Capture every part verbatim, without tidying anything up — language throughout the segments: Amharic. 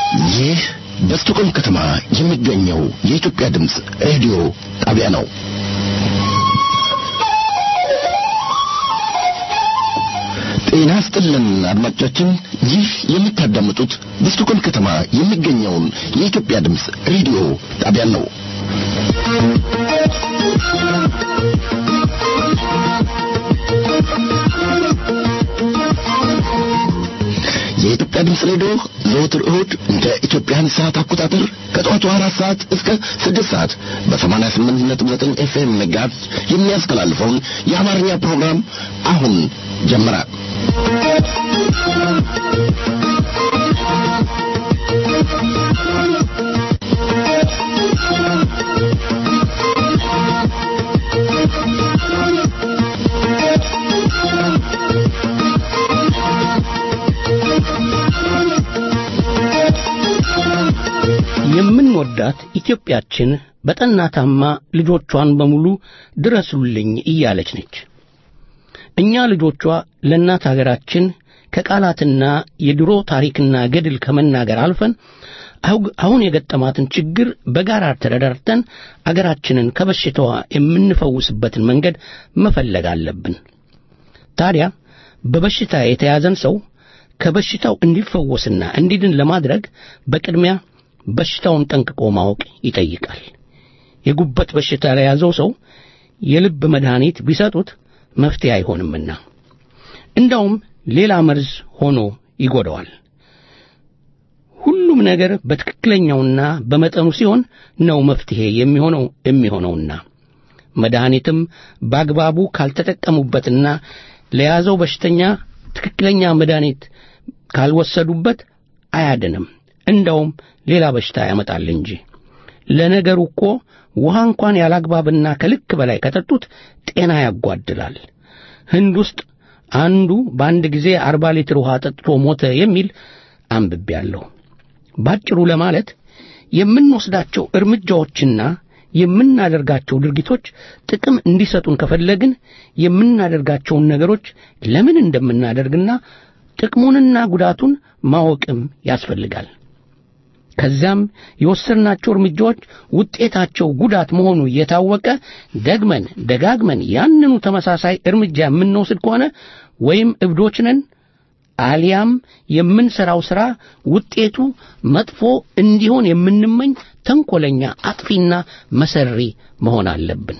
ይህ በስቶኮልም ከተማ የሚገኘው የኢትዮጵያ ድምጽ ሬዲዮ ጣቢያ ነው። ጤና ይስጥልን አድማጮቻችን፣ ይህ የምታዳምጡት በስቶኮልም ከተማ የሚገኘውን የኢትዮጵያ ድምጽ ሬዲዮ ጣቢያ ነው። የኢትዮጵያ ድምጽ ሬዲዮ ዘወትር እሁድ እንደ ኢትዮጵያን ሰዓት አቆጣጠር ከጠዋቱ አራት ሰዓት እስከ ስድስት ሰዓት በሰማንያ ስምንት ነጥብ ዘጠኝ ኤፍኤም ሜጋሄርዝ የሚያስተላልፈውን የአማርኛ ፕሮግራም አሁን ጀመረ። የምንወዳት ኢትዮጵያችን በጠናታማ ልጆቿን በሙሉ ድረሱልኝ እያለች ነች። እኛ ልጆቿ ለእናት ሀገራችን ከቃላትና የድሮ ታሪክና ገድል ከመናገር አልፈን አሁን የገጠማትን ችግር በጋራ ተረዳርተን አገራችንን ከበሽታዋ የምንፈውስበትን መንገድ መፈለግ አለብን። ታዲያ በበሽታ የተያዘን ሰው ከበሽታው እንዲፈወስና እንዲድን ለማድረግ በቅድሚያ በሽታውን ጠንቅቆ ማወቅ ይጠይቃል። የጉበት በሽታ ለያዘው ሰው የልብ መድኃኒት ቢሰጡት መፍትሄ አይሆንምና እንደውም ሌላ መርዝ ሆኖ ይጎዳዋል። ሁሉም ነገር በትክክለኛውና በመጠኑ ሲሆን ነው መፍትሄ የሚሆነው የሚሆነውና መድኃኒትም በአግባቡ ካልተጠቀሙበትና ለያዘው በሽተኛ ትክክለኛ መድኃኒት ካልወሰዱበት አያድንም፣ እንደውም ሌላ በሽታ ያመጣል እንጂ። ለነገሩ እኮ ውሃ እንኳን ያላግባብና ከልክ በላይ ከጠጡት ጤና ያጓድላል። ህንድ ውስጥ አንዱ በአንድ ጊዜ አርባ ሊትር ውሃ ጠጥቶ ሞተ የሚል አንብቤያለሁ። ባጭሩ ለማለት የምንወስዳቸው እርምጃዎችና የምናደርጋቸው ድርጊቶች ጥቅም እንዲሰጡን ከፈለግን የምናደርጋቸውን ነገሮች ለምን እንደምናደርግና ጥቅሙንና ጉዳቱን ማወቅም ያስፈልጋል። ከዛም የወሰድናቸው እርምጃዎች ውጤታቸው ጉዳት መሆኑ እየታወቀ ደግመን ደጋግመን ያንኑ ተመሳሳይ እርምጃ የምንወስድ ከሆነ ወይም እብዶች ነን አሊያም የምንሰራው ሥራ ውጤቱ መጥፎ እንዲሆን የምንመኝ ተንኮለኛ አጥፊና መሰሪ መሆን አለብን።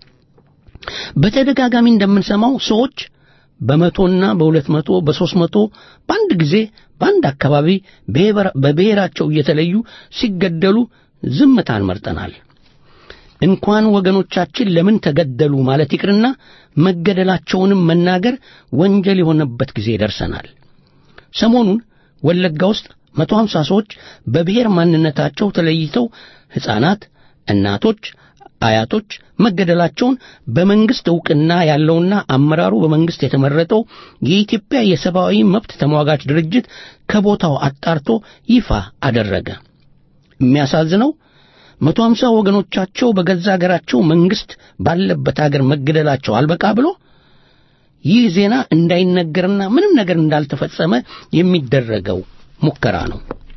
በተደጋጋሚ እንደምንሰማው ሰዎች በመቶና በሁለት መቶ በሦስት መቶ በአንድ ጊዜ በአንድ አካባቢ በብሔራቸው እየተለዩ ሲገደሉ ዝምታን መርጠናል። እንኳን ወገኖቻችን ለምን ተገደሉ ማለት ይቅርና መገደላቸውንም መናገር ወንጀል የሆነበት ጊዜ ደርሰናል። ሰሞኑን ወለጋ ውስጥ መቶ ሃምሳ ሰዎች በብሔር ማንነታቸው ተለይተው ሕፃናት፣ እናቶች፣ አያቶች መገደላቸውን በመንግስት ዕውቅና ያለውና አመራሩ በመንግስት የተመረጠው የኢትዮጵያ የሰብአዊ መብት ተሟጋች ድርጅት ከቦታው አጣርቶ ይፋ አደረገ። የሚያሳዝነው መቶ ሃምሳ ወገኖቻቸው በገዛ ሀገራቸው መንግስት ባለበት ሀገር መገደላቸው አልበቃ ብሎ ይህ ዜና እንዳይነገርና ምንም ነገር እንዳልተፈጸመ የሚደረገው ሙከራ ነው።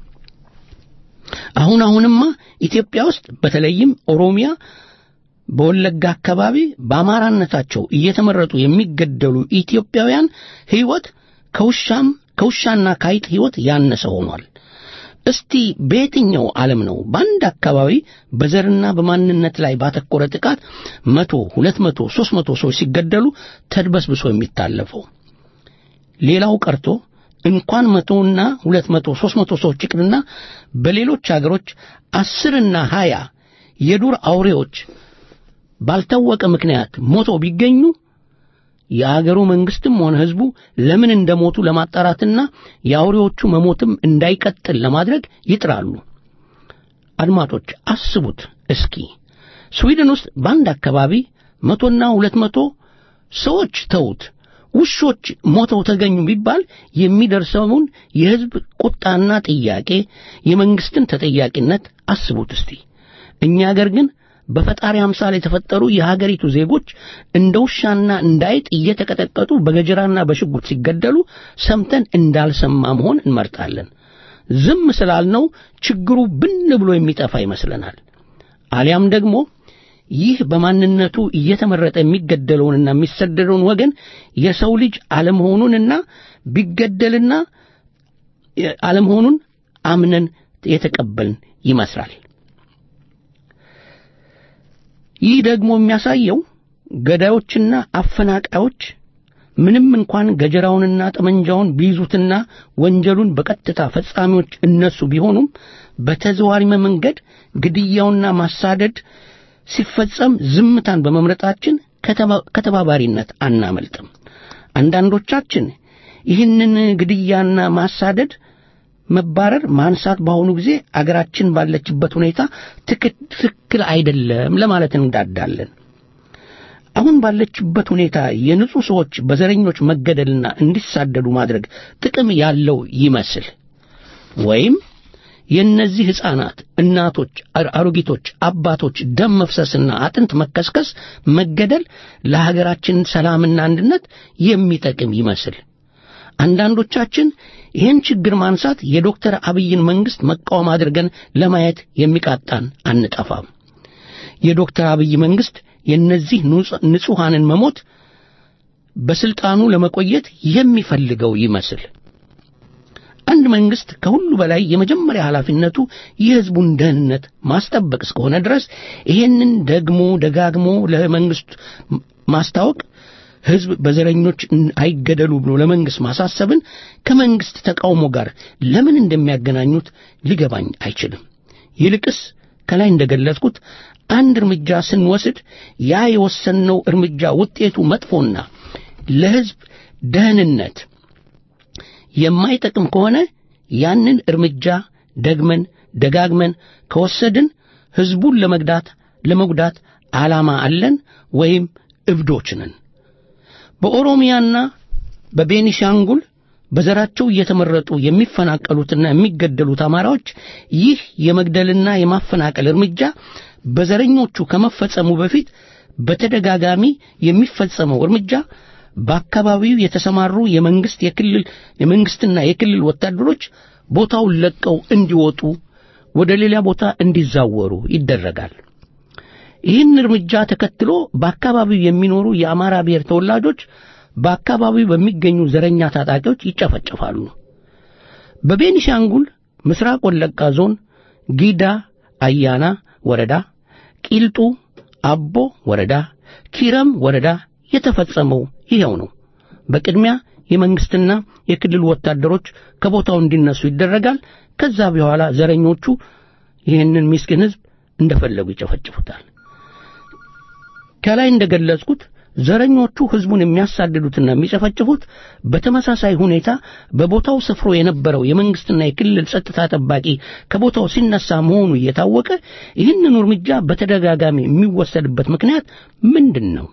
አሁን አሁንማ ኢትዮጵያ ውስጥ በተለይም ኦሮሚያ በወለጋ አካባቢ በአማራነታቸው እየተመረጡ የሚገደሉ ኢትዮጵያውያን ሕይወት ከውሻም ከውሻና ካይጥ ሕይወት ያነሰ ሆኗል። እስቲ በየትኛው ዓለም ነው በአንድ አካባቢ በዘርና በማንነት ላይ ባተኮረ ጥቃት መቶ ሁለት መቶ ሦስት መቶ ሰዎች ሲገደሉ ተድበስብሶ የሚታለፈው? ሌላው ቀርቶ እንኳን መቶና ሁለት መቶ ሦስት መቶ ሰዎች ይቅርና በሌሎች አገሮች አስርና ሃያ የዱር አውሬዎች ባልታወቀ ምክንያት ሞቶ ቢገኙ የአገሩ መንግስትም ሆነ ህዝቡ ለምን እንደሞቱ ለማጣራትና የአውሬዎቹ መሞትም እንዳይቀጥል ለማድረግ ይጥራሉ። አድማጮች አስቡት እስኪ ስዊድን ውስጥ በአንድ አካባቢ መቶና ሁለት መቶ ሰዎች ተውት ውሾች ሞተው ተገኙ ቢባል የሚደርሰውን የህዝብ ቁጣና ጥያቄ የመንግስትን ተጠያቂነት አስቡት እስቲ። እኛ አገር ግን በፈጣሪ አምሳል የተፈጠሩ የሀገሪቱ ዜጎች እንደውሻና እንዳይጥ እየተቀጠቀጡ በገጀራና በሽጉጥ ሲገደሉ ሰምተን እንዳልሰማ መሆን እንመርጣለን። ዝም ስላልነው ችግሩ ብን ብሎ የሚጠፋ ይመስለናል። አሊያም ደግሞ ይህ በማንነቱ እየተመረጠ የሚገደለውንና የሚሰደደውን ወገን የሰው ልጅ አለመሆኑንና ቢገደልና አለመሆኑን አምነን የተቀበልን ይመስላል። ይህ ደግሞ የሚያሳየው ገዳዮችና አፈናቃዮች ምንም እንኳን ገጀራውንና ጠመንጃውን ቢይዙትና ወንጀሉን በቀጥታ ፈጻሚዎች እነሱ ቢሆኑም በተዘዋዋሪ መንገድ ግድያውና ማሳደድ ሲፈጸም ዝምታን በመምረጣችን ከተባባሪነት አናመልጥም። አንዳንዶቻችን ይህንን ግድያና ማሳደድ መባረር ማንሳት በአሁኑ ጊዜ አገራችን ባለችበት ሁኔታ ትክክል አይደለም ለማለት እንዳዳለን። አሁን ባለችበት ሁኔታ የንጹህ ሰዎች በዘረኞች መገደልና እንዲሳደዱ ማድረግ ጥቅም ያለው ይመስል ወይም የነዚህ ህፃናት እናቶች አሮጊቶች አባቶች ደም መፍሰስና አጥንት መከስከስ መገደል ለሀገራችን ሰላምና አንድነት የሚጠቅም ይመስል አንዳንዶቻችን ይህን ችግር ማንሳት የዶክተር አብይን መንግስት መቃወም አድርገን ለማየት የሚቃጣን አንጠፋም። የዶክተር አብይ መንግስት የነዚህ ንጹሃንን መሞት በስልጣኑ ለመቆየት የሚፈልገው ይመስል አንድ መንግስት ከሁሉ በላይ የመጀመሪያ ኃላፊነቱ የህዝቡን ደህንነት ማስጠበቅ እስከሆነ ድረስ ይሄንን ደግሞ ደጋግሞ ለመንግስት ማስታወቅ ህዝብ በዘረኞች አይገደሉ ብሎ ለመንግስት ማሳሰብን ከመንግስት ተቃውሞ ጋር ለምን እንደሚያገናኙት ሊገባኝ አይችልም። ይልቅስ ከላይ እንደገለጽኩት አንድ እርምጃ ስንወስድ ያ የወሰነው እርምጃ ውጤቱ መጥፎና ለህዝብ ደህንነት የማይጠቅም ከሆነ ያንን እርምጃ ደግመን ደጋግመን ከወሰድን ህዝቡን ለመግዳት ለመጉዳት ዓላማ አለን ወይም እብዶች ነን። በኦሮሚያና በቤኒሻንጉል በዘራቸው እየተመረጡ የሚፈናቀሉትና የሚገደሉት አማራዎች ይህ የመግደልና የማፈናቀል እርምጃ በዘረኞቹ ከመፈጸሙ በፊት በተደጋጋሚ የሚፈጸመው እርምጃ በአካባቢው የተሰማሩ የመንግስት የክልል የመንግስትና የክልል ወታደሮች ቦታውን ለቀው እንዲወጡ ወደ ሌላ ቦታ እንዲዛወሩ ይደረጋል። ይህን እርምጃ ተከትሎ በአካባቢው የሚኖሩ የአማራ ብሔር ተወላጆች በአካባቢው በሚገኙ ዘረኛ ታጣቂዎች ይጨፈጨፋሉ። በቤኒሻንጉል ምስራቅ ወለጋ ዞን ጊዳ አያና ወረዳ፣ ቂልጡ አቦ ወረዳ፣ ኪረም ወረዳ የተፈጸመው ይሄው ነው። በቅድሚያ የመንግስትና የክልል ወታደሮች ከቦታው እንዲነሱ ይደረጋል። ከዛ በኋላ ዘረኞቹ ይህንን ምስኪን ህዝብ እንደፈለጉ ይጨፈጭፉታል። ከላይ እንደገለጽኩት ዘረኞቹ ህዝቡን የሚያሳድዱትና የሚጨፈጭፉት በተመሳሳይ ሁኔታ በቦታው ሰፍሮ የነበረው የመንግስትና የክልል ጸጥታ ጠባቂ ከቦታው ሲነሳ መሆኑ እየታወቀ ይህንን እርምጃ በተደጋጋሚ የሚወሰድበት ምክንያት ምንድነው?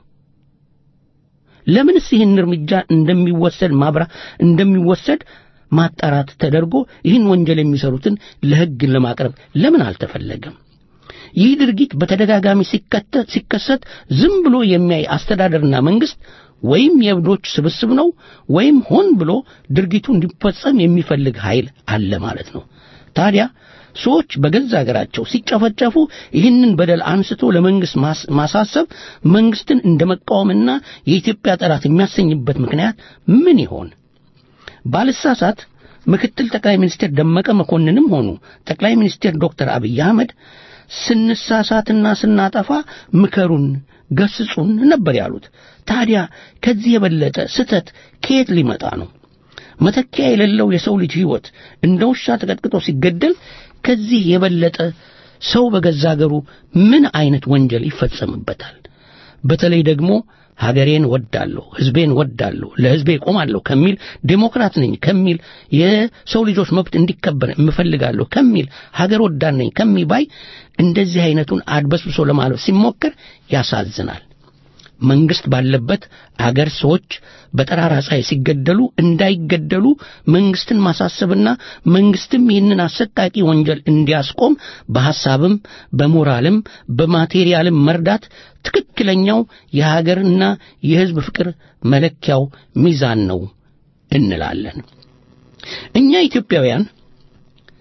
ለምንስ ይህን እርምጃ እንደሚወሰድ ማብራ እንደሚወሰድ ማጣራት ተደርጎ ይህን ወንጀል የሚሰሩትን ለህግ ለማቅረብ ለምን አልተፈለገም? ይህ ድርጊት በተደጋጋሚ ሲከሰት ሲከሰት ዝም ብሎ የሚያይ አስተዳደርና መንግስት ወይም የብዶች ስብስብ ነው ወይም ሆን ብሎ ድርጊቱ እንዲፈጸም የሚፈልግ ኃይል አለ ማለት ነው። ታዲያ ሰዎች በገዛ ሀገራቸው ሲጨፈጨፉ ይህንን በደል አንስቶ ለመንግስት ማሳሰብ መንግስትን እንደመቃወምና የኢትዮጵያ ጠላት የሚያሰኝበት ምክንያት ምን ይሆን? ባልሳሳት ምክትል ጠቅላይ ሚኒስትር ደመቀ መኮንንም ሆኑ ጠቅላይ ሚኒስትር ዶክተር አብይ አህመድ ስንሳሳትና ስናጠፋ ምከሩን ገስጹን ነበር ያሉት። ታዲያ ከዚህ የበለጠ ስተት ከየት ሊመጣ ነው? መተኪያ የሌለው የሰው ልጅ ህይወት እንደ ውሻ ተቀጥቅጦ ሲገደል ከዚህ የበለጠ ሰው በገዛ ሀገሩ ምን አይነት ወንጀል ይፈጸምበታል? በተለይ ደግሞ ሀገሬን ወዳለሁ ህዝቤን ወዳለሁ ለህዝቤ ቆማለሁ ከሚል ዴሞክራት ነኝ ከሚል የሰው ልጆች መብት እንዲከበር እምፈልጋለሁ ከሚል ሀገር ወዳድ ነኝ ከሚባይ እንደዚህ አይነቱን አድበስብሶ ለማለፍ ሲሞከር ያሳዝናል። መንግስት ባለበት አገር ሰዎች በጠራራ ፀሐይ ሲገደሉ እንዳይገደሉ መንግስትን ማሳሰብና መንግስትም ይህንን አሰቃቂ ወንጀል እንዲያስቆም በሐሳብም በሞራልም በማቴሪያልም መርዳት ትክክለኛው የሀገርና የህዝብ ፍቅር መለኪያው ሚዛን ነው እንላለን። እኛ ኢትዮጵያውያን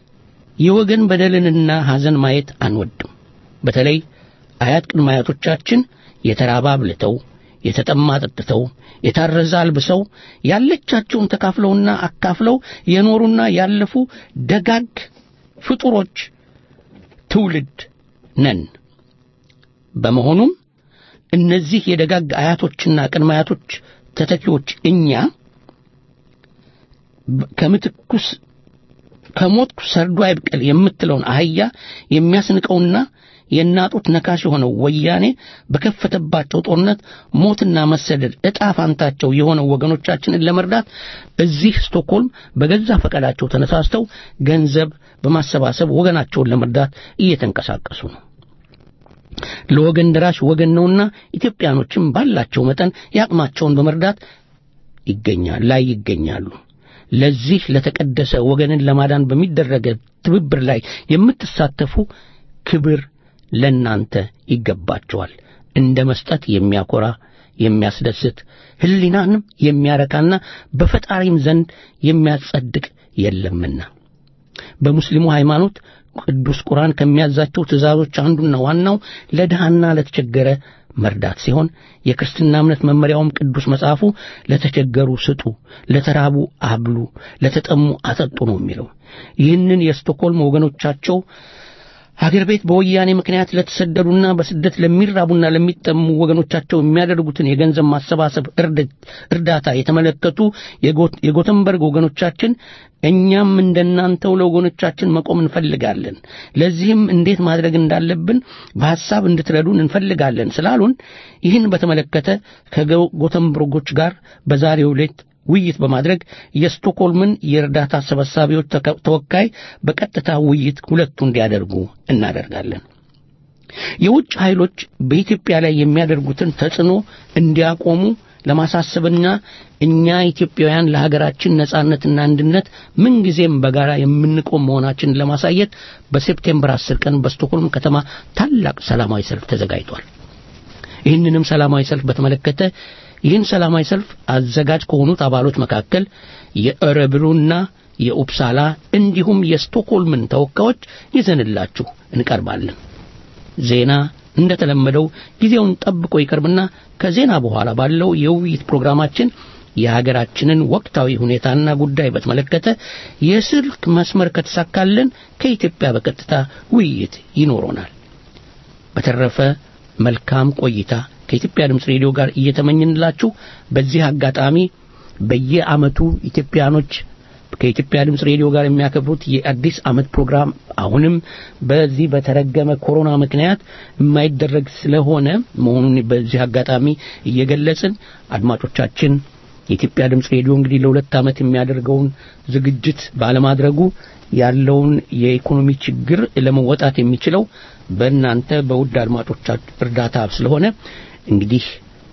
የወገን በደልንና ሐዘን ማየት አንወድም። በተለይ አያት ቅድመ አያቶቻችን የተራበ አብልተው የተጠማ ጠጥተው የታረዘ አልብሰው ያለቻቸውን ተካፍለውና አካፍለው የኖሩና ያለፉ ደጋግ ፍጡሮች ትውልድ ነን። በመሆኑም እነዚህ የደጋግ አያቶችና ቅድመ አያቶች ተተኪዎች እኛ ከምትኩስ ከሞትኩ ሰርዶ አይብቀል የምትለውን አህያ የሚያስንቀውና የናጡት ነካሽ ሆነው ወያኔ በከፈተባቸው ጦርነት ሞትና መሰደድ ዕጣ ፋንታቸው የሆነው ወገኖቻችንን ለመርዳት እዚህ ስቶክሆልም በገዛ ፈቃዳቸው ተነሳስተው ገንዘብ በማሰባሰብ ወገናቸውን ለመርዳት እየተንቀሳቀሱ ነው። ለወገን ደራሽ ወገን ነውና ኢትዮጵያኖችም ባላቸው መጠን ያቅማቸውን በመርዳት ይገኛል ላይ ይገኛሉ። ለዚህ ለተቀደሰ ወገንን ለማዳን በሚደረግ ትብብር ላይ የምትሳተፉ ክብር ለናንተ ይገባቸዋል። እንደ መስጠት የሚያኮራ የሚያስደስት ህሊናንም የሚያረካና በፈጣሪም ዘንድ የሚያጸድቅ የለምና። በሙስሊሙ ሃይማኖት ቅዱስ ቁርአን ከሚያዛቸው ትእዛዞች አንዱና ዋናው ለድሃና ለተቸገረ መርዳት ሲሆን የክርስትና እምነት መመሪያውም ቅዱስ መጽሐፉ ለተቸገሩ ስጡ፣ ለተራቡ አብሉ፣ ለተጠሙ አጠጡ ነው የሚለው። ይህንን የስቶክሆልም ወገኖቻቸው ሀገር ቤት በወያኔ ምክንያት ለተሰደዱና በስደት ለሚራቡና ለሚጠሙ ወገኖቻቸው የሚያደርጉትን የገንዘብ ማሰባሰብ እርዳታ የተመለከቱ የጎተንበርግ ወገኖቻችን እኛም እንደናንተው ለወገኖቻችን መቆም እንፈልጋለን፣ ለዚህም እንዴት ማድረግ እንዳለብን በሐሳብ እንድትረዱን እንፈልጋለን ስላሉን ይህን በተመለከተ ከጎተንበርጎች ጋር በዛሬው ዕለት ውይይት በማድረግ የስቶክሆልምን የእርዳታ ሰበሳቢዎች ተወካይ በቀጥታ ውይይት ሁለቱ እንዲያደርጉ እናደርጋለን። የውጭ ኃይሎች በኢትዮጵያ ላይ የሚያደርጉትን ተጽዕኖ እንዲያቆሙ ለማሳሰብና እኛ ኢትዮጵያውያን ለሀገራችን ነጻነትና አንድነት ምን ጊዜም በጋራ የምንቆም መሆናችንን ለማሳየት በሴፕቴምበር አስር ቀን በስቶክሆልም ከተማ ታላቅ ሰላማዊ ሰልፍ ተዘጋጅቷል። ይህንንም ሰላማዊ ሰልፍ በተመለከተ ይህን ሰላማዊ ሰልፍ አዘጋጅ ከሆኑት አባሎች መካከል የእረብሩና የኡፕሳላ እንዲሁም የስቶክሆልምን ተወካዮች ይዘንላችሁ እንቀርባለን። ዜና እንደተለመደው ጊዜውን ጠብቆ ይቀርብና ከዜና በኋላ ባለው የውይይት ፕሮግራማችን የሀገራችንን ወቅታዊ ሁኔታና ጉዳይ በተመለከተ የስልክ መስመር ከተሳካልን ከኢትዮጵያ በቀጥታ ውይይት ይኖረናል። በተረፈ መልካም ቆይታ ከኢትዮጵያ ድምጽ ሬዲዮ ጋር እየተመኘንላችሁ በዚህ አጋጣሚ በየዓመቱ ኢትዮጵያኖች ከኢትዮጵያ ድምጽ ሬዲዮ ጋር የሚያከብሩት የአዲስ ዓመት ፕሮግራም አሁንም በዚህ በተረገመ ኮሮና ምክንያት የማይደረግ ስለሆነ መሆኑን በዚህ አጋጣሚ እየገለጽን አድማጮቻችን የኢትዮጵያ ድምጽ ሬዲዮ እንግዲህ ለሁለት ዓመት የሚያደርገውን ዝግጅት ባለማድረጉ ያለውን የኢኮኖሚ ችግር ለመወጣት የሚችለው በእናንተ በውድ አድማጮቻችሁ እርዳታ ስለሆነ እንግዲህ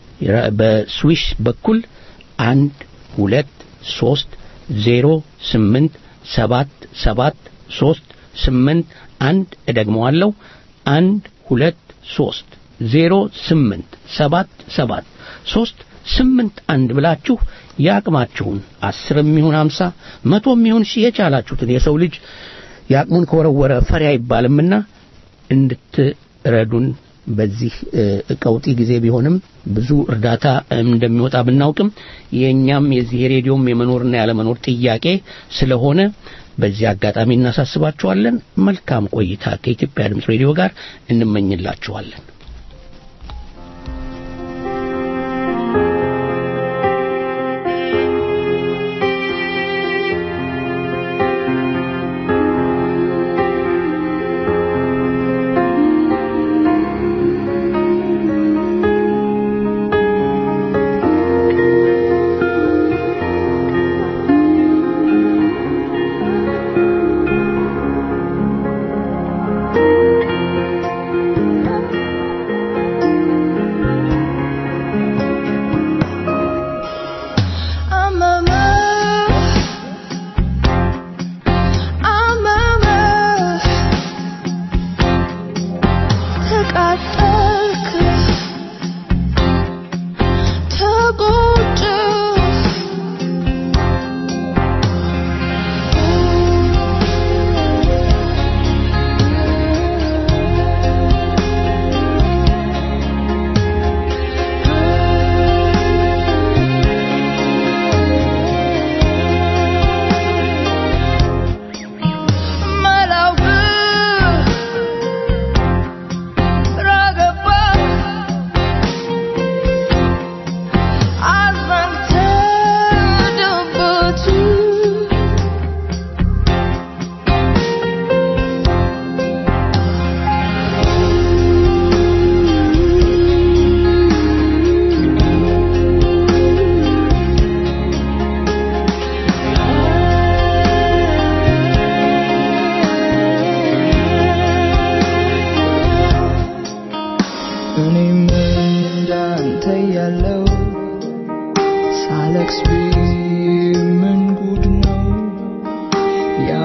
በስዊሽ በኩል አንድ ሁለት ሶስት ዜሮ ስምንት ሰባት ሰባት ሶስት ስምንት አንድ እደግመዋለሁ አንድ ሁለት ሶስት ዜሮ ስምንት ሰባት ሰባት ሶስት ስምንት አንድ ብላችሁ ያቅማችሁን አስርም ይሁን ሃምሳ መቶም ይሁን ሺህ የቻላችሁትን የሰው ልጅ ያቅሙን ከወረወረ ፈሪ አይባልምና እንድትረዱን በዚህ ቀውጢ ጊዜ ቢሆንም ብዙ እርዳታ እንደሚወጣ ብናውቅም የኛም የዚህ ሬዲዮም የመኖርና ያለመኖር ጥያቄ ስለሆነ በዚህ አጋጣሚ እናሳስባችኋለን። መልካም ቆይታ ከኢትዮጵያ ድምጽ ሬዲዮ ጋር እንመኝላችኋለን።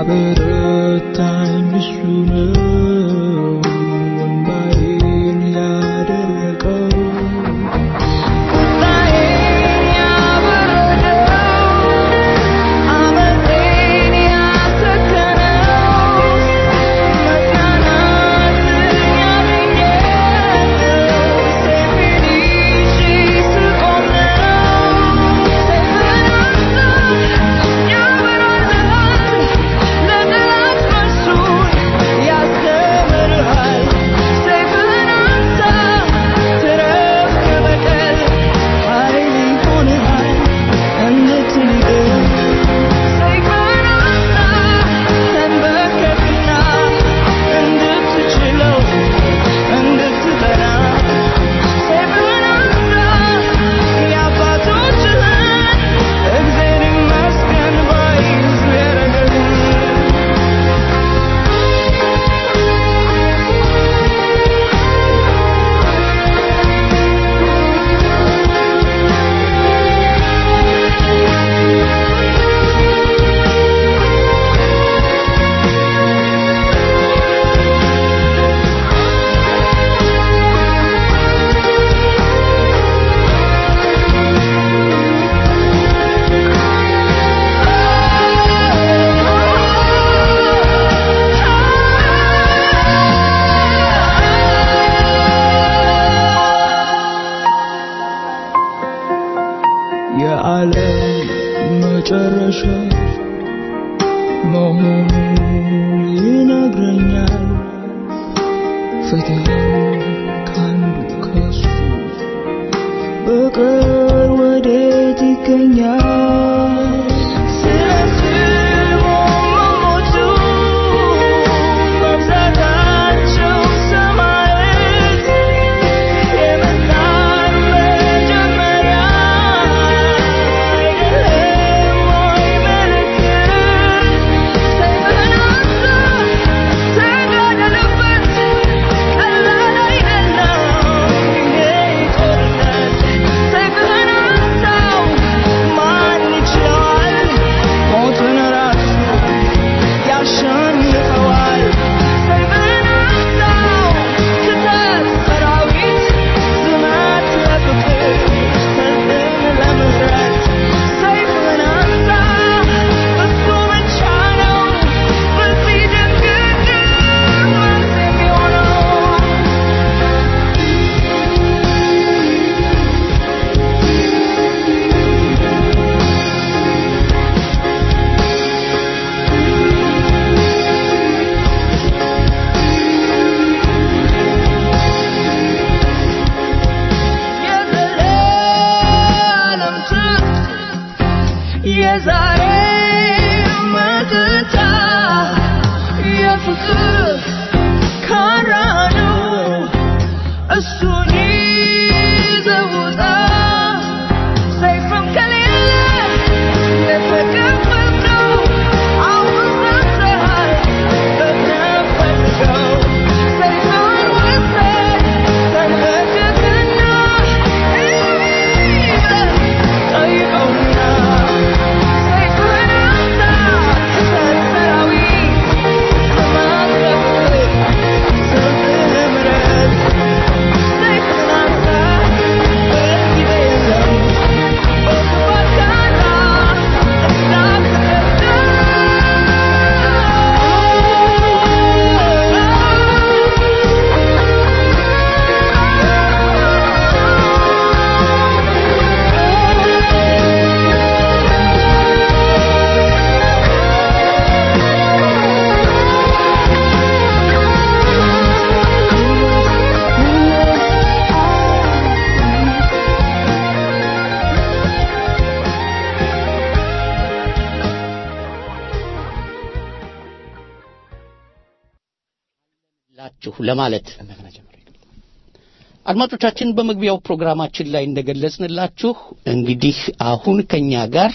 ያበረታኝ እሱ ነው እንባዬን ያደረቀው ቁጣዬን ያበረደው አመፄን ያሰከነው መጽናናትን ያገኘው ሰይፌን ይዤ ስቆም ነው ሰይፍህን አንሳ ያበራልሃል ለጠላት ፈርሱን ያስተምርሃል ሰይፍህን አንሳ ትረፍ ከበቀል ኃይል ይሆንሃል እንድትንቅር ሰይፍህን አንሳ ተንበርከክና እንድትችለው እንድትጠና ሰይፍህን አንሳ የአባቶችህን እግዜር ይመስገን ባይዝ ያረገልህ የዓለም መጨረሻ መሆኑን ይነግረኛል ፍትህም ካንዱ ከሱ በቀር ወዴት ይገኛል ስለ ስሙ መሞቱ መብዛታቸው ሰማያት የመጣን መጀመሪያ አይደለም ወይ ምልክት ሰይፍህን አንሳ ተጋደልበት ቀላል አይደለም ይሄ ጦርነት ሰይፍህን አንሳው ማን ይችለዋል ሞትን ራሱ ያሸንፈዋል ሰይፍህን አንሳው ክተት ሰራዊት ዝመት ለፍቅር ሰልጥን ለምህረት ሰይፍህን አንሳ እሱ ብቻ ነው በዚህ ድንግርግር መልስ የሚሆነው የዘላለም ትጥቅ የዛሬ መከታ የፍቅር ካራ ነው እሱን ይዘህ ውጣ ሰይፍም ከሌለ ለተቀበልከው አሁን ሰጥተሃል ለተፈልገው ሰይፍህን ወሰድ ተንበርክክና እምቢ በል ጠይቀውና ሰይፍህን አንሳ ክተት ሰራዊት ዝመት ለፍቅር ሰልጥን ለምህረት ሰይፍህን አንሳ በጊዜ የለም በክፋት ዳራ ላችሁ ለማለት አድማጮቻችን በመግቢያው ፕሮግራማችን ላይ እንደገለጽንላችሁ እንግዲህ አሁን ከኛ ጋር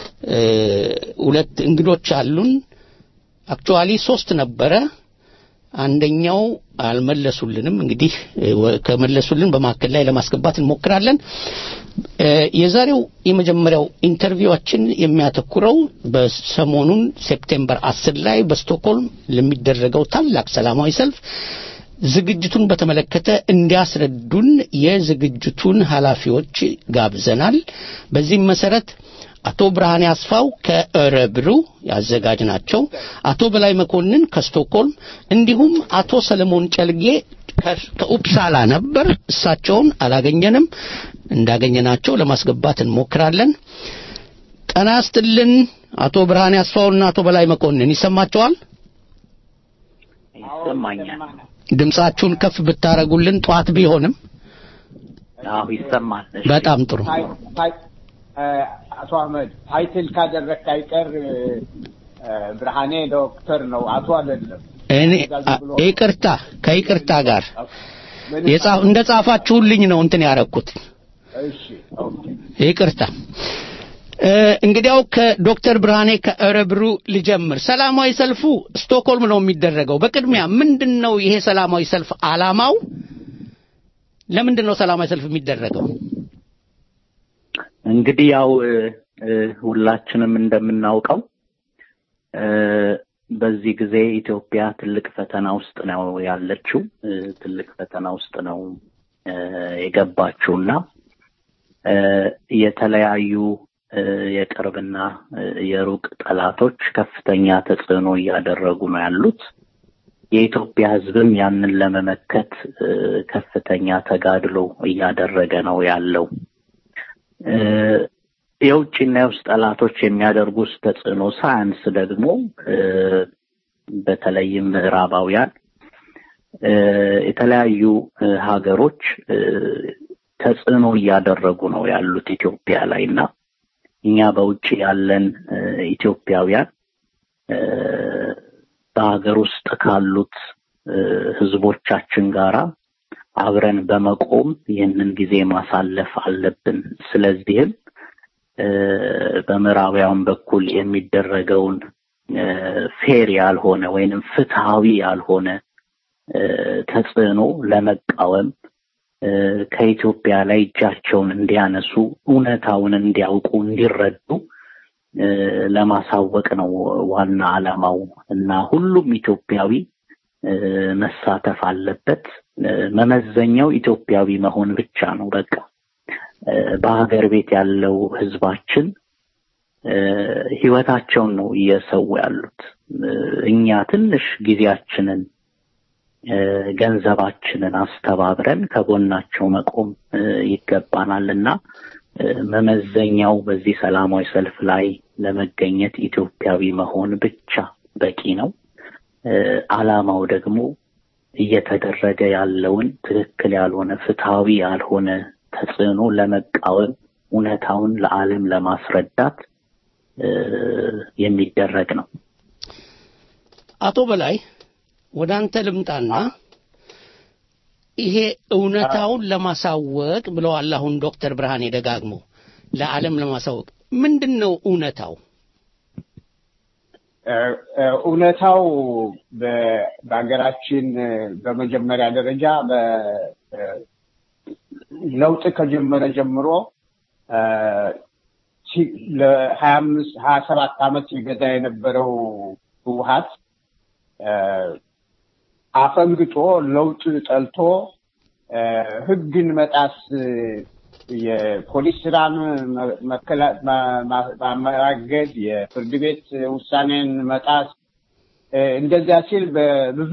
ሁለት እንግዶች አሉን አክቹአሊ ሶስት ነበረ አንደኛው አልመለሱልንም እንግዲህ ከመለሱልን በማከል ላይ ለማስገባት እንሞክራለን የዛሬው የመጀመሪያው ኢንተርቪዋችን የሚያተኩረው በሰሞኑን ሴፕቴምበር አስር ላይ በስቶክሆልም ለሚደረገው ታላቅ ሰላማዊ ሰልፍ ዝግጅቱን በተመለከተ እንዲያስረዱን የዝግጅቱን ኃላፊዎች ጋብዘናል በዚህ መሰረት አቶ ብርሃኔ አስፋው ከእረብሩ ያዘጋጅ ናቸው አቶ በላይ መኮንን ከስቶክሆልም እንዲሁም አቶ ሰለሞን ጨልጌ ከኡፕሳላ ነበር እሳቸውን አላገኘንም እንዳገኘናቸው ለማስገባት እንሞክራለን ጤና ይስጥልን አቶ ብርሃኔ አስፋውና አቶ በላይ መኮንን ይሰማቸዋል ይሰማኛል ድምጻችሁን ከፍ ብታረጉልን ጧት ቢሆንም አዎ ይሰማል በጣም ጥሩ አቶ አህመድ ታይትል ካደረክ አይቀር ብርሃኔ ዶክተር ነው አቶ አይደለም እኔ ይቅርታ ከይቅርታ ጋር የጻፍ እንደ ጻፋችሁልኝ ነው እንትን ያረኩት እሺ ኦኬ ይቅርታ እንግዲያው ከዶክተር ብርሃኔ ከእረብሩ ልጀምር ሰላማዊ ሰልፉ ስቶክሆልም ነው የሚደረገው በቅድሚያ ምንድነው ይሄ ሰላማዊ ሰልፍ አላማው ለምንድነው ሰላማዊ ሰልፍ የሚደረገው እንግዲህ ያው ሁላችንም እንደምናውቀው በዚህ ጊዜ ኢትዮጵያ ትልቅ ፈተና ውስጥ ነው ያለችው ትልቅ ፈተና ውስጥ ነው የገባችውና የተለያዩ የቅርብና የሩቅ ጠላቶች ከፍተኛ ተጽዕኖ ያደረጉ ነው ያሉት የኢትዮጵያ ህዝብም ያንን ለመመከት ከፍተኛ ተጋድሎ ያደረገ ነው ያለው የውጭና የውስጥ ጠላቶች የሚያደርጉት ተጽዕኖ ሳይንስ ደግሞ በተለይም ምዕራባውያን የተለያዩ ሀገሮች ተጽዕኖ ያደረጉ ነው ያሉት ኢትዮጵያ ላይና እኛ በውጭ ያለን ኢትዮጵያውያን በሀገር ውስጥ ካሉት ህዝቦቻችን ጋራ አብረን በመቆም ይህንን ጊዜ ማሳለፍ አለብን ስለዚህም በመራዊያውን በኩል የሚደረገውን ፌር ያልሆነ ወይንም ፍትሃዊ ያልሆነ ተጽዕኖ ለመቃወም ከኢትዮጵያ ላይ እጃቸውን እንዲያነሱ እውነታውን እንዲያውቁ እንዲረዱ ለማሳወቅ ነው ዋና ዓላማው እና ሁሉም ኢትዮጵያዊ መሳተፍ አለበት መመዘኛው ኢትዮጵያዊ መሆን ብቻ ነው በቃ በሀገር ቤት ያለው ህዝባችን ህይወታቸውን ነው እየሰው ያሉት እኛ ትንሽ ጊዜያችንን ገንዘባችንን አስተባብረን ከጎናቸው መቆም ይገባናልና መመዘኛው በዚህ ሰላማዊ ሰልፍ ላይ ለመገኘት ኢትዮጵያዊ መሆን ብቻ በቂ ነው ዓላማው ደግሞ እየተደረገ ያለውን ትክክል ያልሆነ ፍትሃዊ ያልሆነ ተጽዕኖ ለመቃወም እውነታውን ለዓለም ለማስረዳት የሚደረግ ነው አቶ በላይ ወደ አንተ ልምጣና ይሄ እውነታውን ለማሳወቅ ብለዋል አሁን ዶክተር ብርሃኔ ደጋግሞ ለዓለም ለማሳወቅ ምንድነው እውነታው እውነታው በአገራችን በመጀመሪያ ደረጃ በለውጥ ከጀመረ ጀምሮ ለሀያ አምስት ሀያ ሰባት ዓመት ይገዛ የነበረው ህወሓት አፈንግጦ ለውጥ ጠልቶ ህግን መጣስ የፖሊስ ስራን ማማራገድ የፍርድ ቤት ውሳኔን መጣስ እንደዚያ ሲል በብዙ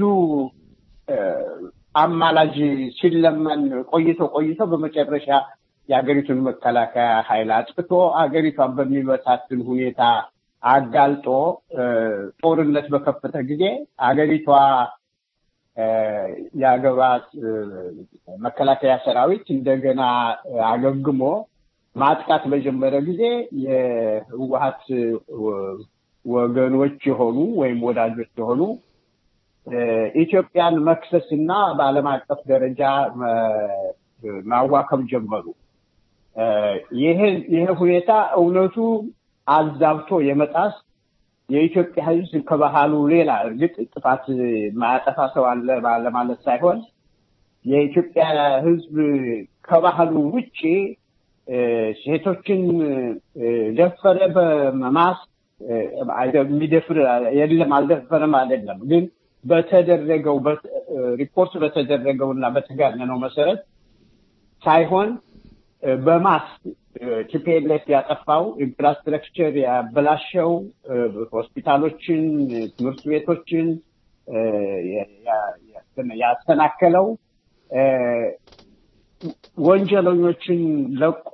አማላጅ ሲለመን ቆይቶ ቆይቶ በመጨረሻ የሀገሪቱን መከላከያ ኃይል አጥፍቶ ሀገሪቷን በሚበታትን ሁኔታ አጋልጦ ጦርነት በከፈተ ጊዜ ሀገሪቷ ያገባት መከላከያ ሰራዊት እንደገና አገግሞ ማጥቃት በጀመረ ጊዜ የህወሓት ወገኖች የሆኑ ወይም ወዳጆች የሆኑ ኢትዮጵያን መክሰስና በዓለም አቀፍ ደረጃ ማዋከብ ጀመሩ ይሄ ይሄ ሁኔታ እውነቱ አዛብቶ የመጣስ የኢትዮጵያ ህዝብ ከባህሉ ሌላ እርግጥ ጥፋት ማያጠፋ ሰው አለ ማለት ሳይሆን የኢትዮጵያ ህዝብ ከባህሉ ውጪ ሴቶችን ደፈረ በመማስ የሚደፍር የለም አልደፈረም አይደለም ግን በተደረገው ሪፖርት በተደረገውና በተጋነነው መሰረት ሳይሆን በማስ ቲፒኤልኤፍ ያጠፋው ኢንፍራስትራክቸር ያበላሸው ሆስፒታሎችን ትምህርት ቤቶችን ያስተናከለው ወንጀለኞችን ለቆ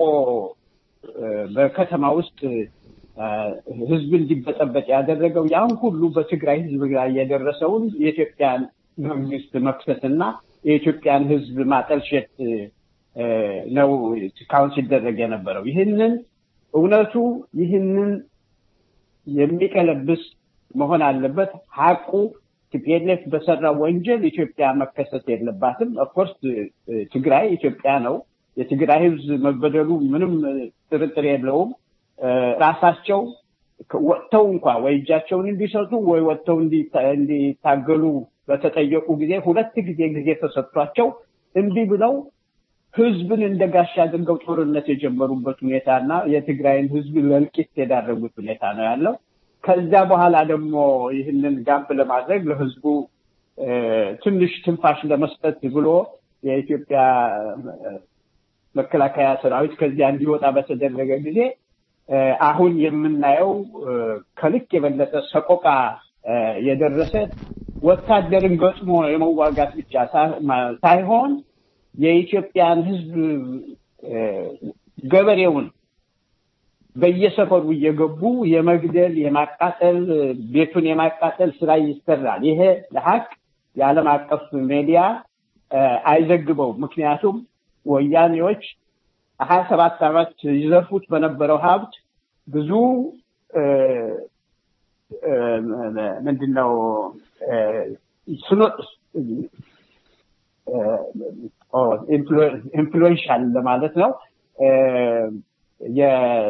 በከተማ ውስጥ ህዝብ እንዲበጠበጥ ያደረገው ያን ሁሉ በትግራይ ህዝብ ላይ የደረሰውን የኢትዮጵያን መንግስት መክሰስና የኢትዮጵያን ህዝብ ማጠልሸት ነው እስካሁን ሲደረግ የነበረው። ይህንን እውነቱ ይህንን የሚቀለብስ መሆን አለበት። ሐቁ ቲፒኤልኤፍ በሰራው ወንጀል ኢትዮጵያ መከሰስ የለባትም። ኦፍኮርስ ትግራይ ኢትዮጵያ ነው። የትግራይ ህዝብ መበደሉ ምንም ጥርጥር የለውም። ራሳቸው ወጥተው እንኳን ወይ እጃቸውን እንዲሰጡ ወይ ወጥተው እንዲታገሉ በተጠየቁ ጊዜ ሁለት ጊዜ ጊዜ ተሰጥቷቸው እንቢ ብለው ህዝብን እንደጋሻ አድርገው ጦርነት የጀመሩበት ሁኔታና የትግራይን ህዝብ ለልቂት የዳረጉት ሁኔታ ነው ያለው። ከዛ በኋላ ደግሞ ይህንን ጋብ ለማድረግ ለህዝቡ ትንሽ ትንፋሽ ለመስጠት ብሎ የኢትዮጵያ መከላከያ ሰራዊት ከዚያ እንዲወጣ በተደረገ ጊዜ አሁን የምናየው ከልክ የበለጠ ሰቆቃ የደረሰ ወታደርን ገጥሞ የመዋጋት ብቻ ሳይሆን የኢትዮጵያን ህዝብ ገበሬውን በየሰፈሩ እየገቡ የመግደል የማቃጠል ቤቱን የማቃጠል ስራ ይሰራል። ይሄ ለሐቅ የዓለም አቀፍ ሚዲያ አይዘግበው። ምክንያቱም ወያኔዎች ሀያ ሰባት ዓመት ይዘርፉት በነበረው ሀብት ብዙ ምንድነው ኢንፍሉዌንሻል ለማለት ነው የ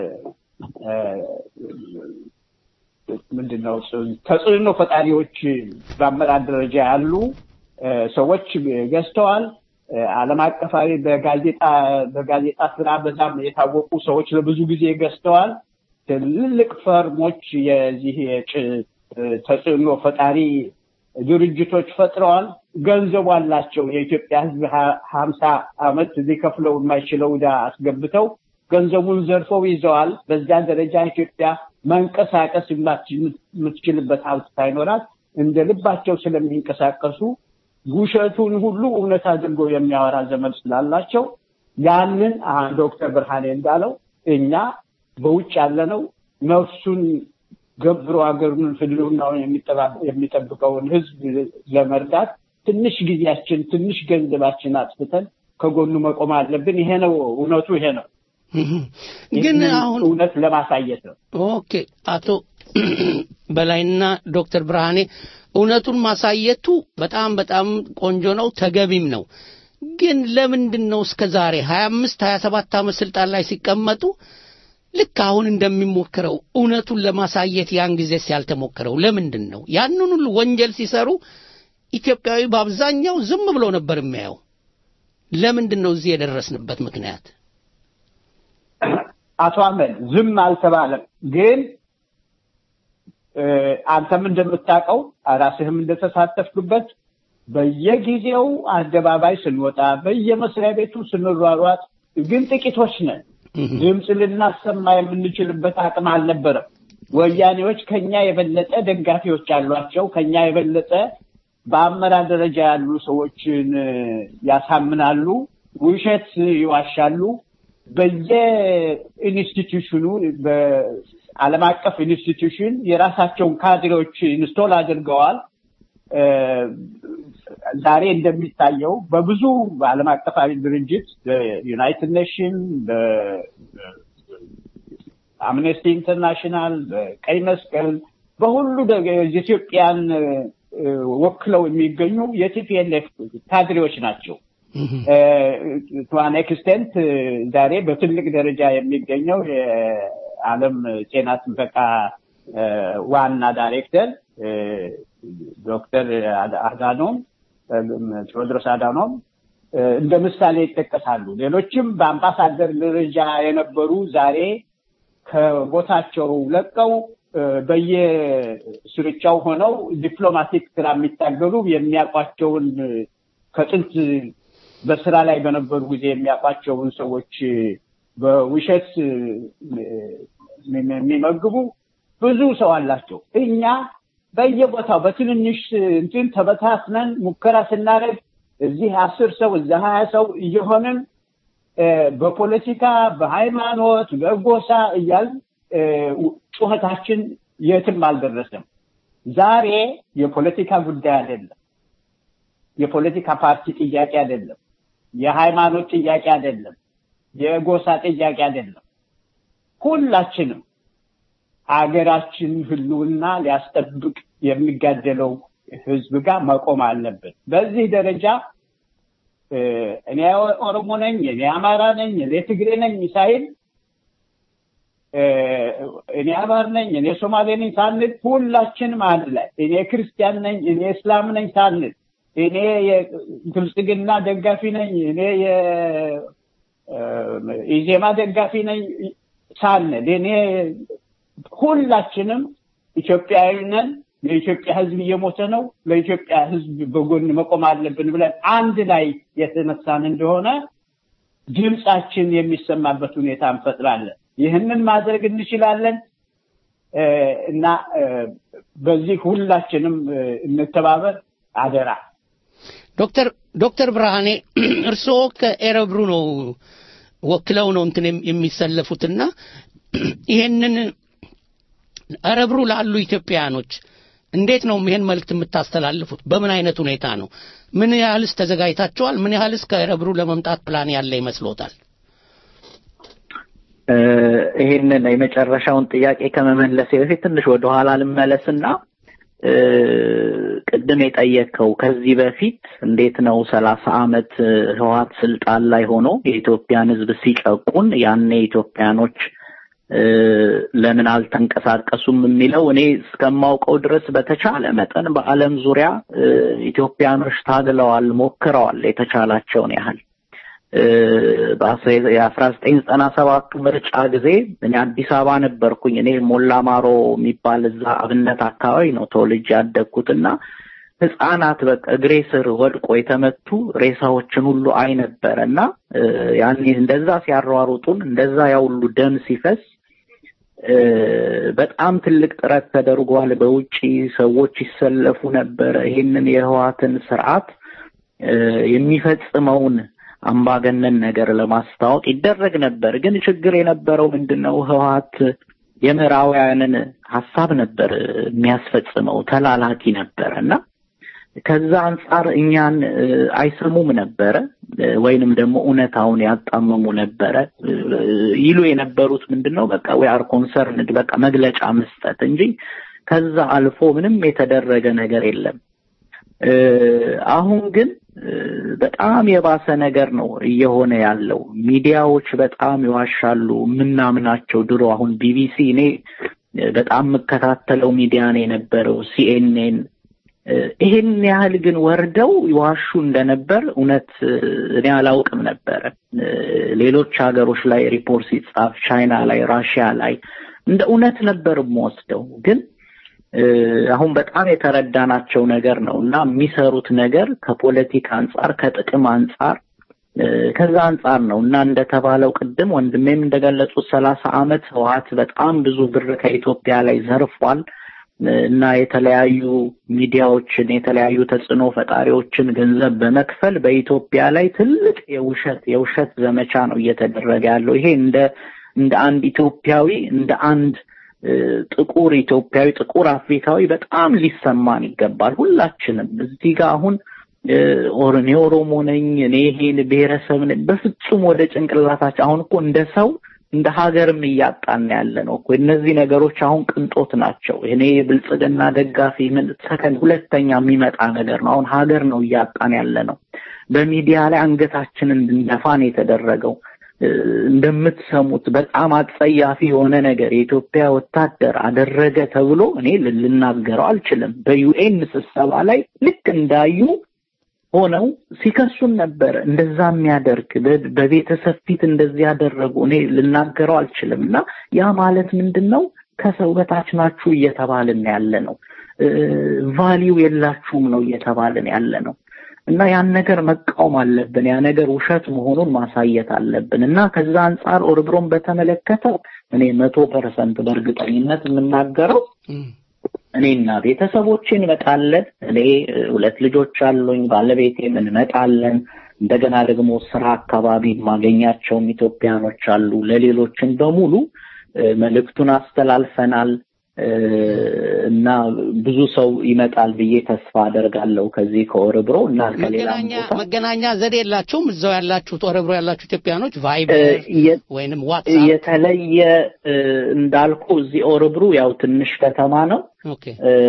ምንድነው ተጽዕኖ ፈጣሪዎች በአመራር ደረጃ ያሉ ሰዎች ገዝተዋል። ዓለም አቀፋዊ በጋዜጣ በጋዜጣ ስራ በዛም የታወቁ ሰዎች ለብዙ ጊዜ ገዝተዋል። ትልልቅ ፈርሞች የዚህ ተጽዕኖ ፈጣሪ ድርጅቶች ፈጥረዋል። ገንዘብ አላቸው። የኢትዮጵያ ህዝብ ሀምሳ ዓመት ሊከፍለው የማይችለው ዕዳ አስገብተው ገንዘቡን ዘርፈው ይዘዋል። በዛ ደረጃ ኢትዮጵያ መንቀሳቀስ የምትችልበት ሀብት ሳይኖራት እንደ ልባቸው ስለሚንቀሳቀሱ ውሸቱን ሁሉ እውነት አድርጎ የሚያወራ ዘመን ስላላቸው ያንን ዶክተር ብርሃኔ እንዳለው እኛ በውጭ ያለነው ነፍሱን ገብሮ ሀገሩን ፍልውናውን የሚጠብቀውን ህዝብ ለመርዳት ትንሽ ጊዜያችን ትንሽ ገንዘባችን አጥፍተን ከጎኑ መቆም አለብን። ይሄ ነው እውነቱ። ይሄ ነው ግን አሁን እውነት ለማሳየት ነው። ኦኬ አቶ በላይና ዶክተር ብርሃኔ እውነቱን ማሳየቱ በጣም በጣም ቆንጆ ነው፣ ተገቢም ነው። ግን ለምንድን ነው እስከዛሬ ሀያ አምስት ሀያ ሰባት ዓመት ስልጣን ላይ ሲቀመጡ ልክ አሁን እንደሚሞክረው እውነቱን ለማሳየት ያን ጊዜስ ያልተሞከረው ለምንድን ነው? ያንን ሁሉ ወንጀል ሲሰሩ ኢትዮጵያዊ በአብዛኛው ዝም ብሎ ነበር የሚያየው። ለምንድን ነው እዚህ የደረስንበት ምክንያት? አቶ አመል ዝም አልተባለም። ግን አንተም እንደምታውቀው ራስህም እንደተሳተፍክበት በየጊዜው አደባባይ ስንወጣ በየመስሪያ ቤቱ ስንሯሯጥ ግን ጥቂቶች ነን። ድምጽ ልናሰማ የምንችልበት አቅም አልነበረም። ወያኔዎች ከኛ የበለጠ ደጋፊዎች አሏቸው። ከኛ የበለጠ በአመራር ደረጃ ያሉ ሰዎችን ያሳምናሉ፣ ውሸት ይዋሻሉ። በየኢንስቲትዩሽኑ በዓለም አቀፍ ኢንስቲትዩሽን የራሳቸውን ካድሬዎች ኢንስቶል አድርገዋል። ዛሬ እንደሚታየው በብዙ ዓለም አቀፋዊ ድርጅት በዩናይትድ ኔሽን፣ በአምነስቲ ኢንተርናሽናል፣ በቀይ መስቀል በሁሉ የኢትዮጵያን ወክለው የሚገኙ የቲፒኤልኤፍ ካድሬዎች ናቸው። ቱዋን ኤክስቴንት ዛሬ በትልቅ ደረጃ የሚገኘው የዓለም ጤና ጥበቃ ዋና ዳይሬክተር ዶክተር አዳኖም ቴዎድሮስ አዳኖም እንደ ምሳሌ ይጠቀሳሉ። ሌሎችም በአምባሳደር ደረጃ የነበሩ ዛሬ ከቦታቸው ለቀው በየስርቻው ሆነው ዲፕሎማቲክ ስራ የሚታገሉ የሚያቋቸውን ከጥንት በስራ ላይ በነበሩ ጊዜ የሚያቋቸውን ሰዎች በውሸት የሚመግቡ ብዙ ሰው አላቸው። እኛ በየቦታው በትንንሽ እንትን ተበታትነን ሙከራ ስናደርግ እዚህ አስር ሰው እዛ ሀያ ሰው እየሆነን በፖለቲካ በሃይማኖት በጎሳ እያል ጩኸታችን የትም አልደረሰም። ዛሬ የፖለቲካ ጉዳይ አይደለም፣ የፖለቲካ ፓርቲ ጥያቄ አይደለም፣ የሃይማኖት ጥያቄ አይደለም፣ የጎሳ ጥያቄ አይደለም። ሁላችንም አገራችን ህልውና ሊያስጠብቅ የሚጋደለው ህዝብ ጋር መቆም አለበት። በዚህ ደረጃ እኔ ኦሮሞ ነኝ፣ እኔ አማራ ነኝ፣ እኔ ትግሬ ነኝ ሳይል እኔ አማራ ነኝ፣ እኔ ሶማሌ ነኝ ሳንል ሁላችንም አንድ ላይ እኔ ክርስቲያን ነኝ፣ እኔ እስላም ነኝ ሳንል እኔ የብልጽግና ደጋፊ ነኝ፣ እኔ የኢዜማ ደጋፊ ነኝ ሳንል እኔ ሁላችንም ኢትዮጵያዊ ነን፣ ለኢትዮጵያ ህዝብ እየሞተ ነው፣ ለኢትዮጵያ ህዝብ በጎን መቆም አለብን ብለን አንድ ላይ የተነሳን እንደሆነ ድምጻችን የሚሰማበት ሁኔታ እንፈጥራለን። ይህንን ማድረግ እንችላለን እና በዚህ ሁላችንም እንተባበር አደራ። ዶክተር ዶክተር ብርሃኔ እርስዎ ከኤረብሩ ነው ወክለው ነው እንትን የሚሰለፉትና ይሄንን ኤረብሩ ላሉ ኢትዮጵያኖች እንዴት ነው ይሄን መልእክት የምታስተላልፉት? በምን አይነት ሁኔታ ነው? ምን ያህልስ ተዘጋጅታችኋል? ምን ያህልስ ከኤረብሩ ለመምጣት ፕላን ያለ ይመስሎታል? ይሄንን የመጨረሻውን ጥያቄ ከመመለስ በፊት ትንሽ ወደ ኋላ ልመለስና ቅድም የጠየቀው ከዚህ በፊት እንዴት ነው ሰላሳ አመት ህወሓት ስልጣን ላይ ሆኖ የኢትዮጵያን ህዝብ ሲጨቁን ያኔ ኢትዮጵያኖች ለምን አልተንቀሳቀሱም የሚለው እኔ እስከማውቀው ድረስ በተቻለ መጠን በአለም ዙሪያ ኢትዮጵያኖች ታግለዋል፣ ሞክረዋል የተቻላቸውን ያህል። በ1997 ምርጫ ጊዜ እኔ አዲስ አበባ ነበርኩኝ። እኔ ሞላ ማሮ የሚባል እዛ አብነት አካባቢ ነው ተወልጄ ያደግኩትና ህፃናት በቃ እግሬ ስር ወድቆ የተመቱ ሬሳዎችን ሁሉ አይ ነበርና ያኔ እንደዛ ሲያሯሩጡን እንደዛ ያውሉ ደም ሲፈስ በጣም ትልቅ ጥረት ተደርጓል። በውጪ ሰዎች ይሰለፉ ነበር። ይሄንን የህወሓትን ስርዓት የሚፈጽመውን አምባገነን ነገር ለማስታወቅ ይደረግ ነበር። ግን ችግር የነበረው ምንድነው? ህወሓት የምዕራባውያንን ሐሳብ ነበር የሚያስፈጽመው፣ ተላላኪ ነበርና ከዛ አንፃር እኛን አይሰሙም ነበር ወይንም ደግሞ እውነታውን ያጣመሙ ነበር። ይሉ የነበሩት ምንድነው? በቃ we are concerned በቃ መግለጫ መስጠት እንጂ ከዛ አልፎ ምንም የተደረገ ነገር የለም። አሁን ግን በጣም የባሰ ነገር ነው እየሆነ ያለው። ሚዲያዎች በጣም ይዋሻሉ። ምናምናቸው ድሮ አሁን ቢቢሲ እኔ በጣም መከታተለው ሚዲያ ነው የነበረው፣ ሲኤንኤን ይሄን ያህል ግን ወርደው ይዋሹ እንደነበር እውነት እኔ አላውቅም ነበር። ሌሎች ሀገሮች ላይ ሪፖርት ሲጻፍ ቻይና ላይ ራሺያ ላይ እንደ እውነት ነበር የምወስደው። ግን አሁን በጣም የተረዳናቸው ነገር ነውና የሚሰሩት ነገር ከፖለቲካ አንፃር ከጥቅም አንፃር ከዛ አንፃር ነውና እንደተባለው ቅድም ወንድሜም እንደገለጹት ሰላሳ አመት ህወሓት በጣም ብዙ ብር ከኢትዮጵያ ላይ ዘርፏል እና የተለያዩ ሚዲያዎችን የተለያዩ ተጽዕኖ ፈጣሪዎችን ገንዘብ በመክፈል በኢትዮጵያ ላይ ትልቅ የውሸት የውሸት ዘመቻ ነው እየተደረገ ያለው። ይሄ እንደ እንደ አንድ ኢትዮጵያዊ እንደ አንድ ጥቁር ኢትዮጵያዊ ጥቁር አፍሪካዊ በጣም ሊሰማን ይገባል። ሁላችንም እዚህ ጋር አሁን ኦሮሞ ኦሮሞ ነኝ እኔ ይሄን ብሔረሰብ ነኝ በፍጹም ወደ ጭንቅላታችን አሁን እኮ እንደ ሰው እንደ ሀገርም እያጣን ያለ ነው እኮ። እነዚህ ነገሮች አሁን ቅንጦት ናቸው። እኔ ብልጽግና ደጋፊ ምን ሰከንድ ሁለተኛ የሚመጣ ነገር ነው። አሁን ሀገር ነው እያጣን ያለ ነው። በሚዲያ ላይ አንገታችንን እንድንደፋን የተደረገው እንደምትሰሙት በጣም አጸያፊ የሆነ ነገር የኢትዮጵያ ወታደር አደረገ ተብሎ እኔ ልናገረው አልችልም። በዩኤን ስብሰባ ላይ ልክ እንዳዩ ሆነው ሲከሱን ነበር። እንደዛ የሚያደርግ በቤተሰብ ፊት እንደዚህ ያደረጉ እኔ ልናገረው አልችልምና ያ ማለት ምንድነው? ከሰው በታች ናችሁ እየተባልን ያለ ነው። ቫልዩ የላችሁም ነው እየተባልን ያለ ነው። እና ያን ነገር መቃወም አለብን። ያ ነገር ውሸት መሆኑን ማሳየት አለብን። እና ከዛ አንፃር ኦሮብሮን በተመለከተ እኔ መቶ ፐርሰንት በእርግጠኝነት የምናገረው እኔና ቤተሰቦቼ እንመጣለን። እኔ ሁለት ልጆች አሉኝ፣ ባለቤቴም እንመጣለን። እንደገና ደግሞ ስራ አካባቢ ማገኛቸውም ኢትዮጵያኖች አሉ። ለሌሎችም በሙሉ መልእክቱን አስተላልፈናል እና ብዙ ሰው ይመጣል ብዬ ተስፋ አደርጋለሁ። ከዚህ ከኦሮብሮ እና ከሌላም ቦታ መገናኛ ዘዴ የላችሁም? እዛው ያላችሁት ኦሮብሮ ያላችሁ ኢትዮጵያኖች ቫይበር ወይንም ዋትስአፕ የተለየ እንዳልኩ እዚህ ኦሮብሮ ያው ትንሽ ከተማ ነው። ኦኬ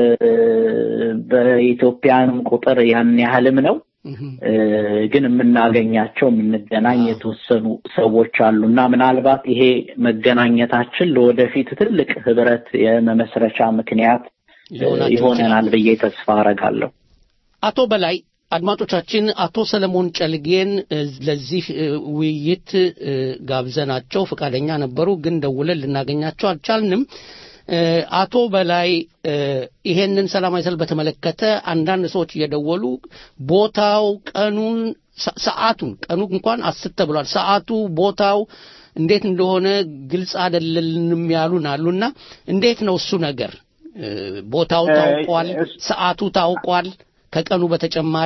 በኢትዮጵያንም ቁጥር ያን ያህልም ነው። ግን የምናገኛቸው የምንገናኝ የተወሰኑ ሰዎች አሉና ምናልባት ይሄ መገናኘታችን ለወደፊት ትልቅ ህብረት የመመስረቻ ምክንያት ይሆነናል ብዬ ተስፋ አረጋለሁ። አቶ በላይ አድማጮቻችን አቶ ሰለሞን ጨልጌን ለዚህ ውይይት ጋብዘናቸው ፈቃደኛ ነበሩ፣ ግን ደውለን ልናገኛቸው አልቻልንም። አቶ በላይ ይሄንን ሰላማዊ ሰልፍ በተመለከተ አንዳንድ ሰዎች እየደወሉ ቦታው፣ ቀኑን፣ ሰዓቱን ቀኑ እንኳን አስር ተብሏል፣ ሰዓቱ ቦታው እንዴት እንደሆነ ግልጽ አይደለም ያሉን አሉና እንዴት ነው እሱ ነገር? ቦታው ታውቋል? ሰዓቱ ታውቋል? ከቀኑ በተጨማሪ?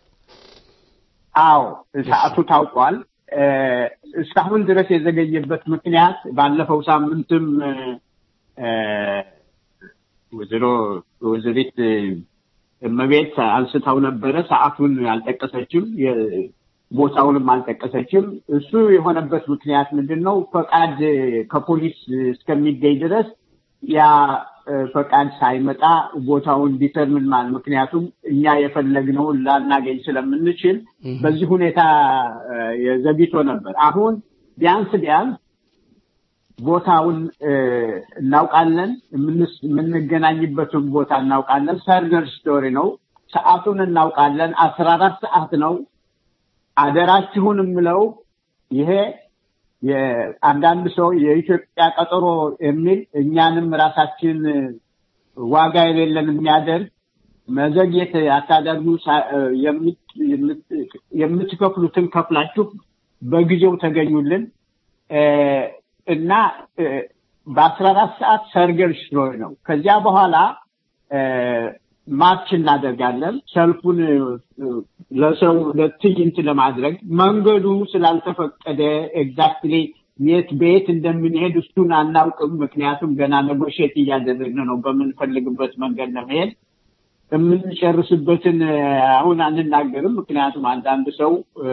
አዎ ሰዓቱ ታውቋል። እስካሁን ድረስ የዘገየበት ምክንያት ባለፈው ሳምንትም ወዘሮ ወዘሪት እመቤት አንስታው ነበረ። ሰዓቱን አልጠቀሰችም፣ ቦታውንም አልጠቀሰችም። እሱ የሆነበት ምክንያት ምንድነው? ፈቃድ ከፖሊስ እስከሚገኝ ድረስ ያ ፈቃድ ሳይመጣ ቦታውን ዲተርሚን ማለት ምክንያቱም እኛ የፈለግነውን ላናገኝ ስለምንችል በዚህ ሁኔታ የዘግይቶ ነበር። አሁን ቢያንስ ቢያንስ ቦታውን እናውቃለን፣ የምንገናኝበትን ቦታ እናውቃለን። ሰርገር ስቶሪ ነው። ሰዓቱን እናውቃለን። አስራ አራት ሰዓት ነው። አደራችሁን ምለው ይሄ የአንዳንድ ሰው የኢትዮጵያ ቀጠሮ የሚል እኛንም ራሳችን ዋጋ የሌለን የሚያደርግ መዘግየት አታደርጉ፣ የምትከፍሉትን ከፍላችሁ በጊዜው ተገኙልን እና በአስራ አራት ሰዓት ሰርገር ስቶሪ ነው። ከዚያ በኋላ ማርች እናደርጋለን። ሰልፉን ለሰው ለትዕይንት ለማድረግ መንገዱ ስላልተፈቀደ ኤግዛክትሊ የት ቤት እንደምንሄድ እሱን አናውቅም። ምክንያቱም ገና ኔጎሽየት እያደረግን ነው በምንፈልግበት መንገድ ለመሄድ። የምንጨርስበትን አሁን አንናገርም። ምክንያቱም አንዳንድ ሰው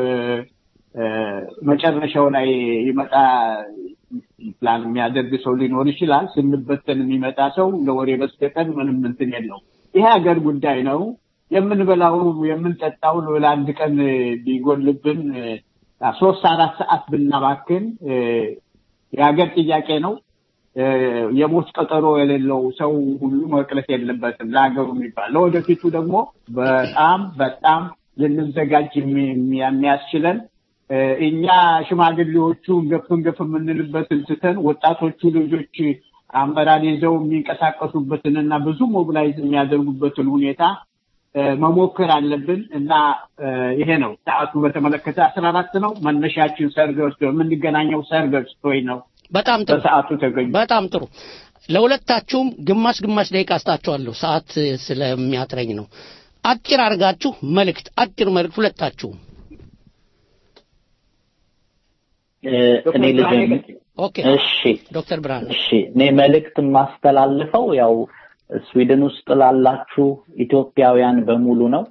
መጨረሻው ላይ ይመጣ ፕላን የሚያደርግ ሰው ሊኖር ይችላል። ስንበተን የሚመጣ ሰው ለወሬ በስተቀር ምንም እንትን የለው። ይሄ ሀገር ጉዳይ ነው። የምንበላው የምንጠጣው ለአንድ ቀን ቢጎልብን ሶስት አራት ሰዓት ብናባክን የሀገር ጥያቄ ነው። የሞት ቀጠሮ የሌለው ሰው ሁሉ መቅረት የለበትም ለሀገሩ የሚባል። ለወደፊቱ ደግሞ በጣም በጣም ልንዘጋጅ የሚያስችለን እኛ ሽማግሌዎቹ ገፍን ገፍ የምንልበትን ትተን ወጣቶቹ ልጆች አመራር ይዘው የሚንቀሳቀሱበትንና ብዙ ሞቢላይዝ የሚያደርጉበትን ሁኔታ መሞከር አለብን እና ይሄ ነው። ሰዓቱ በተመለከተ አስራ አራት ነው። መነሻችን ሰርገስ ነው። የምንገናኘው ሰርገስ ሆይ ነው። በጣም ጥሩ ሰዓቱ ተገኘ። በጣም ጥሩ። ለሁለታችሁም ግማሽ ግማሽ ደቂቃ አስታችኋለሁ፣ ሰዓት ስለሚያጥረኝ ነው። አጭር አርጋችሁ መልእክት አጭር መልእክት ሁለታችሁም። እኔ ልጀምር። ኦኬ እሺ ዶክተር ብርሃኑ። እሺ እኔ መልእክት ማስተላልፈው ያው ስዊድን ውስጥ ላላችሁ ኢትዮጵያውያን በሙሉ ነው።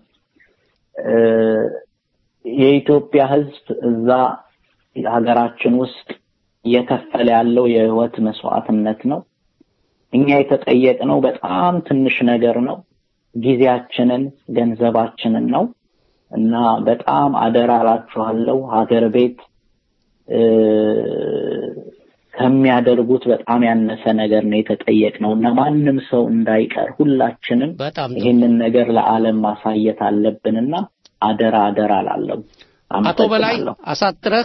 የኢትዮጵያ ሕዝብ እዛ ሀገራችን ውስጥ እየከፈለ ያለው የህይወት መስዋዕትነት ነው። እኛ የተጠየቅነው በጣም ትንሽ ነገር ነው፣ ጊዜያችንን ገንዘባችንን ነው እና በጣም አደራላችኋለሁ ሀገር ቤት ከሚያደርጉት በጣም ያነሰ ነገር ነው የተጠየቅነውና ማንንም ሰው እንዳይቀር ሁላችንም ይሄንን ነገር ለዓለም ማሳየት አለብንና አደራ አደራ አላለሁ። አቶ በላይ አሳጥረህ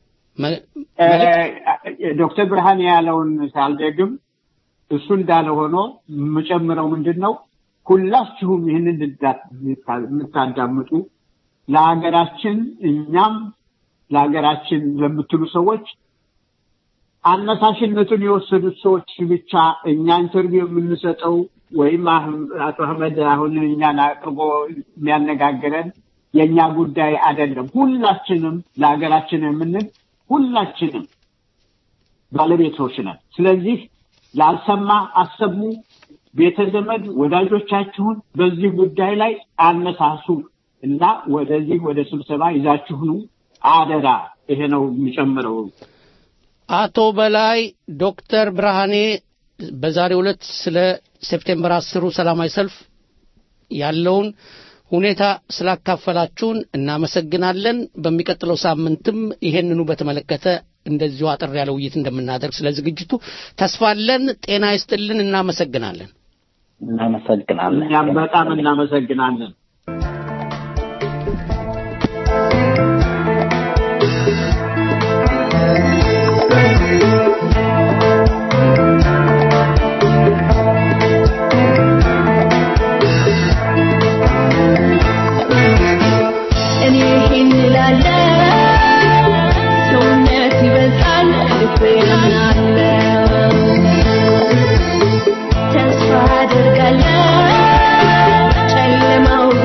ዶክተር ብርሃኔ ያለውን ሳልደግም እሱ እንዳለ ሆኖ መጨመረው ምንድነው ሁላችሁም ይሄንን እንድታዳምጡ ለሀገራችን እኛም ለሀገራችን ለምትሉ ሰዎች አነሳሽነቱን የወሰዱት ሰዎች ብቻ እኛ ኢንተርቪው የምንሰጠው ወይም አቶ አህመድ አሁን እኛን አቅርቦ የሚያነጋግረን የኛ ጉዳይ አይደለም። ሁላችንም ለሀገራችን የምንል ሁላችንም ባለቤቶች ነን። ስለዚህ ላልሰማ አሰሙ፣ ቤተዘመድ ወዳጆቻችሁን በዚህ ጉዳይ ላይ አነሳሱ እና ወደዚህ ወደ ስብሰባ ይዛችሁ ነው አደራ። ይሄ ነው የሚጨምረው። አቶ በላይ ዶክተር ብርሃኔ በዛሬው ዕለት ስለ ሴፕቴምበር አስሩ ሰላማዊ ሰልፍ ያለውን ሁኔታ ስላካፈላችሁን እናመሰግናለን። በሚቀጥለው ሳምንትም ይሄንኑ በተመለከተ እንደዚሁ አጥር ያለ ውይይት እንደምናደርግ ስለ ዝግጅቱ ተስፋለን። ጤና ይስጥልን። እናመሰግናለን። እናመሰግናለን። እኛም በጣም እናመሰግናለን። ተስፋ አደርጋለሁ ጨለማው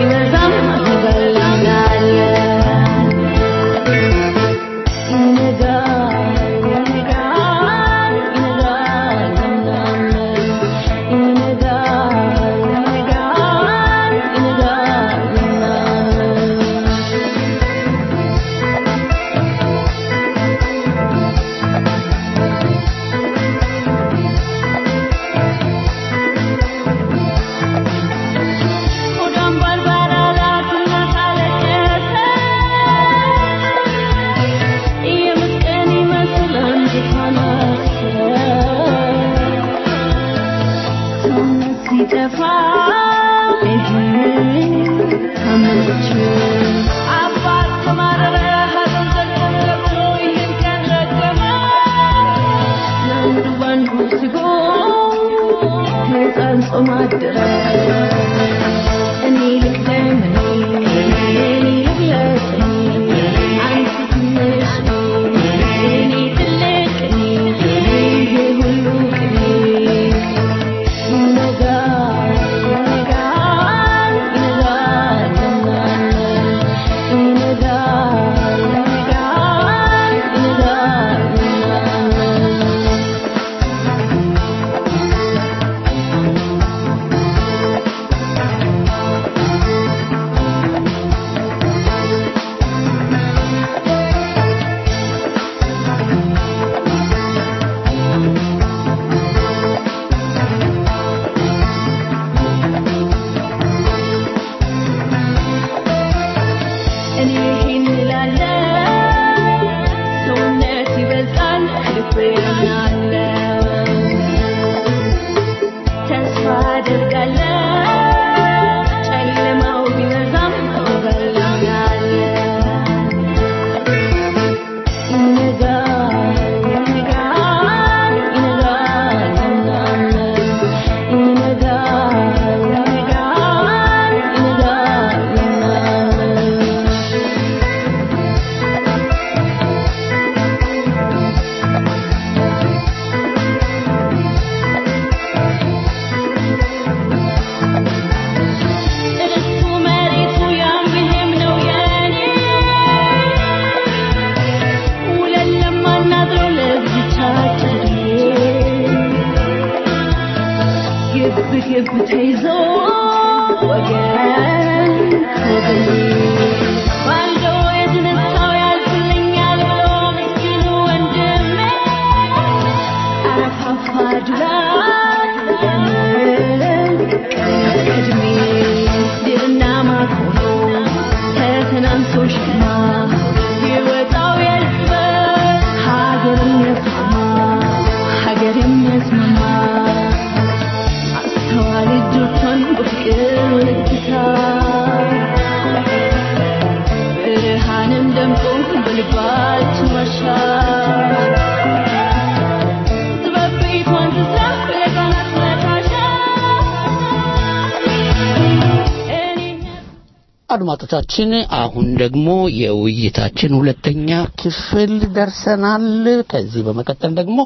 አድማጮቻችን አሁን ደግሞ የውይይታችን ሁለተኛ ክፍል ደርሰናል። ከዚህ በመቀጠል ደግሞ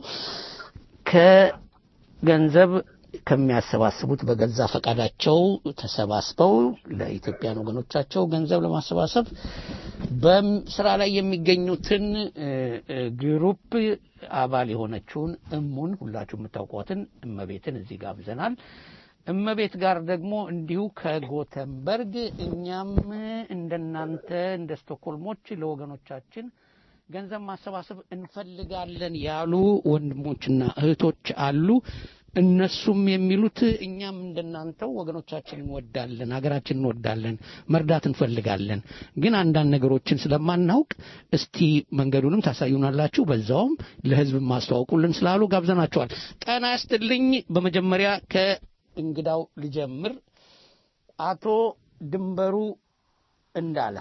ከገንዘብ ከሚያሰባስቡት በገዛ ፈቃዳቸው ተሰባስበው ለኢትዮጵያን ወገኖቻቸው ገንዘብ ለማሰባሰብ በስራ ላይ የሚገኙትን ግሩፕ አባል የሆነችውን እሙን ሁላችሁ የምታውቋትን እመቤትን እዚህ ጋብዘናል። እመቤት ጋር ደግሞ እንዲሁ ከጎተንበርግ እኛም እንደናንተ እንደ ስቶክሆልሞች ለወገኖቻችን ገንዘብ ማሰባሰብ እንፈልጋለን ያሉ ወንድሞችና እህቶች አሉ። እነሱም የሚሉት እኛም እንደናንተው ወገኖቻችንን እንወዳለን፣ ሀገራችንን እንወዳለን፣ መርዳት እንፈልጋለን፣ ግን አንዳንድ ነገሮችን ስለማናውቅ እስቲ መንገዱንም ታሳዩናላችሁ፣ በዛውም ለህዝብ ማስተዋወቁልን ስላሉ ጋብዘናቸዋል። ጤና ይስጥልኝ። በመጀመሪያ ከእንግዳው ልጀምር። አቶ ድንበሩ እንዳለ።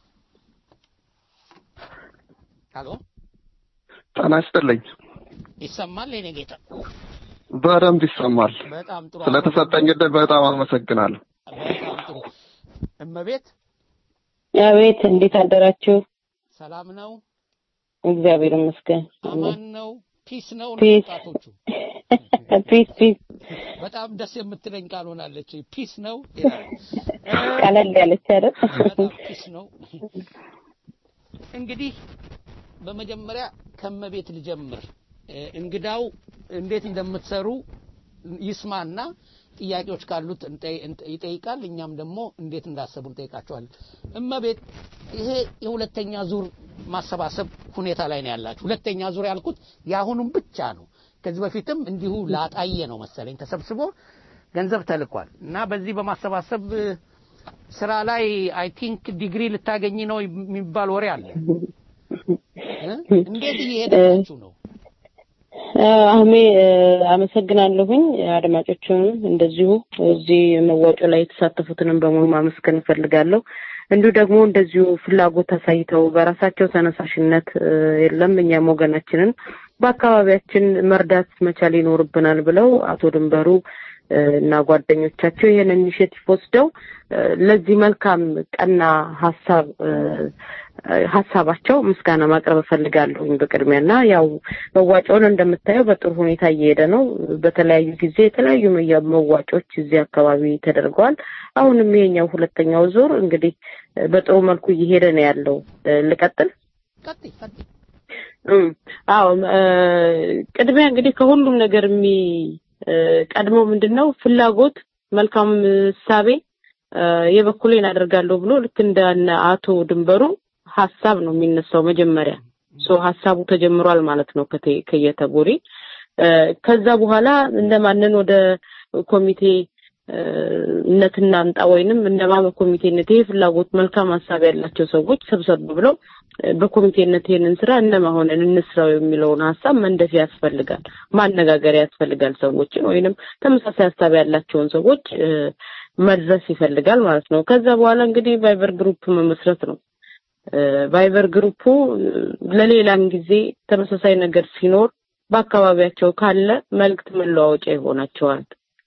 ሄሎ፣ ጤና ይስጥልኝ። ይሰማል የኔ ጌታ? በደንብ ይሰማል። በጣም ጥሩ። ስለተሰጠኝ እድል በጣም አመሰግናለሁ። በጣም ጥሩ። እመቤት። አቤት፣ እንዴት አደራችሁ? ሰላም ነው? እግዚአብሔር ይመስገን። አማን ነው? ፒስ ነው? ወጣቶቹ ፒስ ፒስ። በጣም ደስ የምትለኝ ቃል ሆናለች። ፒስ ነው ቀለል ያለች አይደል? በጣም ፒስ ነው። እንግዲህ በመጀመሪያ ከመቤት ልጀምር። እንግዳው እንዴት እንደምትሰሩ ይስማና ጥያቄዎች ካሉት ይጠይቃል። እኛም ደግሞ እንዴት እንዳሰቡ እንጠይቃቸዋለን። እመቤት፣ ይሄ የሁለተኛ ዙር ማሰባሰብ ሁኔታ ላይ ነው ያላችሁ። ሁለተኛ ዙር ያልኩት ያሁኑም ብቻ ነው። ከዚህ በፊትም እንዲሁ ላጣየ ነው መሰለኝ ተሰብስቦ ገንዘብ ተልኳል እና በዚህ በማሰባሰብ ስራ ላይ አይ ቲንክ ዲግሪ ልታገኝ ነው የሚባል ወሬ አለ። እንዴት እየሄዳችሁ ነው? አህሜ አመሰግናለሁኝ። አድማጮቹን እንደዚሁ እዚህ መዋጮ ላይ የተሳተፉትንም በሙሉ ማመስገን ፈልጋለሁ። እንዲሁ ደግሞ እንደዚሁ ፍላጎት አሳይተው በራሳቸው ተነሳሽነት የለም እኛም ወገናችንን በአካባቢያችን መርዳት መቻል ይኖርብናል ብለው አቶ ድንበሩ እና ጓደኞቻቸው ይሄን ኢኒሼቲቭ ወስደው ለዚህ መልካም ቀና ሐሳብ ሐሳባቸው ምስጋና ማቅረብ ፈልጋለሁ በቅድሚያና ያው መዋጮውን እንደምታየው በጥሩ ሁኔታ እየሄደ ነው። በተለያዩ ጊዜ የተለያዩ መዋጮች እዚህ አካባቢ ተደርገዋል። አሁንም ይሄኛው ሁለተኛው ዙር እንግዲህ በጥሩ መልኩ እየሄደ ነው ያለው። ልቀጥል? ቀጥይ ቀጥይ። አዎ ቅድሚያ እንግዲህ ከሁሉም ነገር ሚ ቀድሞ ምንድነው ፍላጎት መልካም ሳቤ የበኩሌን አደርጋለሁ ብሎ ልክ እንደ አቶ ድንበሩ ሐሳብ ነው የሚነሳው መጀመሪያ ሶ ሐሳቡ ተጀምሯል ማለት ነው ከየተቦሪ ከዛ በኋላ እንደማንን ወደ ኮሚቴ እነትና አንጣ ወይንም እንደማመ ኮሚቴነት ፍላጎት መልካም ሐሳብ ያላቸው ሰዎች ሰብሰብ ብለው በኮሚቴነት ይሄንን ስራ እንደማሆነን እንስራው የሚለውን ሐሳብ መንደፍ ያስፈልጋል፣ ማነጋገር ያስፈልጋል ሰዎችን ወይንም ተመሳሳይ ሐሳብ ያላቸውን ሰዎች መድረስ ይፈልጋል ማለት ነው። ከዛ በኋላ እንግዲህ ቫይበር ግሩፕ መመስረት ነው። ቫይበር ግሩፑ ለሌላም ጊዜ ተመሳሳይ ነገር ሲኖር በአካባቢያቸው ካለ መልክት መለዋወጫ ይሆናቸዋል፣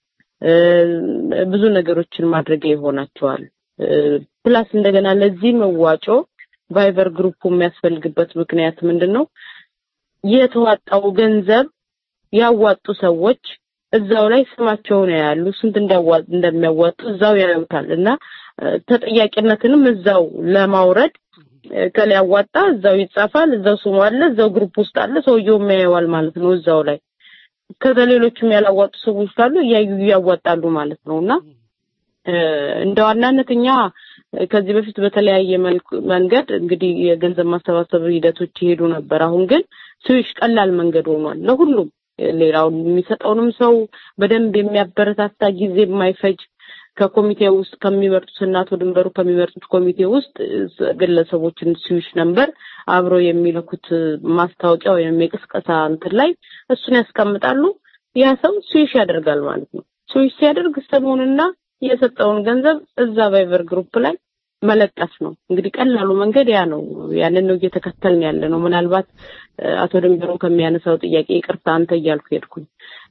ብዙ ነገሮችን ማድረግ ይሆናቸዋል። ፕላስ እንደገና ለዚህ መዋጮ ቫይበር ግሩፑ የሚያስፈልግበት ምክንያት ምንድነው? የተዋጣው ገንዘብ ያዋጡ ሰዎች እዛው ላይ ስማቸው ነው ያሉ ስንት እንዳዋጥ እንደሚያዋጡ እዛው ያዩታልና ተጠያቂነትንም እዛው ለማውረድ ከሊያዋጣ እዛው ይጻፋል፣ እዛው ስሙ አለ፣ እዛው ግሩፕ ውስጥ አለ፣ ሰውየው የሚያየዋል ማለት ነው እዛው ላይ። ከሌሎችም ያላዋጡ ሰዎች ካሉ ያዩ ያዋጣሉ ማለት ነውና እንደዋናነትኛ ከዚህ በፊት በተለያየ መንገድ እንግዲህ የገንዘብ ማሰባሰብ ሂደቶች ይሄዱ ነበር። አሁን ግን ስዊሽ ቀላል መንገድ ሆኗል ለሁሉም። ሌላው የሚሰጠውንም ሰው በደንብ የሚያበረታታ ጊዜ የማይፈጅ ከኮሚቴው ውስጥ ከሚመርጡት እናቶ ድንበሩ ከሚመርጡት ኮሚቴ ውስጥ ግለሰቦችን ስዊሽ ነምበር አብሮ የሚልኩት ማስታወቂያ ወይም የቅስቀሳ እንትን ላይ እሱን ያስቀምጣሉ። ያ ሰው ስዊሽ ያደርጋል ማለት ነው። ስዊሽ ሲያደርግ ስሙንና የሰጠውን ገንዘብ እዛ ቫይበር ግሩፕ ላይ መለቀስ ነው። እንግዲህ ቀላሉ መንገድ ያ ነው። ያንን ነው እየተከተልን ያለ ነው። ምናልባት አቶ ድንበሩ ከሚያነሳው ጥያቄ ይቅርታ አንተ እያልኩ ሄድኩኝ።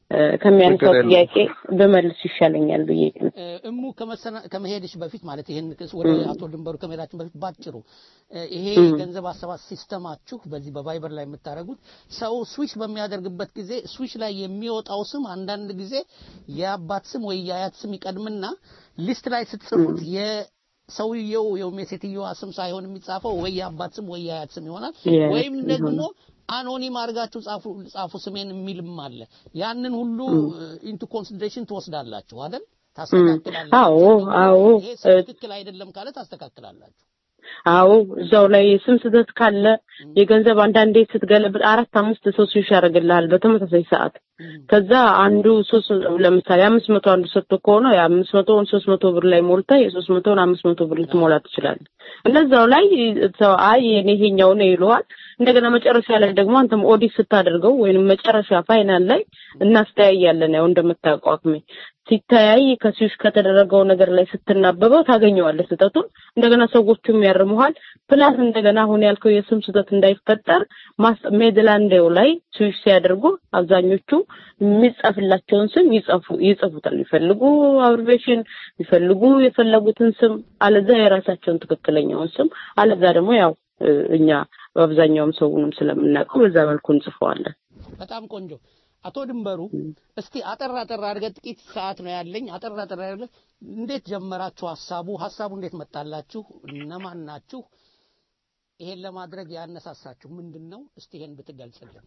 ከሚያነሳው ጥያቄ በመልስ ይሻለኛል ብዬ እሙ ከመሰና ከመሄድሽ በፊት ማለት ይሄን ወደ አቶ ድንበሩ ከመሄዳችን በፊት ባጭሩ ይሄ ገንዘብ አሰባስ ሲስተማችሁ በዚህ በቫይበር ላይ የምታረጉት ሰው ስዊች በሚያደርግበት ጊዜ ስዊች ላይ የሚወጣው ስም አንዳንድ ጊዜ የአባት ስም ወይ የአያት ስም ይቀድምና ሊስት ላይ ስትጽፉት የሰውየው የሜሴትየዋ ስም ሳይሆን የሚጻፈው ወይ የአባት ስም ወይ የአያት ስም ይሆናል ወይም ደግሞ አኖኒም አርጋችሁ ጻፉ ጻፉ ስሜን የሚልም አለ ያንን ሁሉ ኢንቱ ኮንሲደሬሽን ትወስዳላችሁ አይደል ታስተካክላላችሁ አዎ አዎ ትክክል አይደለም ካለ ታስተካክላላችሁ አዎ እዛው ላይ ስም ስህተት ካለ የገንዘብ አንዳንዴ ስትገለብጥ አራት አምስት ሰው ሲሽ ያደርግልሃል በተመሳሳይ ሰዓት ከዛ አንዱ ሶስት ለምሳሌ አምስት መቶ አንዱ ሰጥቶ ከሆነ ያ አምስት መቶ ሶስት መቶ ብር ላይ ሞልታ የ300 መቶውን አምስት መቶ ብር ልትሞላ ትችላለህ እንደዛው ላይ ሰው አይ የኔ ይሄኛው ነው ይሏል እንደገና መጨረሻ ላይ ደግሞ አንተም ኦዲት ስታደርገው ወይንም መጨረሻ ፋይናል ላይ እናስተያያለን ያው እንደምታቋቁም ሲታያይ ከሲሽ ከተደረገው ነገር ላይ ስትናበበው ታገኘዋለህ ስህተቱን እንደገና ሰዎቹም ያርሙሃል ፕላስ እንደገና አሁን ያልከው የስም ስህተት እንዳይፈጠር ሜድላንዴው ላይ ሲሽ ሲያደርጉ አብዛኞቹ የሚጻፍላቸውን ስም ይጻፉ ይጻፉታል ይፈልጉ አብሪቬሽን ይፈልጉ የፈለጉትን ስም አለዛ የራሳቸውን ትክክለኛውን ስም አለዛ ደግሞ ያው እኛ በአብዛኛውም ሰውንም ስለምናውቀው በዛ መልኩ እንጽፈዋለን በጣም ቆንጆ አቶ ድንበሩ እስቲ አጠራ አጠራ አድርገህ ጥቂት ሰዓት ነው ያለኝ አጠራ አጠራ አድርገህ እንዴት ጀመራችሁ ሐሳቡ ሐሳቡ እንዴት መጣላችሁ እነማን ናችሁ ይሄን ለማድረግ ያነሳሳችሁ ምንድነው እስቲ ይሄን ብትገልጽልን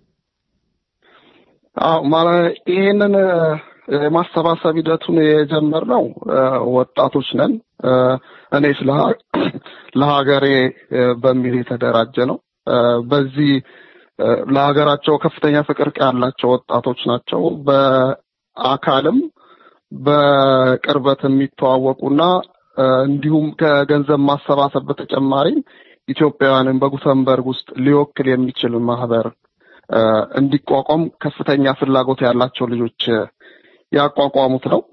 አው ማለት ይሄንን ማስተባሰብ ሂደቱን የጀመርነው ወጣቶች ነን እኔ ስለ ለሀገሬ በሚል የተደራጀ ነው በዚህ ለሀገራቸው ከፍተኛ ፍቅር ያላቸው ወጣቶች ናቸው በአካልም በቅርበት የሚተዋወቁና እንዲሁም ከገንዘብ ማሰባሰብ በተጨማሪ ኢትዮጵያውያንን በጉተንበርግ ውስጥ ሊወክል የሚችል ማህበር እንዲቋቋም ከፍተኛ ፍላጎት ያላቸው ልጆች ያቋቋሙት ነው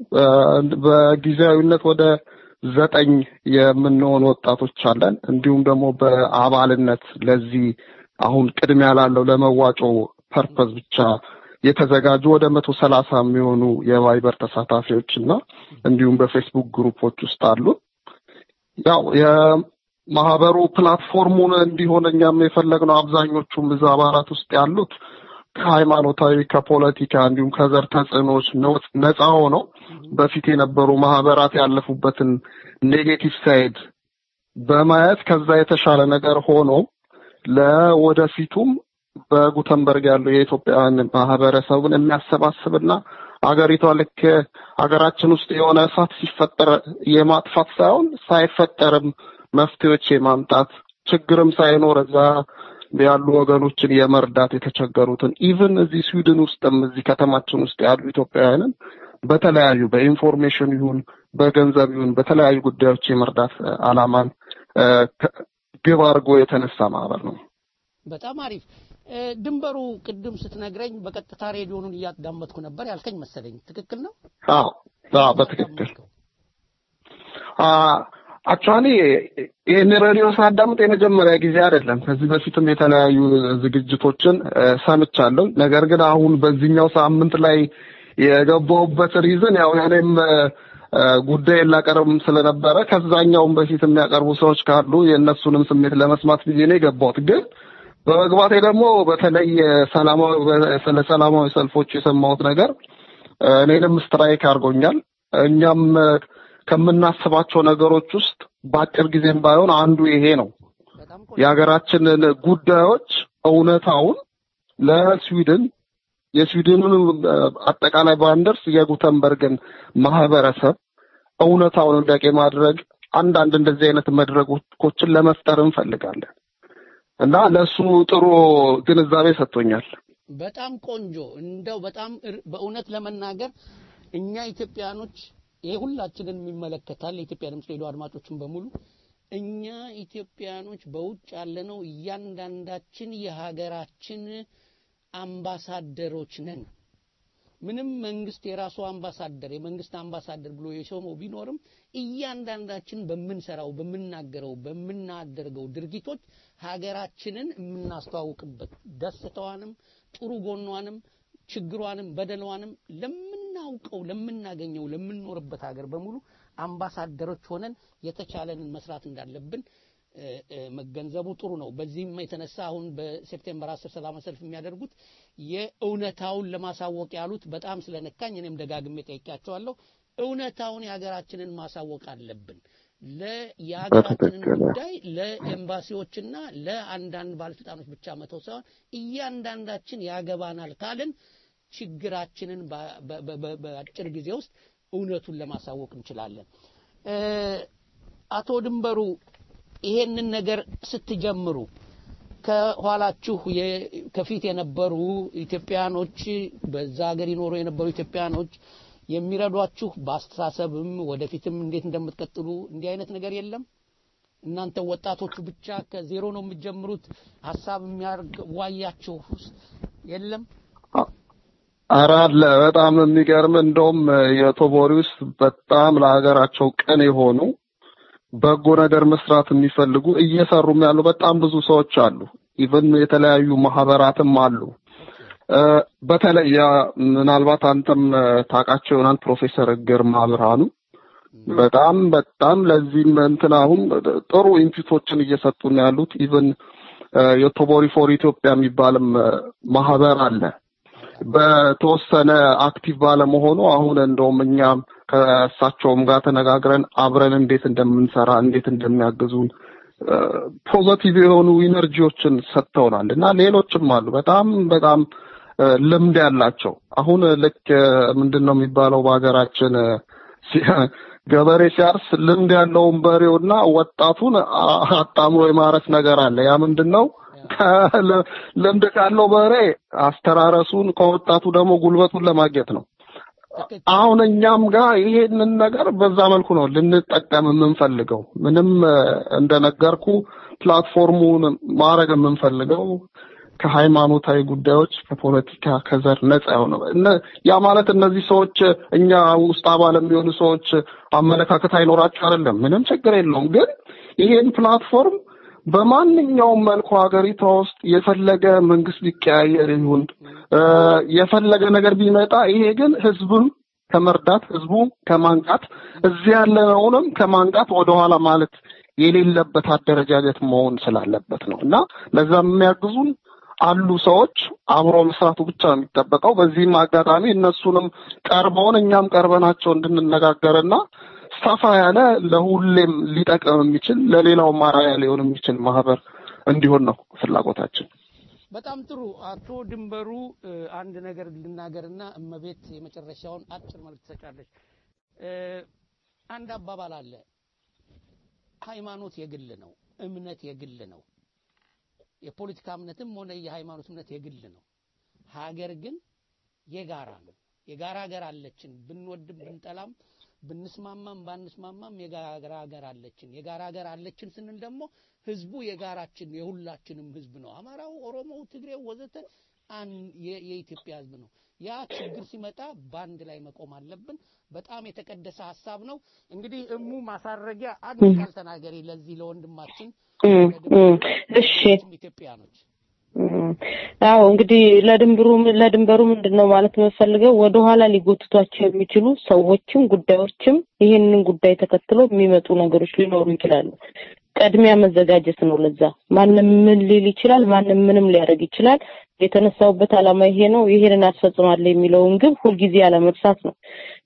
በጊዜያዊነት ወደ ዘጠኝ የምንሆን ወጣቶች አለን እንዲሁም ደግሞ በአባልነት ለዚህ አሁን ቅድሚያ ያላለው ለመዋጮ ፐርፐዝ ብቻ የተዘጋጁ ወደ መቶ ሰላሳ የሚሆኑ የቫይበር ተሳታፊዎችና እንዲሁም በፌስቡክ ግሩፖች ውስጥ አሉ ያው የማህበሩ ፕላትፎርሙን እንዲሆነኛም የፈለግነው አብዛኞቹም እዛ አባላት ውስጥ ያሉት ከሃይማኖታዊ ከፖለቲካ እንዲሁም ከዘር ተጽዕኖች ነፃ ሆነው በፊት የነበሩ ማህበራት ያለፉበትን ኔጌቲቭ ሳይድ በማየት ከዛ የተሻለ ነገር ሆኖ ለወደፊቱም በጉተንበርግ ያለው የኢትዮጵያን ማህበረሰብን የሚያሰባስብና አገሪቷ ልክ አገራችን ውስጥ የሆነ እሳት ሲፈጠር የማጥፋት ሳይሆን ሳይፈጠርም መፍትሄዎች የማምጣት ችግርም ሳይኖር እዛ ያሉ ወገኖችን የመርዳት የተቸገሩትን ኢቭን እዚህ ስዊድን ውስጥም እዚህ ከተማችን ውስጥ ያሉ ኢትዮጵያውያንን በተለያዩ በኢንፎርሜሽን ይሁን በገንዘብ ይሁን በተለያዩ ጉዳዮች የመርዳት አላማን ግብ አድርጎ የተነሳ ማህበር ነው በጣም አሪፍ ድንበሩ ቅድም ስትነግረኝ በቀጥታ ሬዲዮኑን እያዳመጥኩ ነበር ያልከኝ መሰለኝ ትክክል ነው አዎ አዎ በትክክል አ አክቹአሊ ይሄን ሬዲዮ ሳዳምጥ የመጀመሪያ ጊዜ አይደለም ከዚህ በፊትም የተለያዩ ዝግጅቶችን ሰምቻለሁ ነገር ግን አሁን በዚህኛው ሳምንት ላይ የገባውበት ሪዝን ያው እኔም ጉዳይ ላቀርብም ስለነበረ ከዛኛውም በፊት የሚያቀርቡ ሰዎች ካሉ የነሱንም ስሜት ለመስማት ብዬ ነው የገባሁት ግን በመግባቴ ደግሞ በተለይ ሰላማዊ ስለ ሰላማዊ ሰልፎች የሰማሁት ነገር እኔንም ስትራይክ አድርጎኛል እኛም ከምናስባቸው ነገሮች ውስጥ በአጭር ጊዜም ባይሆን አንዱ ይሄ ነው የሀገራችንን ጉዳዮች እውነታውን ለስዊድን የስዊድንን አጠቃላይ ባንደርስ የጉተንበርግን ማህበረሰብ እውነታውን እንዲያውቅ ማድረግ አንዳንድ እንደዚህ አይነት መድረኮችን ለመፍጠር እንፈልጋለን እና ለሱ ጥሩ ግንዛቤ ሰጥቶኛል በጣም ቆንጆ እንደው በጣም በእውነት ለመናገር እኛ ኢትዮጵያኖች ይሄ ሁላችንን የሚመለከታል የኢትዮጵያ ድምጽ ሬዲዮ አድማጮችን በሙሉ እኛ ኢትዮጵያኖች በውጭ ያለነው እያንዳንዳችን የሀገራችን አምባሳደሮች ነን ምንም መንግስት የራሱ አምባሳደር የመንግስት አምባሳደር ብሎ የሾመው ቢኖርም እያንዳንዳችን በመንሰራው በመናገረው በመናደርገው ድርጊቶች ሀገራችንን የምናስተዋውቅበት ደስታዋንም ጥሩ ጎኗንም ችግሯንም በደሏንም ለምናውቀው ለምናገኘው ለምንኖርበት ሀገር በሙሉ አምባሳደሮች ሆነን የተቻለንን መስራት እንዳለብን መገንዘቡ ጥሩ ነው። በዚህም የተነሳ አሁን በሴፕቴምበር አስር ሰላማዊ ሰልፍ የሚያደርጉት የእውነታውን ለማሳወቅ ያሉት በጣም ስለነካኝ እኔም ደጋግሜ ጠይቄያቸዋለሁ። እውነታውን የሀገራችንን ማሳወቅ አለብን። ለያገራችንን ጉዳይ ለኤምባሲዎችና ለአንዳንድ ባለስልጣኖች ብቻ መተው ሳይሆን እያንዳንዳችን ያገባናል ካልን ችግራችንን በአጭር ጊዜ ውስጥ እውነቱን ለማሳወቅ እንችላለን። አቶ ድንበሩ ይሄንን ነገር ስትጀምሩ ከኋላችሁ ከፊት የነበሩ ኢትዮጵያኖች በዛ ሀገር ይኖሩ የነበሩ ኢትዮጵያኖች የሚረዷችሁ ባስተሳሰብም ወደፊትም እንዴት እንደምትቀጥሉ እንዲህ አይነት ነገር የለም? እናንተ ወጣቶቹ ብቻ ከዜሮ ነው የምትጀምሩት? ሐሳብ የሚያዋያችሁ የለም? አራለ በጣም የሚገርም እንደውም የቶቦሪ ውስጥ በጣም ለሀገራቸው ቀን የሆኑ በጎ ነገር መስራት የሚፈልጉ እየሰሩም ያሉ በጣም ብዙ ሰዎች አሉ። ኢቭን የተለያዩ ማህበራትም አሉ። በተለይ ምናልባት አንተም ታውቃቸው ይሆናል ፕሮፌሰር ግርማ ብርሃኑ በጣም በጣም ለዚህም እንትን አሁን ጥሩ ኢንፑቶችን እየሰጡ ነው ያሉት። ኢቭን የቶቦሪ ፎር ኢትዮጵያ የሚባልም ማህበር አለ። በተወሰነ አክቲቭ ባለመሆኑ አሁን እንደውም እኛም ከእሳቸውም ጋር ተነጋግረን አብረን እንዴት እንደምንሰራ እንዴት እንደሚያግዙን ፖዚቲቭ የሆኑ ኢነርጂዎችን ሰጥተውናል እና ሌሎችም አሉ በጣም በጣም ልምድ ያላቸው። አሁን ልክ ምንድነው የሚባለው በአገራችን ገበሬ ሲያርስ ልምድ ያለውን በሬውና ወጣቱን አጣምሮ የማረስ ነገር አለ። ያ ምንድነው ልምድ ካለው በሬ አስተራረሱን ከወጣቱ ደግሞ ጉልበቱን ለማግኘት ነው። አሁን እኛም ጋር ይሄንን ነገር በዛ መልኩ ነው ልንጠቀም የምንፈልገው። ምንም እንደነገርኩ ፕላትፎርሙን ማረግ የምንፈልገው ከሃይማኖታዊ ጉዳዮች ከፖለቲካ ከዘር ነፃ ነው። ያ ማለት እነዚህ ሰዎች እኛ ውስጥ አባል የሚሆኑ ሰዎች አመለካከት አይኖራቸው አይደለም፣ ምንም ችግር የለውም። ግን ይሄን ፕላትፎርም በማንኛውም መልኩ ሀገሪቷ ውስጥ የፈለገ መንግስት ሊቀያየር ይሁን የፈለገ ነገር ቢመጣ ይሄ ግን ህዝቡን ከመርዳት ህዝቡ ከማንቃት እዚህ ያለነውንም ከማንቃት ወደ ኋላ ማለት የሌለበት አደረጃጀት መሆን ስላለበት ነው እና ለዛም የሚያግዙን አሉ ሰዎች አብሮ መስራቱ ብቻ ነው የሚጠበቀው። በዚህም አጋጣሚ እነሱንም ቀርበውን እኛም ቀርበናቸው እንድንነጋገርና ሰፋ ያለ ለሁሌም ሊጠቅም የሚችል ለሌላው ማራያ ሊሆን የሚችል ማህበር እንዲሆን ነው ፍላጎታችን። በጣም ጥሩ። አቶ ድንበሩ አንድ ነገር ልናገርና እመቤት የመጨረሻውን አጭር መልእክት ትሰጫለች። አንድ አባባል አለ፣ ሃይማኖት የግል ነው፣ እምነት የግል ነው። የፖለቲካ እምነትም ሆነ የሃይማኖት እምነት የግል ነው። ሀገር ግን የጋራ ነው። የጋራ ሀገር አለችን። ብንወድም ብንጠላም ብንስማማም ባንስማማም የጋራ ሀገር አለችን። የጋራ ሀገር አለችን ስንል ደግሞ ህዝቡ የጋራችን የሁላችንም ህዝብ ነው። አማራው፣ ኦሮሞው፣ ትግሬው ወዘተ አን የኢትዮጵያ ህዝብ ነው። ያ ችግር ሲመጣ ባንድ ላይ መቆም አለብን። በጣም የተቀደሰ ሐሳብ ነው። እንግዲህ እሙ ማሳረጊያ አንድ ቃል ተናገሪ ለዚህ ለወንድማችን እሺ ኢትዮጵያኖች። አዎ እንግዲህ ለድንበሩ ለድንበሩ ምንድነው ማለት የምፈልገው ወደ ኋላ ሊጎትቷቸው የሚችሉ ሰዎችም ጉዳዮችም ይሄንን ጉዳይ ተከትሎ የሚመጡ ነገሮች ሊኖሩ ይችላሉ። ቀድሚያ መዘጋጀት ነው። ለዛ ማንንም ምን ሊል ይችላል፣ ማንንም ምንም ሊያደርግ ይችላል። የተነሳውበት ዓላማ ይሄ ነው፣ ይሄንን አስፈጽማለሁ የሚለውን ግን ሁሉ ጊዜ አለመርሳት ነው።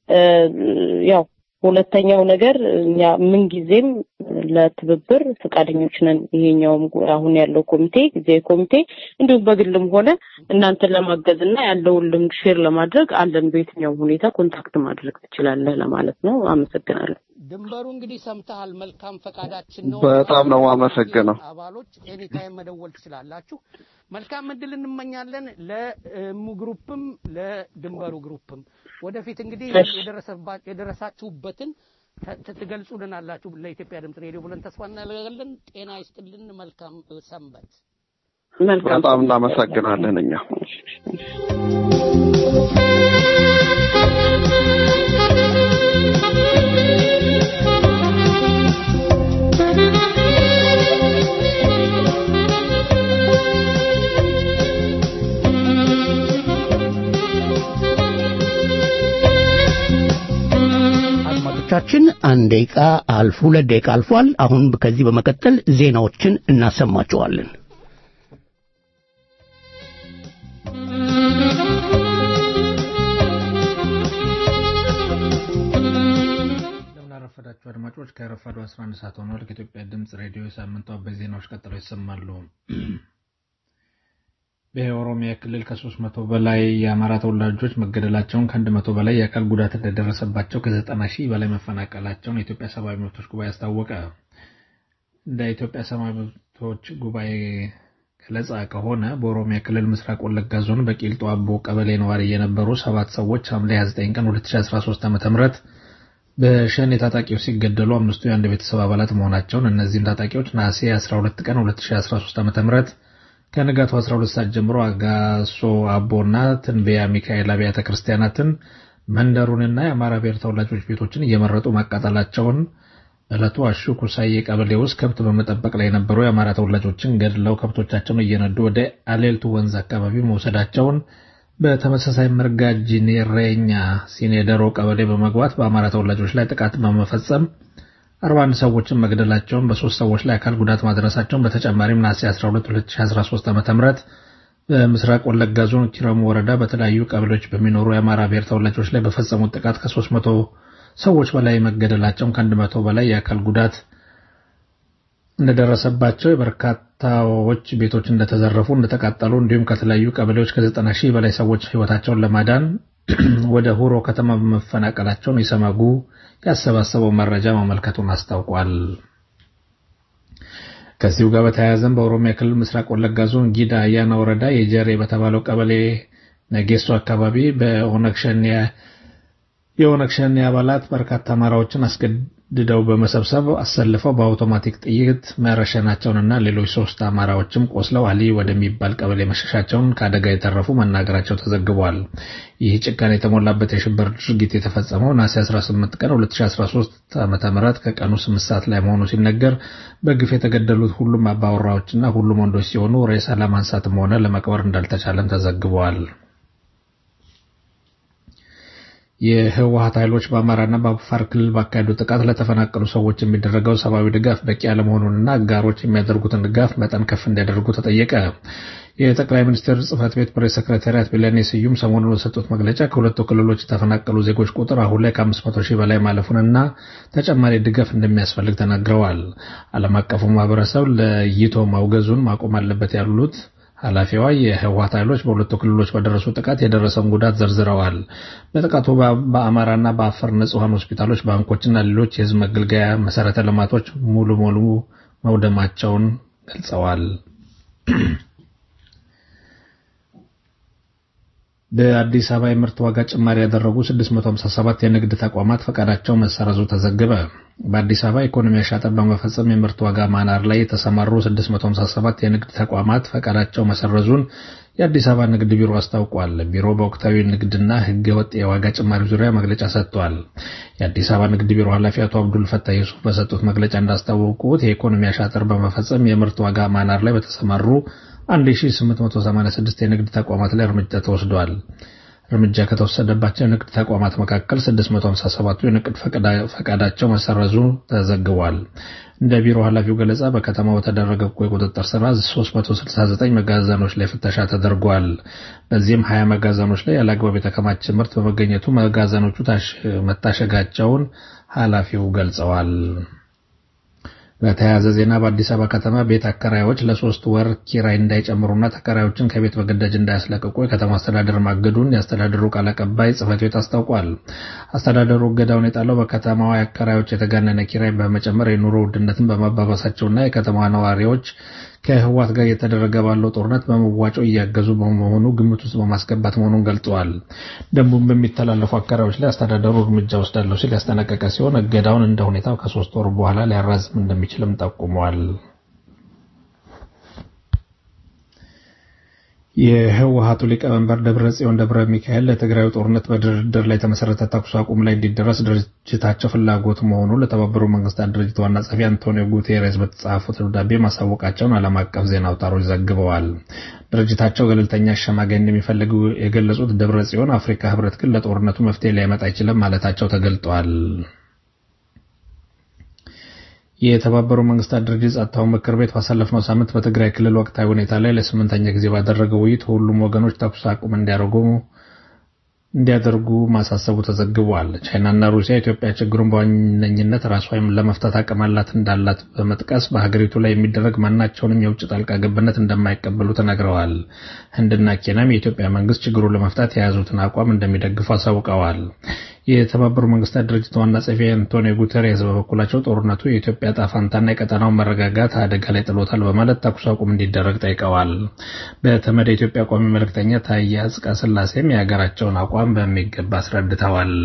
ያው ሁለተኛው ነገር እኛ ምን ጊዜም ለትብብር ፈቃደኞች ነን። ይሄኛውም አሁን ያለው ኮሚቴ ጊዜ ኮሚቴ እንዲሁ በግልም ሆነ እናንተ ለማገዝና ያለውን ልምድ ሼር ለማድረግ አለን። በየትኛው ሁኔታ ኮንታክት ማድረግ ትችላለህ ለማለት ነው። አመሰግናለሁ። ድንበሩ እንግዲህ ሰምተሃል። መልካም ፈቃዳችን ነው። በጣም ነው አመሰግነው። አባሎች ኤኒ ታይም መደወል ትችላላችሁ። መልካም እድል እንመኛለን ለሙ ግሩፕም ለድንበሩ ግሩፕም። ወደፊት እንግዲህ የደረሰባችሁ የደረሳችሁበትን ትገልጹልናላችሁ ለኢትዮጵያ ድምጽ ሬዲዮ ብለን ተስፋ እናደርጋለን። ጤና ይስጥልን። መልካም ሰንበት። በጣም እናመሰግናለን እኛ አድማጮቻችን አንድ ደቂቃ አልፎ ሁለት ደቂቃ አልፏል። አሁን ከዚህ በመቀጠል ዜናዎችን እናሰማቸዋለን። ለምናረፈዳችሁ አድማጮች ከረፋዱ አስራ አንድ ሰዓት ሆኗል። ከኢትዮጵያ ድምጽ ሬዲዮ ሳምንቱ አበይት ዜናዎች ቀጥለው ይሰማሉ። በኦሮሚያ ክልል ከሶስት መቶ በላይ የአማራ ተወላጆች መገደላቸውን ከአንድ መቶ በላይ የአካል ጉዳት እንደደረሰባቸው ከዘጠና ሺህ በላይ መፈናቀላቸውን የኢትዮጵያ ሰብአዊ መብቶች ጉባኤ አስታወቀ። እንደ ኢትዮጵያ ሰብአዊ መብቶች ጉባኤ ገለጻ ከሆነ በኦሮሚያ ክልል ምስራቅ ወለጋ ዞን በቂልጦ አቦ ቀበሌ ነዋሪ የነበሩ ሰባት ሰዎች ሐምሌ ሃያ ዘጠኝ ቀን ሁለት ሺህ አስራ ሶስት ዓ.ም በሸኔ ታጣቂዎች ሲገደሉ አምስቱ የአንድ ቤተሰብ አባላት መሆናቸውን እነዚህም ታጣቂዎች ነሐሴ አስራ ሁለት ቀን ሁለት ሺህ አስራ ሶስት ዓ.ም ከንጋቱ አስራ ሁለት ሰዓት ጀምሮ አጋሶ አቦና ትንበያ ሚካኤል አብያተ ክርስቲያናትን መንደሩንና የአማራ ብሔር ተወላጆች ቤቶችን እየመረጡ ማቃጠላቸውን በዕለቱ አሹ ኩሳዬ ቀበሌ ውስጥ ከብት በመጠበቅ ላይ የነበሩ የአማራ ተወላጆችን ገድለው ከብቶቻቸውን እየነዱ ወደ አሌልቱ ወንዝ አካባቢ መውሰዳቸውን በተመሳሳይ መርጋ ጂኔሬኛ ሲኔደሮ ቀበሌ በመግባት በአማራ ተወላጆች ላይ ጥቃት በመፈጸም አርባ አንድ ሰዎችን መግደላቸውን በሶስት ሰዎች ላይ አካል ጉዳት ማድረሳቸውን በተጨማሪም ነሐሴ አስራ ሁለት ሁለት ሺህ አስራ ሶስት ዓ.ም በምስራቅ ወለጋ ዞን ኪረሙ ወረዳ በተለያዩ ቀበሌዎች በሚኖሩ የአማራ ብሔር ተወላጆች ላይ በፈጸሙት ጥቃት ከሶስት መቶ ሰዎች በላይ መገደላቸውን ከአንድ መቶ በላይ የአካል ጉዳት እንደደረሰባቸው የበርካታዎች ቤቶች እንደተዘረፉ እንደተቃጠሉ እንዲሁም ከተለያዩ ቀበሌዎች ከዘጠና ሺህ በላይ ሰዎች ህይወታቸውን ለማዳን ወደ ሁሮ ከተማ በመፈናቀላቸውን ይሰማጉ ያሰባሰበው መረጃ ማመልከቱን አስታውቋል። ከዚሁ ጋር በተያያዘም በኦሮሚያ ክልል ምስራቅ ወለጋ ዞን ጊዳ አያና ወረዳ የጀሬ በተባለው ቀበሌ ነጌሶ አካባቢ በኦነግ ሸኔ የኦነግ ሸኔ አባላት በርካታ አማራዎችን አስገድደው በመሰብሰብ አሰልፈው በአውቶማቲክ ጥይት መረሸናቸውንና ሌሎች ሶስት አማራዎችም ቆስለው አሊ ወደሚባል ቀበሌ መሸሻቸውን ከአደጋ የተረፉ መናገራቸው ተዘግቧል። ይህ ጭካኔ የተሞላበት የሽብር ድርጊት የተፈጸመው ነሐሴ አስራ ስምንት ቀን ሁለት ሺህ አስራ ሶስት ዓ.ም ከቀኑ ስምንት ሰዓት ላይ መሆኑ ሲነገር በግፍ የተገደሉት ሁሉም አባወራዎችና ሁሉም ወንዶች ሲሆኑ ሬሳ ለማንሳትም ሆነ ለመቅበር እንዳልተቻለም ተዘግቧል። የህወሓት ኃይሎች በአማራና በአፋር ክልል ባካሄዱ ጥቃት ለተፈናቀሉ ሰዎች የሚደረገው ሰብአዊ ድጋፍ በቂ ያለመሆኑንና አጋሮች የሚያደርጉትን ድጋፍ መጠን ከፍ እንዲያደርጉ ተጠየቀ። የጠቅላይ ሚኒስትር ጽህፈት ቤት ፕሬስ ሰክሬታሪያት ቢለኔ ስዩም ሰሞኑን በሰጡት መግለጫ ከሁለቱ ክልሎች የተፈናቀሉ ዜጎች ቁጥር አሁን ላይ ከአምስት መቶ ሺህ በላይ ማለፉንና ተጨማሪ ድጋፍ እንደሚያስፈልግ ተናግረዋል። ዓለም አቀፉ ማህበረሰብ ለይቶ ማውገዙን ማቆም አለበት ያሉት ኃላፊዋ የህወሓት ኃይሎች በሁለቱ ክልሎች በደረሱ ጥቃት የደረሰውን ጉዳት ዘርዝረዋል። በጥቃቱ በአማራና በአፋር ንጹሃን ሆስፒታሎች፣ ባንኮችና ሌሎች የህዝብ መገልገያ መሰረተ ልማቶች ሙሉ ሙሉ መውደማቸውን ገልጸዋል። በአዲስ አበባ የምርት ዋጋ ጭማሪ ያደረጉ ስድስት መቶ ሃምሳ ሰባት የንግድ ተቋማት ፈቃዳቸው መሰረዙ ተዘገበ። በአዲስ አበባ ኢኮኖሚ አሻጥር በመፈጸም የምርት ዋጋ ማናር ላይ የተሰማሩ ስድስት መቶ ሃምሳ ሰባት የንግድ ተቋማት ፈቃዳቸው መሰረዙን የአዲስ አበባ ንግድ ቢሮ አስታውቋል። ቢሮ በወቅታዊ ንግድና ህገ ወጥ የዋጋ ጭማሪ ዙሪያ መግለጫ ሰጥቷል። የአዲስ አበባ ንግድ ቢሮ ኃላፊ አቶ አብዱል ፈታህ ዩሱፍ በሰጡት መግለጫ እንዳስታወቁት የኢኮኖሚ አሻጥር በመፈጸም የምርት ዋጋ ማናር ላይ በተሰማሩ አንድ ሺህ ስምንት መቶ ሰማንያ ስድስት የንግድ ተቋማት ላይ እርምጃ ተወስዷል። እርምጃ ከተወሰደባቸው የንግድ ተቋማት መካከል ስድስት መቶ ሃምሳ ሰባቱ የንግድ ፈቃዳቸው መሰረዙ ተዘግቧል። እንደ ቢሮ ኃላፊው ገለጻ በከተማው በተደረገው የቁጥጥር ስራ ሶስት መቶ ስልሳ ዘጠኝ መጋዘኖች ላይ ፍተሻ ተደርጓል። በዚህም ሀያ መጋዘኖች ላይ ያለአግባብ የተከማቸ ምርት በመገኘቱ መጋዘኖቹ መታሸጋቸውን ኃላፊው ገልጸዋል። በተያያዘ ዜና በአዲስ አበባ ከተማ ቤት አከራዮች ለሶስት ወር ኪራይ እንዳይጨምሩና ተከራዮችን ከቤት በግዳጅ እንዳያስለቅቁ የከተማ አስተዳደር ማገዱን የአስተዳደሩ ቃል አቀባይ ጽሕፈት ቤት አስታውቋል። አስተዳደሩ እገዳውን የጣለው በከተማዋ አከራዮች የተጋነነ ኪራይ በመጨመር የኑሮ ውድነትን በማባባሳቸውና የከተማዋ ነዋሪዎች ከህወሓት ጋር የተደረገ ባለው ጦርነት በመዋጮ እያገዙ በመሆኑ ግምት ውስጥ በማስገባት መሆኑን ገልጸዋል። ደንቡን በሚተላለፉ አከራዮች ላይ አስተዳደሩ እርምጃ ወስዳለሁ ሲል ያስጠነቀቀ ሲሆን እገዳውን እንደ ሁኔታው ከሶስት ወር በኋላ ሊያራዝም እንደሚችልም ጠቁመዋል። የህወሓቱ ሊቀመንበር ደብረጽዮን ገብረ ሚካኤል ለትግራይ ጦርነት በድርድር ላይ የተመሰረተ ተኩስ አቁም ላይ እንዲደረስ ድርጅታቸው ፍላጎት መሆኑን ለተባበሩት መንግስታት ድርጅት ዋና ጸሐፊ አንቶኒዮ ጉቴሬስ በተጻፉት ደብዳቤ ማሳወቃቸውን ዓለም አቀፍ ዜና አውታሮች ዘግበዋል። ድርጅታቸው ገለልተኛ አሸማጋይ እንደሚፈልጉ የገለጹት ደብረጽዮን አፍሪካ ህብረት ግን ለጦርነቱ መፍትሄ ሊያመጣ አይችልም ማለታቸው ተገልጧል። የተባበሩ መንግስታት ድርጅት ጸጥታው ምክር ቤት ባሳለፍነው ሳምንት በትግራይ ክልል ወቅታዊ ሁኔታ ላይ ለስምንተኛ ጊዜ ባደረገው ውይይት ሁሉም ወገኖች ተኩስ አቁም እንዲያደርጉ እንዲያደርጉ ማሳሰቡ ተዘግቧል። ቻይናና ሩሲያ ኢትዮጵያ ችግሩን በዋነኝነት ራሷ ለመፍታት አቅም አላት እንዳላት በመጥቀስ በሀገሪቱ ላይ የሚደረግ ማናቸውንም የውጭ ጣልቃ ገብነት እንደማይቀበሉ ተናግረዋል። ህንድና ኬንያም የኢትዮጵያ መንግስት ችግሩን ለመፍታት የያዙትን አቋም እንደሚደግፉ አሳውቀዋል። የተባበሩ መንግስታት ድርጅት ዋና ጸሐፊ አንቶኒዮ ጉተሬስ በበኩላቸው ጦርነቱ የኢትዮጵያ ዕጣ ፈንታና የቀጠናውን መረጋጋት አደጋ ላይ ጥሎታል በማለት ተኩስ አቁም እንዲደረግ ጠይቀዋል። በተመድ የኢትዮጵያ ቋሚ መልእክተኛ ታዬ አጽቀሥላሴም የሀገራቸውን አቋም በሚገባ አስረድተዋል።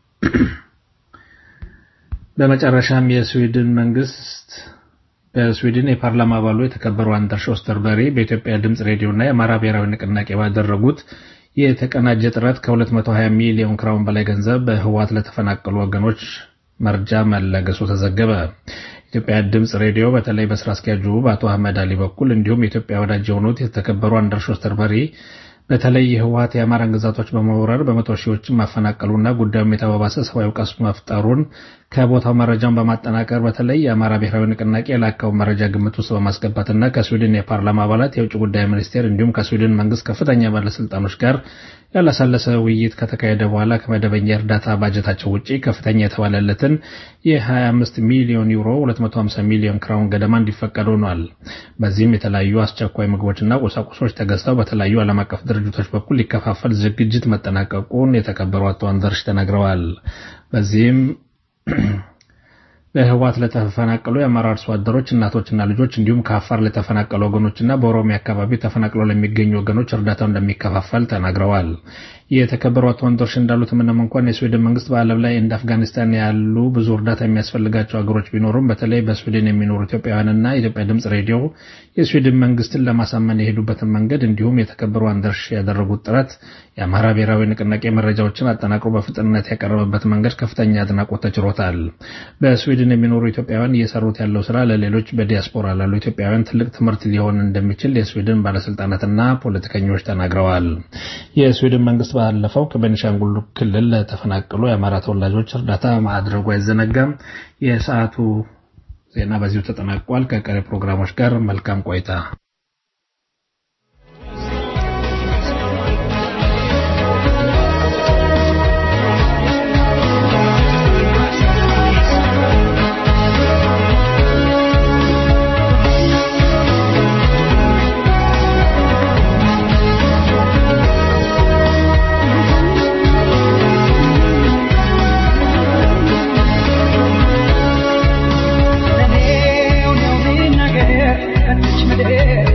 በመጨረሻም የስዊድን መንግስት በስዊድን የፓርላማ አባሉ የተከበሩ አንደርስ ኦስተርበሪ በኢትዮጵያ ድምጽ ሬዲዮና የአማራ ብሔራዊ ንቅናቄ ባደረጉት የተቀናጀ ጥረት ከሁለት መቶ ሀያ ሚሊዮን ክራውን በላይ ገንዘብ በህወሓት ለተፈናቀሉ ወገኖች መርጃ መለገሱ ተዘገበ። ኢትዮጵያ ድምጽ ሬዲዮ በተለይ በስራ አስኪያጁ በአቶ አህመድ አሊ በኩል እንዲሁም የኢትዮጵያ ወዳጅ የሆኑት የተከበሩ አንደርስ ኦስተርበሪ በተለይ የህወሓት የአማራን ግዛቶች በመውረር በመቶ ሺዎች ማፈናቀሉና ጉዳዩም የተባባሰ ሰብአዊ ቀውስ መፍጠሩን ከቦታው መረጃውን በማጠናቀር በተለይ የአማራ ብሔራዊ ንቅናቄ የላከው መረጃ ግምት ውስጥ በማስገባትና ከስዊድን የፓርላማ አባላት የውጭ ጉዳይ ሚኒስቴር እንዲሁም ከስዊድን መንግስት ከፍተኛ ባለስልጣኖች ጋር ያላሳለሰ ውይይት ከተካሄደ በኋላ ከመደበኛ እርዳታ ባጀታቸው ውጪ ከፍተኛ የተባለለትን የ25 ሚሊዮን ዩሮ ሁለት መቶ ሃምሳ ሚሊዮን ክራውን ገደማ እንዲፈቀድ ሆኗል። በዚህም የተለያዩ አስቸኳይ ምግቦችና ቁሳቁሶች ተገዝተው በተለያዩ ዓለም አቀፍ ድርጅቶች በኩል ሊከፋፈል ዝግጅት መጠናቀቁን የተከበሩ አቶ አንደርስ ተናግረዋል። በዚህም በህወሓት ለተፈናቀሉ የአማራ አርሶ አደሮች እናቶችና ልጆች እንዲሁም ከአፋር ለተፈናቀሉ ወገኖችና በኦሮሚያ አካባቢ ተፈናቅለው ለሚገኙ ወገኖች እርዳታው እንደሚከፋፈል ተናግረዋል። የተከበሩ አቶ አንደርስ እንዳሉት ምንም እንኳን የስዊድን መንግስት በዓለም ላይ እንደ አፍጋኒስታን ያሉ ብዙ እርዳታ የሚያስፈልጋቸው ሀገሮች ቢኖሩም በተለይ በስዊድን የሚኖሩ ኢትዮጵያውያንና የኢትዮጵያ ድምጽ ሬዲዮ የስዊድን መንግስትን ለማሳመን የሄዱበትን መንገድ እንዲሁም የተከበሩ አንደርስ ያደረጉት ጥረት የአማራ ብሔራዊ ንቅናቄ መረጃዎችን አጠናቅሮ በፍጥነት ያቀረበበት መንገድ ከፍተኛ አድናቆት ተችሮታል። በስዊድን የሚኖሩ ኢትዮጵያውያን እየሰሩት ያለው ስራ ለሌሎች በዲያስፖራ ላሉ ኢትዮጵያውያን ትልቅ ትምህርት ሊሆን እንደሚችል የስዊድን ባለስልጣናትና ፖለቲከኞች ተናግረዋል። የስዊድን መንግስት ባለፈው ከቤኒሻንጉል ክልል ለተፈናቀሉ የአማራ ተወላጆች እርዳታ ማድረጉ አይዘነጋም። የሰዓቱ ዜና በዚሁ ተጠናቋል። ከቀሪ ፕሮግራሞች ጋር መልካም ቆይታ። Yeah.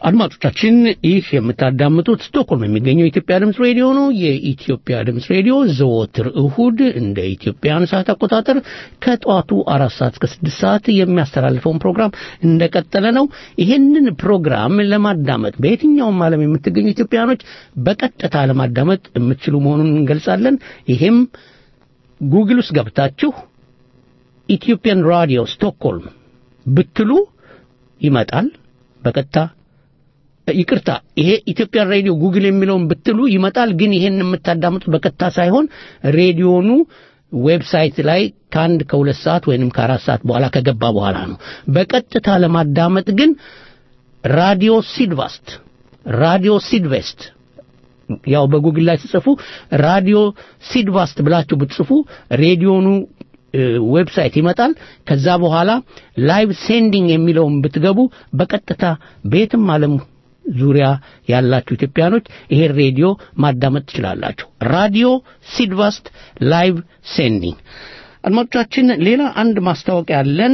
አድማጮቻችን ይህ የምታዳምጡት ስቶክሆልም የሚገኘው የኢትዮጵያ ድምጽ ሬዲዮ ነው። የኢትዮጵያ ድምጽ ሬዲዮ ዘወትር እሁድ እንደ ኢትዮጵያን ሰዓት አቆጣጠር ከጧቱ አራት ሰዓት እስከ ስድስት ሰዓት የሚያስተላልፈውን ፕሮግራም እንደቀጠለ ነው። ይሄንን ፕሮግራም ለማዳመጥ በየትኛውም ዓለም የምትገኙ ኢትዮጵያኖች በቀጥታ ለማዳመጥ የምትችሉ መሆኑን እንገልጻለን። ይሄም ጉግል ውስጥ ገብታችሁ ኢትዮጵያን ራዲዮ ስቶክሆልም ብትሉ ይመጣል በቀጥታ ይቅርታ ይሄ ኢትዮጵያ ሬዲዮ ጉግል የሚለውን ብትሉ ይመጣል። ግን ይሄን የምታዳምጡት በቀጥታ ሳይሆን ሬዲዮኑ ዌብሳይት ላይ ከአንድ ከሁለት ሰዓት ወይንም ከአራት ሰዓት በኋላ ከገባ በኋላ ነው። በቀጥታ ለማዳመጥ ግን ራዲዮ ሲድቫስት ራዲዮ ሲድቬስት ያው በጉግል ላይ ጽፉ ራዲዮ ሲድቫስት ብላችሁ ብትጽፉ ሬዲዮኑ ዌብሳይት ይመጣል። ከዛ በኋላ ላይቭ ሴንዲንግ የሚለውን ብትገቡ በቀጥታ ቤትም ዓለም ዙሪያ ያላችሁ ኢትዮጵያኖች ይሄ ሬዲዮ ማዳመጥ ትችላላችሁ። ራዲዮ ሲድቫስት ላይቭ ሴንዲንግ። አድማጮቻችን ሌላ አንድ ማስታወቂያ አለን።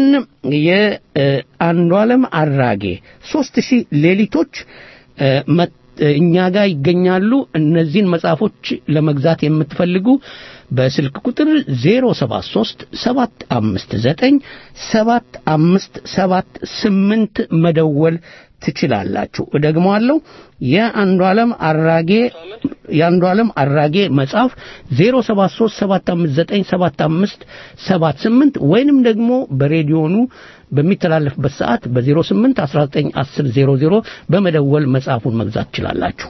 የአንዱ ዓለም አራጌ ሦስት ሺህ ሌሊቶች እኛ ጋር ይገኛሉ። እነዚህን መጽሐፎች ለመግዛት የምትፈልጉ በስልክ ቁጥር ዜሮ ሰባት ሶስት ሰባት አምስት ዘጠኝ ሰባት አምስት ሰባት ስምንት መደወል ትችላላችሁ። ደግሞአለው የአንዱ ዓለም አራጌ የአንዱ ዓለም አራጌ መጽሐፍ ዜሮ ሰባት ሶስት ሰባት አምስት ዘጠኝ ሰባት አምስት ሰባት ስምንት ወይንም ደግሞ በሬዲዮኑ በሚተላለፍበት ሰዓት በዜሮ ስምንት አስራ ዘጠኝ አስር ዜሮ ዜሮ በመደወል መጽሐፉን መግዛት ትችላላችሁ።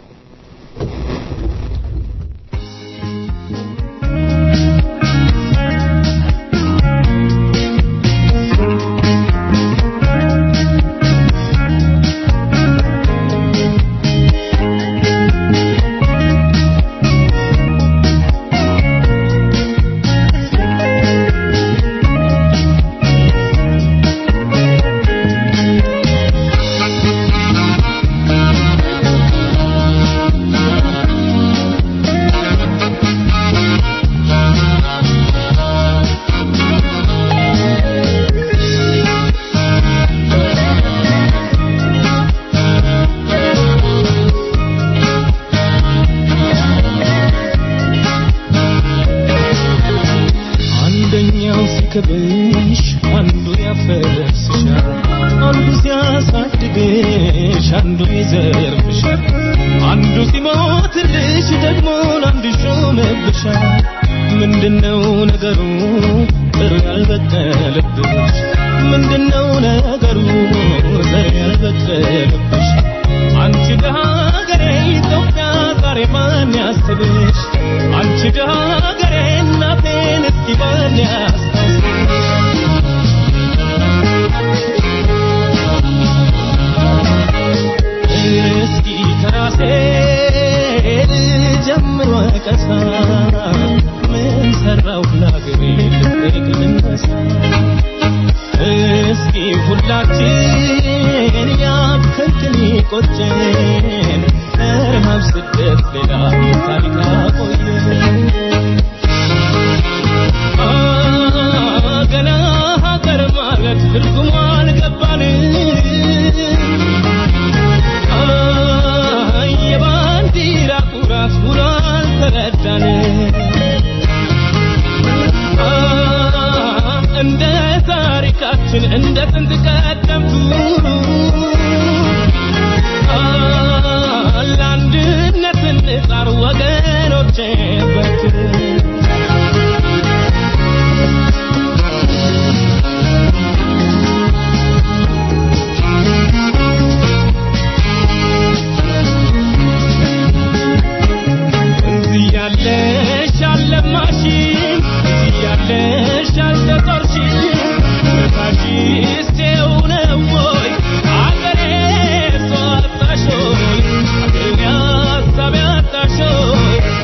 Show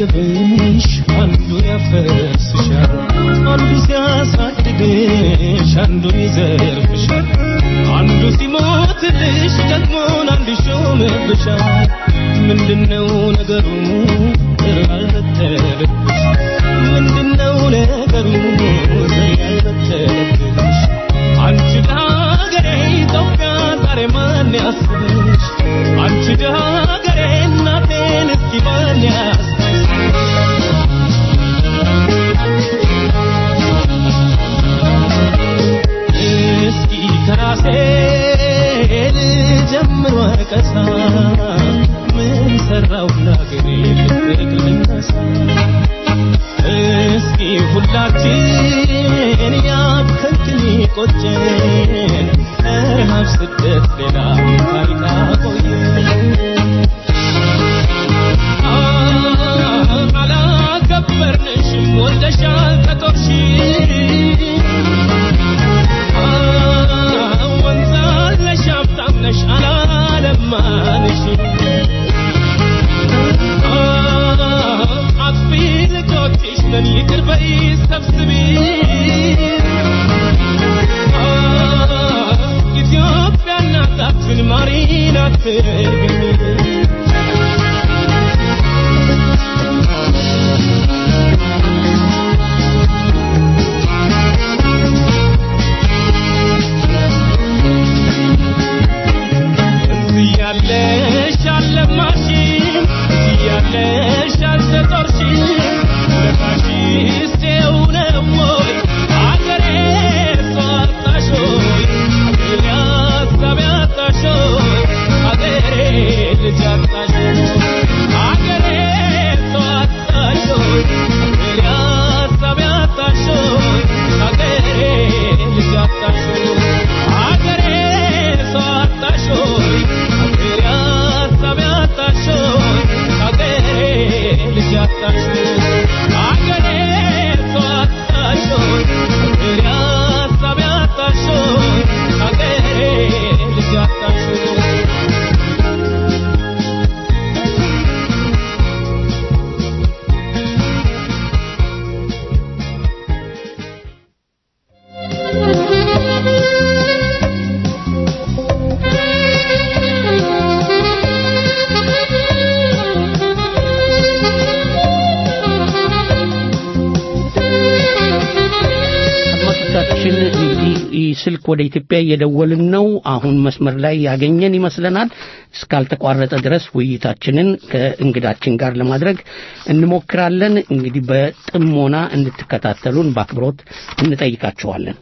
ሲንከባከብሽ አንዱ ያፈርስሻል አንዱ ሲያሳድግሽ አንዱ ይዘርፍሻል አንዱ ሲሞትልሽ ደግሞ አንዱ ይሾምብሻል ምንድነው ነገሩ ያልበተለብሽ ምንድነው ነገሩ ያልበተለብሽ አንቺ ሀገሬ ኢትዮጵያ ዛሬ ማን ያስብሽ አንቺ ሀገሬ እናቴን እስኪ ማን ያስብሽ እስኪ ከራሴ ልጀምር ወቀሳ ምን ሰራው ለሀገሬ ፍቅር ልነሳ እስኪ ሁላችን ያብከንክኒ ቆጨን ረሃብ ስደት ሌላ ታሪክ አቆየን አላከበርንሽም ወልደሻል ተጦርሽ ወንዛለሽ ሀብታምነሽ አላለማንሽ አጥፊ ልጆችሽ ነን ይቅር በይ ሰብስቢ ኢትዮጵያ እናታችን ማሪን አትርግሚ ያለሽ አለማሽም ያለሽ አልተጦርሽም ለፋሽስቴው ነው ወይ አገሬ ሷጣሽ ሆይ አገሬ ሀሳብ ያጣሽ ሆይ አገሬ ልጅ ያጣሽ አገሬ ሷጣሽ ሆይ አገሬ ሀሳብ ያጣሽ ሆይ አገሬ ልጅ ያጣሽ አገሬ ሷጣሽ ሆይ ስልክ ወደ ኢትዮጵያ እየደወልን ነው አሁን መስመር ላይ ያገኘን ይመስለናል እስካልተቋረጠ ድረስ ውይይታችንን ከእንግዳችን ጋር ለማድረግ እንሞክራለን እንግዲህ በጥሞና እንድትከታተሉን በአክብሮት እንጠይቃችኋለን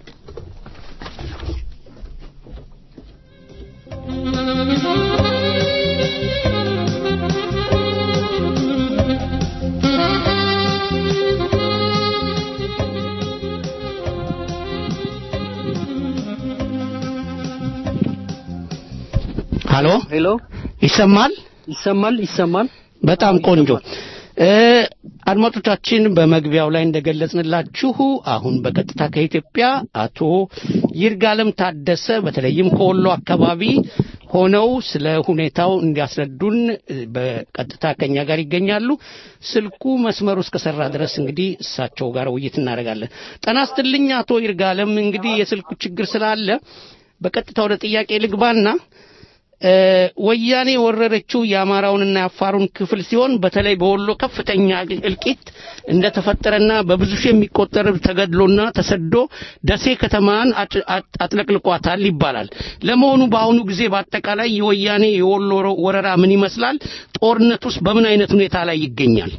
ሃሎ ሄሎ ይሰማል ይሰማል ይሰማል በጣም ቆንጆ አድማጮቻችን በመግቢያው ላይ እንደገለጽንላችሁ አሁን በቀጥታ ከኢትዮጵያ አቶ ይርጋለም ታደሰ በተለይም ከወሎ አካባቢ ሆነው ስለ ሁኔታው እንዲያስረዱን በቀጥታ ከኛ ጋር ይገኛሉ ስልኩ መስመሩ እስከሰራ ድረስ እንግዲህ እሳቸው ጋር ውይይት እናደርጋለን ጤና ይስጥልኝ አቶ ይርጋለም እንግዲህ የስልኩ ችግር ስላለ በቀጥታ ወደ ጥያቄ ልግባና ወያኔ ወረረችው ያማራውንና ያፋሩን ክፍል ሲሆን በተለይ በወሎ ከፍተኛ እልቂት እንደተፈጠረና በብዙ ሺህ የሚቆጠር ተገድሎና ተሰዶ ደሴ ከተማን አጥለቅልቋታል ይባላል ለመሆኑ በአሁኑ ጊዜ በአጠቃላይ የወያኔ የወሎ ወረራ ምን ይመስላል ጦርነቱስ በምን አይነት ሁኔታ ላይ ይገኛል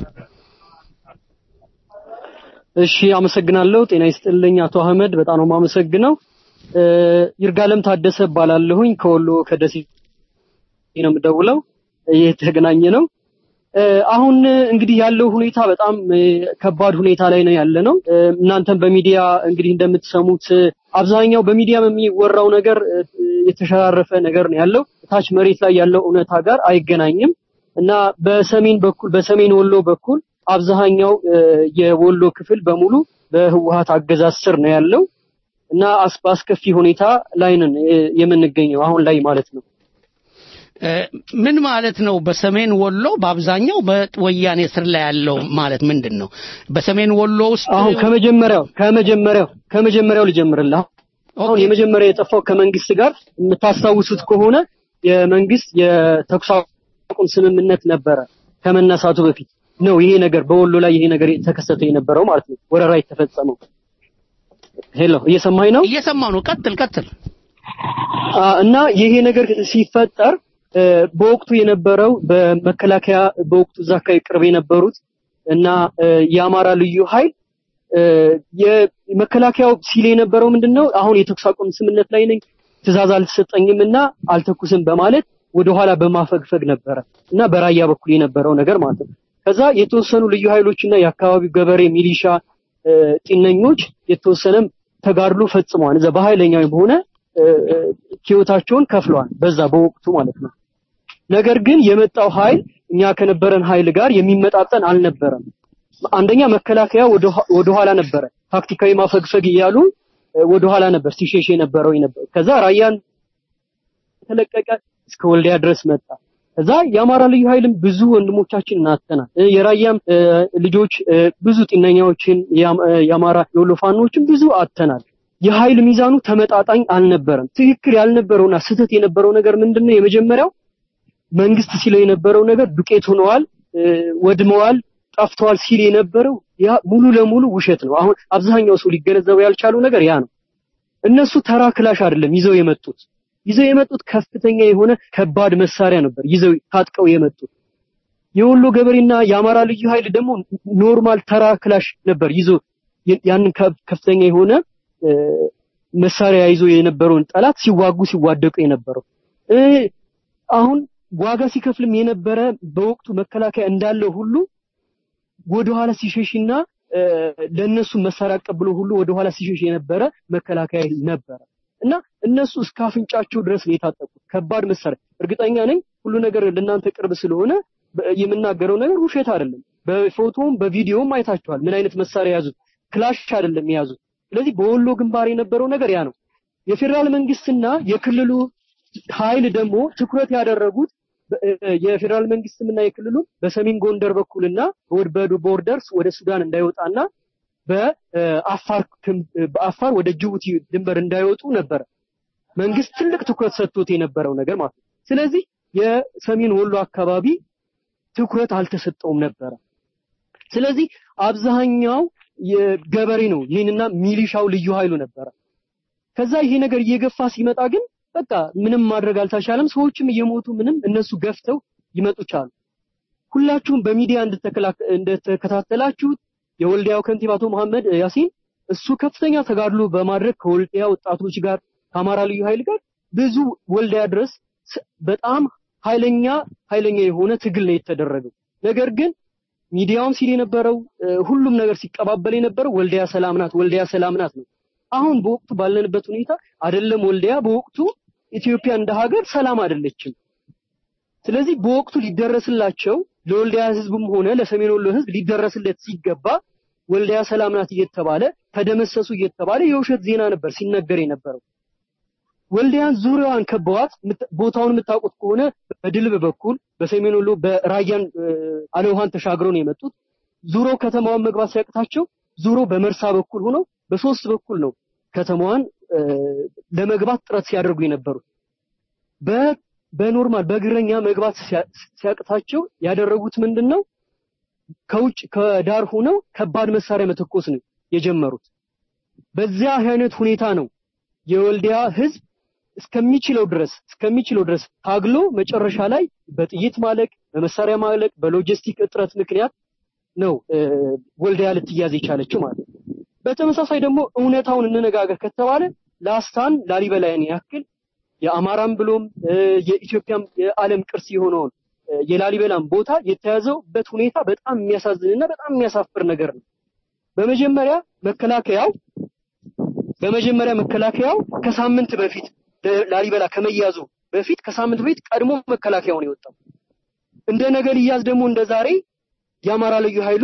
እሺ አመሰግናለሁ ጤና ይስጥልኝ አቶ አህመድ በጣም ነው ማመሰግነው ይርጋለም ታደሰ ባላለሁኝ ከወሎ ከደሴ ነው የምደውለው የተገናኘ ነው አሁን እንግዲህ ያለው ሁኔታ በጣም ከባድ ሁኔታ ላይ ነው ያለ ነው እናንተም በሚዲያ እንግዲህ እንደምትሰሙት አብዛኛው በሚዲያ የሚወራው ነገር የተሸራረፈ ነገር ነው ያለው ታች መሬት ላይ ያለው እውነታ ጋር አይገናኝም እና በሰሜን በኩል በሰሜን ወሎ በኩል አብዛኛው የወሎ ክፍል በሙሉ በህወሓት አገዛዝ ስር ነው ያለው እና አስከፊ ሁኔታ ላይ ነን የምንገኘው አሁን ላይ ማለት ነው ምን ማለት ነው? በሰሜን ወሎ በአብዛኛው በወያኔ ስር ላይ ያለው ማለት ምንድነው? በሰሜን ወሎ ውስጥ አሁን ከመጀመሪያው ከመጀመሪያው ከመጀመሪያው ልጀምርልህ። አሁን የመጀመሪያው የጠፋው ከመንግስት ጋር የምታስታውሱት ከሆነ የመንግስት የተኩስ አቁም ስምምነት ነበረ ከመነሳቱ በፊት ነው ይሄ ነገር በወሎ ላይ ይሄ ነገር ተከሰተ የነበረው ማለት ነው። ወረራ የተፈጸመው። ሄሎ እየሰማኸኝ ነው? እየሰማሁ ነው። ቀጥል ቀጥል። እና ይሄ ነገር ሲፈጠር በወቅቱ የነበረው በመከላከያ በወቅቱ ዛካይ ቅርብ የነበሩት እና የአማራ ልዩ ኃይል የመከላከያው ሲል የነበረው ምንድነው አሁን የተኩስ አቁም ስምምነት ላይ ነኝ ትእዛዝ አልተሰጠኝምና አልተኩስም በማለት ወደ ኋላ በማፈግፈግ ነበረ እና በራያ በኩል የነበረው ነገር ማለት ነው። ከዛ የተወሰኑ ልዩ ኃይሎችና የአካባቢው ገበሬ ሚሊሻ ጤነኞች የተወሰነም ተጋድሎ ፈጽመዋል። እዛ በኃይለኛው ሆነ ኪዮታቸውን ከፍለዋል በዛ በወቅቱ ማለት ነው። ነገር ግን የመጣው ኃይል እኛ ከነበረን ኃይል ጋር የሚመጣጠን አልነበረም። አንደኛ መከላከያ ወደ ወደ ኋላ ነበረ ታክቲካዊ ማፈግፈግ ይያሉ ወደ ኋላ ነበር ሲሸሽ የነበረው ይነበር። ከዛ ራያን ተለቀቀ እስከ ወልዲያ ድረስ መጣ። ከዛ የአማራ ልዩ ኃይልም ብዙ ወንድሞቻችን ናተናል። የራያም ልጆች ብዙ ጤነኛዎችን የአማራ የወሎ ፋኖችን ብዙ አተናል። የኃይል ሚዛኑ ተመጣጣኝ አልነበረም። ትክክል ያልነበረውና ስህተት የነበረው ነገር ምንድነው? የመጀመሪያው መንግስት ሲለው የነበረው ነገር ዱቄት ሆነዋል፣ ወድመዋል፣ ጠፍተዋል ሲል የነበረው ያ ሙሉ ለሙሉ ውሸት ነው። አሁን አብዛኛው ሰው ሊገነዘበው ያልቻለው ነገር ያ ነው። እነሱ ተራ ክላሽ አይደለም ይዘው የመጡት ይዘው የመጡት ከፍተኛ የሆነ ከባድ መሳሪያ ነበር ይዘው ታጥቀው የመጡት። የወሎ ገበሬና የአማራ ልዩ ኃይል ደግሞ ኖርማል ተራ ክላሽ ነበር ይዘው ያንን ከፍተኛ የሆነ መሳሪያ ይዞ የነበረውን ጠላት ሲዋጉ ሲዋደቁ የነበረው አሁን ዋጋ ሲከፍልም የነበረ በወቅቱ መከላከያ እንዳለው ሁሉ ወደ ኋላ ሲሸሽና ለነሱ መሳሪያ ቀብሎ ሁሉ ወደ ኋላ ሲሸሽ የነበረ መከላከያ ነበር እና እነሱ እስካፍንጫቸው ድረስ ነው የታጠቁት ከባድ መሳሪያ። እርግጠኛ ነኝ ሁሉ ነገር ለእናንተ ቅርብ ስለሆነ የምናገረው ነገር ውሸት አይደለም። በፎቶም በቪዲዮም አይታችኋል ምን አይነት መሳሪያ ያዙት። ክላሽ አይደለም ያዙት። ስለዚህ በወሎ ግንባር የነበረው ነገር ያ ነው። የፌደራል መንግስትና የክልሉ ኃይል ደግሞ ትኩረት ያደረጉት የፌደራል መንግስትና የክልሉ በሰሜን ጎንደር በኩልና በወድበዱ ቦርደርስ ወደ ሱዳን እንዳይወጣና በአፋር በአፋር ወደ ጅቡቲ ድንበር እንዳይወጡ ነበር መንግስት ትልቅ ትኩረት ሰጥቶት የነበረው ነገር ማለት ነው። ስለዚህ የሰሜን ወሎ አካባቢ ትኩረት አልተሰጠውም ነበር። ስለዚህ አብዛኛው የገበሬ ነው ይሄንና ሚሊሻው ልዩ ኃይሉ ነበር። ከዛ ይሄ ነገር እየገፋ ሲመጣ ግን በቃ ምንም ማድረግ አልተቻለም። ሰዎችም እየሞቱ ምንም እነሱ ገፍተው ይመጡ ቻሉ። ሁላችሁም በሚዲያ እንደተከታተላችሁት የወልዲያው ከንቲባ አቶ መሐመድ ያሲን እሱ ከፍተኛ ተጋድሎ በማድረግ ከወልዲያ ወጣቶች ጋር ከአማራ ልዩ ኃይል ጋር ብዙ ወልዲያ ድረስ በጣም ኃይለኛ ኃይለኛ የሆነ ትግል ነው የተደረገው። ነገር ግን ሚዲያውም ሲል የነበረው ሁሉም ነገር ሲቀባበል የነበረው ወልዲያ ሰላም ናት ወልዲያ ሰላም ናት ነው። አሁን በወቅቱ ባለንበት ሁኔታ አይደለም ወልዲያ በወቅቱ ኢትዮጵያ እንደ ሀገር ሰላም አይደለችም። ስለዚህ በወቅቱ ሊደረስላቸው ለወልዲያ ህዝብም ሆነ ለሰሜን ወሎ ህዝብ ሊደረስለት ሲገባ ወልዲያ ሰላም ናት እየተባለ ተደመሰሱ እየተባለ የውሸት ዜና ነበር ሲነገር የነበረው። ወልዲያን ዙሪያዋን ከበዋት ቦታውን የምታውቁት ከሆነ በድልብ በኩል በሰሜን ወሎ በራያን አለውሃን ተሻግረው ነው የመጡት። ዙሮ ከተማዋን መግባት ሲያቅታቸው ዙሮ በመርሳ በኩል ሆነው በሶስት በኩል ነው ከተማዋን ለመግባት ጥረት ሲያደርጉ የነበሩት። በ በኖርማል በእግረኛ መግባት ሲያቅታቸው ያደረጉት ምንድነው? ከውጭ ከዳር ሆነው ከባድ መሳሪያ መተኮስ ነው የጀመሩት። በዚያ አይነት ሁኔታ ነው የወልዲያ ህዝብ እስከሚችለው ድረስ እስከሚችለው ድረስ ታግሎ መጨረሻ ላይ በጥይት ማለቅ በመሳሪያ ማለቅ በሎጂስቲክ እጥረት ምክንያት ነው ወልዲያ ልትያዝ የቻለችው ማለት ነው። በተመሳሳይ ደግሞ እውነታውን እንነጋገር ከተባለ ላስታን ላሊበላን ያክል የአማራም ብሎም የኢትዮጵያም የዓለም ቅርስ የሆነውን የላሊበላን ቦታ የተያዘውበት ሁኔታ በጣም የሚያሳዝንና በጣም የሚያሳፍር ነገር ነው። በመጀመሪያ መከላከያው በመጀመሪያ መከላከያው ከሳምንት በፊት ላሊበላ ከመያዙ በፊት ከሳምንት በፊት ቀድሞ መከላከያው ነው የወጣው። እንደ ነገር ይያዝ ደግሞ እንደ ዛሬ የአማራ ልዩ ኃይሉ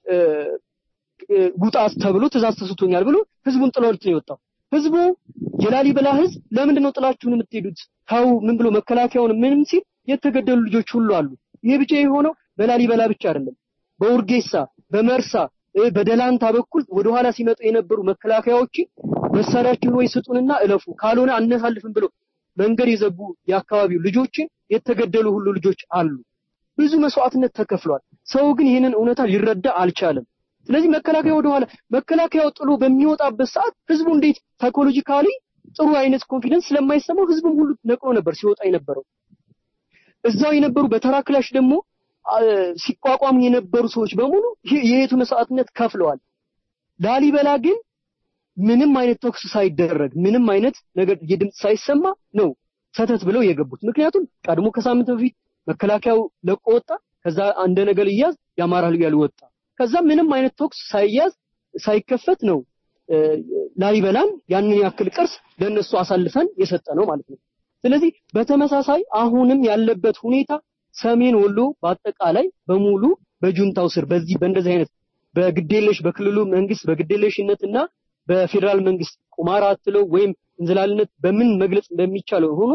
ጉጣስ ተብሎ ትእዛዝ ተሰጥቶኛል ብሎ ህዝቡን ጥሎት ነው የወጣው። ህዝቡ የላሊበላ ህዝብ ለምንድን ነው ጥላችሁን የምትሄዱት ታው ምን ብሎ መከላከያውን ምንም ሲል የተገደሉ ልጆች ሁሉ አሉ። ይሄ ብቻ የሆነው በላሊበላ ብቻ አይደለም። በኡርጌሳ፣ በመርሳ፣ በደላንታ በኩል ወደ ኋላ ሲመጡ የነበሩ መከላከያዎች መሳሪያችሁን ወይ ስጡንና እለፉ ካልሆነ አነሳልፍም ብለው መንገድ የዘጉ የአካባቢው ልጆች የተገደሉ ሁሉ ልጆች አሉ። ብዙ መስዋዕትነት ተከፍሏል። ሰው ግን ይሄንን እውነታ ሊረዳ አልቻለም። ስለዚህ መከላከያው ወደ ኋላ መከላከያው ጥሎ በሚወጣበት ሰዓት ህዝቡ እንዴት ሳይኮሎጂካሊ ጥሩ አይነት ኮንፊደንስ ስለማይሰማው ህዝቡም ሁሉ ነቅሎ ነበር ሲወጣ የነበረው። እዛው የነበሩ በተራክላሽ ደግሞ ሲቋቋም የነበሩ ሰዎች በሙሉ የየቱ መስዋዕትነት ከፍለዋል። ላሊበላ ግን ምንም አይነት ተኩስ ሳይደረግ ምንም አይነት ነገር የድምጽ ሳይሰማ ነው ሰተት ብለው የገቡት። ምክንያቱም ቀድሞ ከሳምንት በፊት መከላከያው ለቆ ወጣ። ከዛ አንደ ነገር ይያዝ ያማራ ልዩ ያሉ ወጣ። ከዛ ምንም አይነት ተኩስ ሳይያዝ ሳይከፈት ነው ላሊበላን ያንን ያክል ቅርስ ለነሱ አሳልፈን የሰጠ ነው ማለት ነው። ስለዚህ በተመሳሳይ አሁንም ያለበት ሁኔታ ሰሜን ወሎ በአጠቃላይ በሙሉ በጁንታው ስር በዚህ በእንደዚህ አይነት በግዴለሽ በክልሉ መንግስት በግዴለሽነትና በፌደራል መንግስት ቁማራ አትለው ወይም እንዝላልነት በምን መግለጽ እንደሚቻለው ሆኖ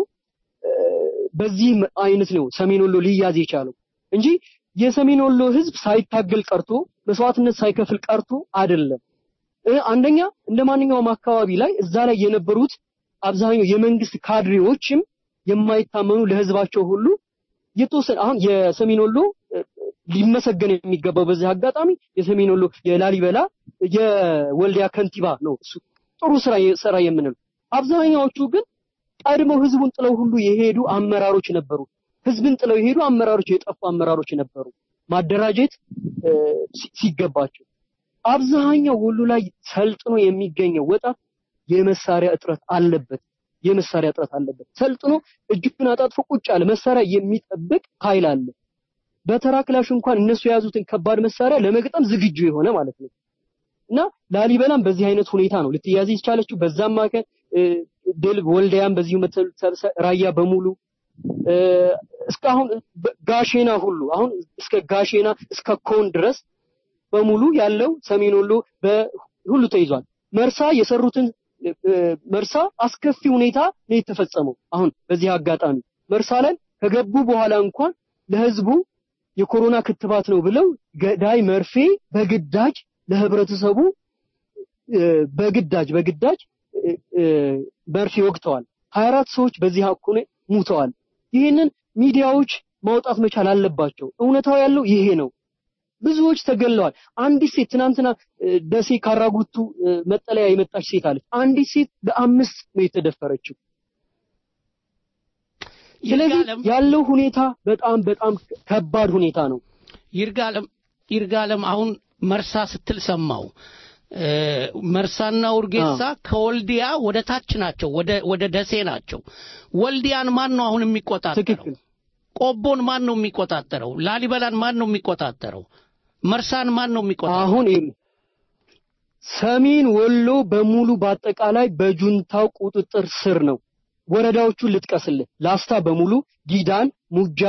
በዚህ አይነት ነው ሰሜን ወሎ ሊያዝ የቻለው እንጂ የሰሜን ወሎ ህዝብ ሳይታገል ቀርቶ መስዋዕትነት ሳይከፍል ቀርቶ አይደለም። አንደኛ እንደማንኛውም አካባቢ ላይ እዛ ላይ የነበሩት አብዛኛው የመንግስት ካድሬዎችም የማይታመኑ ለህዝባቸው ሁሉ የተወሰነ አሁን የሰሜን ወሎ ሊመሰገን የሚገባው በዚህ አጋጣሚ የሰሜን ወሎ የላሊበላ የወልዲያ ከንቲባ ነው። እሱ ጥሩ ስራ የሰራ የምንለው አብዛኛዎቹ ግን ቀድመው ህዝቡን ጥለው ሁሉ የሄዱ አመራሮች ነበሩ። ህዝብን ጥለው የሄዱ አመራሮች የጠፉ አመራሮች ነበሩ ማደራጀት ሲገባቸው። አብዛኛው ሁሉ ላይ ሰልጥኖ የሚገኘው ወጣት የመሳሪያ እጥረት አለበት የመሳሪያ እጥረት አለበት። ሰልጥኖ እጁን አጣጥፎ ቁጭ ያለ መሳሪያ የሚጠብቅ ኃይል አለ። በተራክላሽ እንኳን እነሱ የያዙትን ከባድ መሳሪያ ለመግጠም ዝግጁ የሆነ ማለት ነው። እና ላሊበላም በዚህ አይነት ሁኔታ ነው ልትያዝ ይቻለችው። በዛም ማከ ድል ወልዲያም በዚሁ ራያ በሙሉ እስካሁን ጋሼና ሁሉ አሁን እስከ ጋሼና እስከ ኮን ድረስ በሙሉ ያለው ሰሜን ወሎ በሁሉ ተይዟል። መርሳ የሰሩትን መርሳ አስከፊ ሁኔታ ነው የተፈጸመው። አሁን በዚህ አጋጣሚ መርሳ ላይ ከገቡ በኋላ እንኳን ለህዝቡ የኮሮና ክትባት ነው ብለው ገዳይ መርፌ በግዳጅ ለህብረተሰቡ በግዳጅ በግዳጅ መርፌ ወግተዋል። ሀያ አራት ሰዎች በዚህ አኩነ ሙተዋል። ይሄንን ሚዲያዎች ማውጣት መቻል አለባቸው። እውነታው ያለው ይሄ ነው። ብዙዎች ተገለዋል። አንዲት ሴት ትናንትና ደሴ ካራጉቱ መጠለያ የመጣች ሴት አለች። አንዲት ሴት በአምስት ነው የተደፈረችው። ስለዚህ ያለው ሁኔታ በጣም በጣም ከባድ ሁኔታ ነው። ይርጋለም ይርጋለም አሁን መርሳ ስትል ሰማው። መርሳና ኡርጌሳ ከወልዲያ ወደ ታች ናቸው፣ ወደ ወደ ደሴ ናቸው። ወልዲያን ማን ነው አሁን የሚቆጣጠረው? ቆቦን ማን ነው የሚቆጣጠረው? ላሊበላን ማን ነው የሚቆጣጠረው? መርሳን ማን ነው የሚቆጣጠረው? አሁን ሰሜን ወሎ በሙሉ በአጠቃላይ በጁንታው ቁጥጥር ስር ነው። ወረዳዎቹን ልጥቀስልህ። ላስታ በሙሉ፣ ጊዳን፣ ሙጃ፣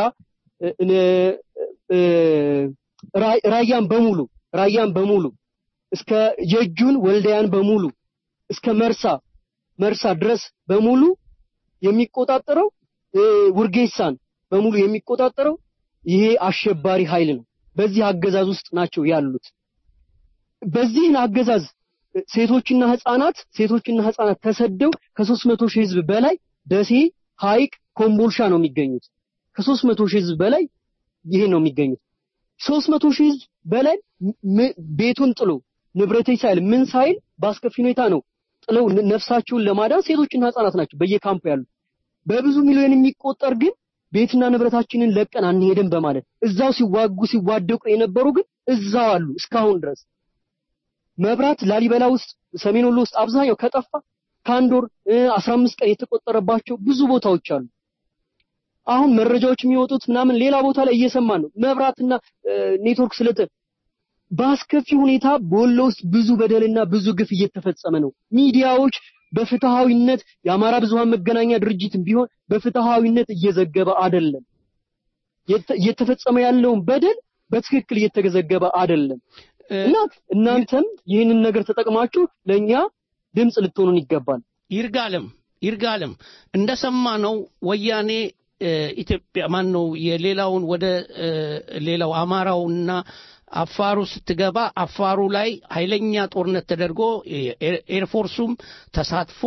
ራያን በሙሉ ራያን በሙሉ እስከ የጁን ወልዲያን በሙሉ እስከ መርሳ መርሳ ድረስ በሙሉ የሚቆጣጠረው ውርጌሳን በሙሉ የሚቆጣጠረው ይሄ አሸባሪ ኃይል ነው። በዚህ አገዛዝ ውስጥ ናቸው ያሉት። በዚህን አገዛዝ ሴቶችና ህፃናት ሴቶችና ህፃናት ተሰደው ከሦስት መቶ ሺህ ህዝብ በላይ ደሴ፣ ሐይቅ፣ ኮምቦልሻ ነው የሚገኙት። ከሦስት መቶ ሺህ ህዝብ በላይ ይሄ ነው የሚገኙት። ሦስት መቶ ሺህ ህዝብ በላይ ቤቱን ጥሎ ንብረቴ ሳይል ምን ሳይል ባስከፊ ሁኔታ ነው ጥለው ነፍሳቸውን ለማዳን ሴቶችና ህፃናት ናቸው በየካምፑ ያሉት። በብዙ ሚሊዮን የሚቆጠር ግን ቤትና ንብረታችንን ለቀን አንሄድም በማለት እዛው ሲዋጉ ሲዋደቁ የነበሩ ግን እዛው አሉ እስካሁን ድረስ። መብራት ላሊበላ ውስጥ ሰሜን ወሎ ውስጥ አብዛኛው ከጠፋ ከአንድ ወር አስራ አምስት ቀን የተቆጠረባቸው ብዙ ቦታዎች አሉ። አሁን መረጃዎች የሚወጡት ምናምን ሌላ ቦታ ላይ እየሰማን ነው። መብራትና ኔትወርክ ስለተ በአስከፊ ሁኔታ በወሎ ውስጥ ብዙ በደልና ብዙ ግፍ እየተፈጸመ ነው። ሚዲያዎች በፍትሃዊነት የአማራ ብዙሃን መገናኛ ድርጅትም ቢሆን በፍትሃዊነት እየዘገበ አይደለም። እየተፈጸመ ያለውን በደል በትክክል እየተዘገበ አይደለም። እና እናንተም ይህንን ነገር ተጠቅማችሁ ለኛ ድምጽ ልትሆኑን ይገባል። ይርጋለም ይርጋለም እንደሰማነው ወያኔ ኢትዮጵያ ማን ነው የሌላውን ወደ ሌላው አማራውና አፋሩ ስትገባ አፋሩ ላይ ኃይለኛ ጦርነት ተደርጎ ኤርፎርሱም ተሳትፎ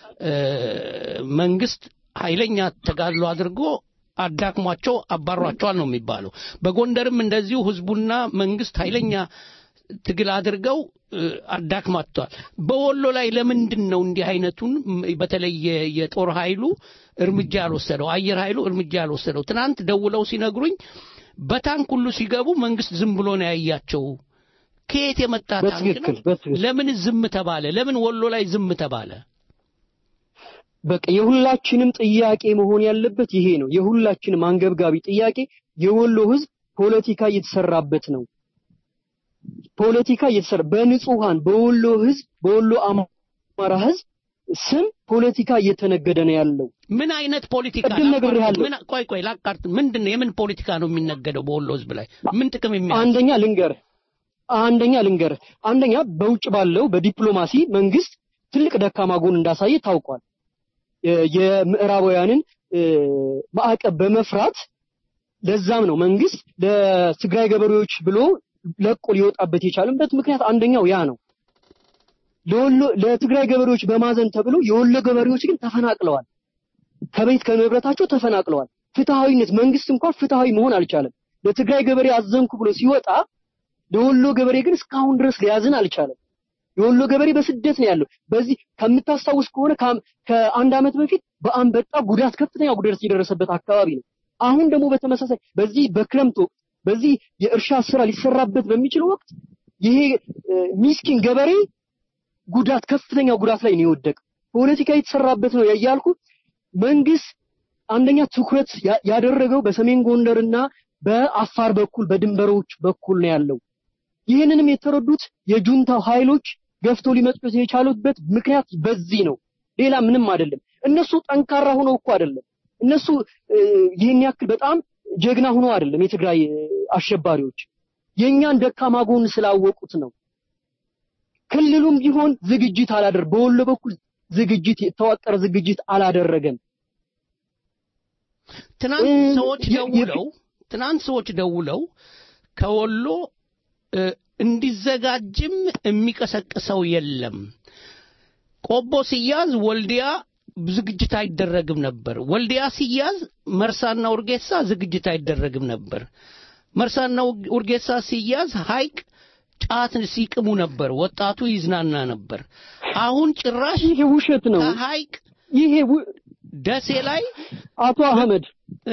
መንግስት ኃይለኛ ተጋድሎ አድርጎ አዳክሟቸው አባሯቸዋል ነው የሚባለው። በጎንደርም እንደዚሁ ህዝቡና መንግስት ኃይለኛ ትግል አድርገው አዳክማቷል። በወሎ ላይ ለምንድን ነው እንዲህ አይነቱን በተለይ የጦር ኃይሉ እርምጃ ያልወሰደው አየር ኃይሉ እርምጃ ያልወሰደው? ትናንት ደውለው ሲነግሩኝ በታንክ ሁሉ ሲገቡ መንግስት ዝም ብሎ ነው ያያቸው። ከየት የመጣ ታንክ ነው? ለምን ዝም ተባለ? ለምን ወሎ ላይ ዝም ተባለ? በቃ የሁላችንም ጥያቄ መሆን ያለበት ይሄ ነው። የሁላችንም አንገብጋቢ ጥያቄ የወሎ ህዝብ ፖለቲካ እየተሰራበት ነው። ፖለቲካ እየተሰራ በንጹሃን በወሎ ህዝብ በወሎ አማራ ህዝብ ስም ፖለቲካ እየተነገደ ነው ያለው። ምን አይነት ፖለቲካ? ምን ቆይ ቆይ ላቃርት ምንድነው? የምን ፖለቲካ ነው የሚነገደው በወሎ ህዝብ ላይ? ምን ጥቅም የሚያስ አንደኛ ልንገር አንደኛ ልንገር አንደኛ በውጭ ባለው በዲፕሎማሲ መንግስት ትልቅ ደካማ ጎን እንዳሳየ ታውቋል። የምዕራባውያንን ማዕቀብ በመፍራት ለዛም ነው መንግስት ለትግራይ ገበሬዎች ብሎ ለቆ ሊወጣበት የቻለበት ምክንያት አንደኛው ያ ነው። ለወሎ ለትግራይ ገበሬዎች በማዘን ተብሎ የወሎ ገበሬዎች ግን ተፈናቅለዋል። ከቤት ከንብረታቸው ተፈናቅለዋል። ፍትሃዊነት መንግስት እንኳን ፍትሃዊ መሆን አልቻለም። ለትግራይ ገበሬ አዘንኩ ብሎ ሲወጣ ለወሎ ገበሬ ግን እስካሁን ድረስ ሊያዝን አልቻለም። የወሎ ገበሬ በስደት ነው ያለው። በዚህ ከምታስታውስ ከሆነ ከአንድ አመት በፊት በአንበጣ ጉዳት ከፍተኛ ጉዳት የደረሰበት አካባቢ ነው። አሁን ደግሞ በተመሳሳይ በዚህ በክረምት ወቅት በዚህ የእርሻ ስራ ሊሰራበት በሚችል ወቅት ይሄ ሚስኪን ገበሬ ጉዳት ከፍተኛ ጉዳት ላይ ነው የወደቀው። ፖለቲካ የተሰራበት ነው ያያልኩ። መንግስት አንደኛ ትኩረት ያደረገው በሰሜን ጎንደርና በአፋር በኩል በድንበሮች በኩል ነው ያለው። ይህንንም የተረዱት የጁንታው ኃይሎች ገፍተው ሊመጡት የቻሉበት ምክንያት በዚህ ነው። ሌላ ምንም አይደለም። እነሱ ጠንካራ ሆነው እኮ አይደለም። እነሱ ይሄን ያክል በጣም ጀግና ሆነው አይደለም። የትግራይ አሸባሪዎች የኛን ደካማ ጎን ስላወቁት ነው። ክልሉም ቢሆን ዝግጅት አላደረገም። በወሎ በኩል ዝግጅት የተዋቀረ ዝግጅት አላደረገም። ትናንት ሰዎች ደውለው ትናንት ሰዎች ደውለው ከወሎ እንዲዘጋጅም የሚቀሰቅሰው የለም። ቆቦ ሲያዝ ወልዲያ ዝግጅት አይደረግም ነበር። ወልዲያ ሲያዝ መርሳና ኡርጌሳ ዝግጅት አይደረግም ነበር። መርሳና ኡርጌሳ ሲያዝ ሐይቅ ጫት ሲቅሙ ነበር። ወጣቱ ይዝናና ነበር። አሁን ጭራሽ ይሄ ውሸት ነው። ሐይቅ ይሄ ደሴ ላይ አቶ አህመድ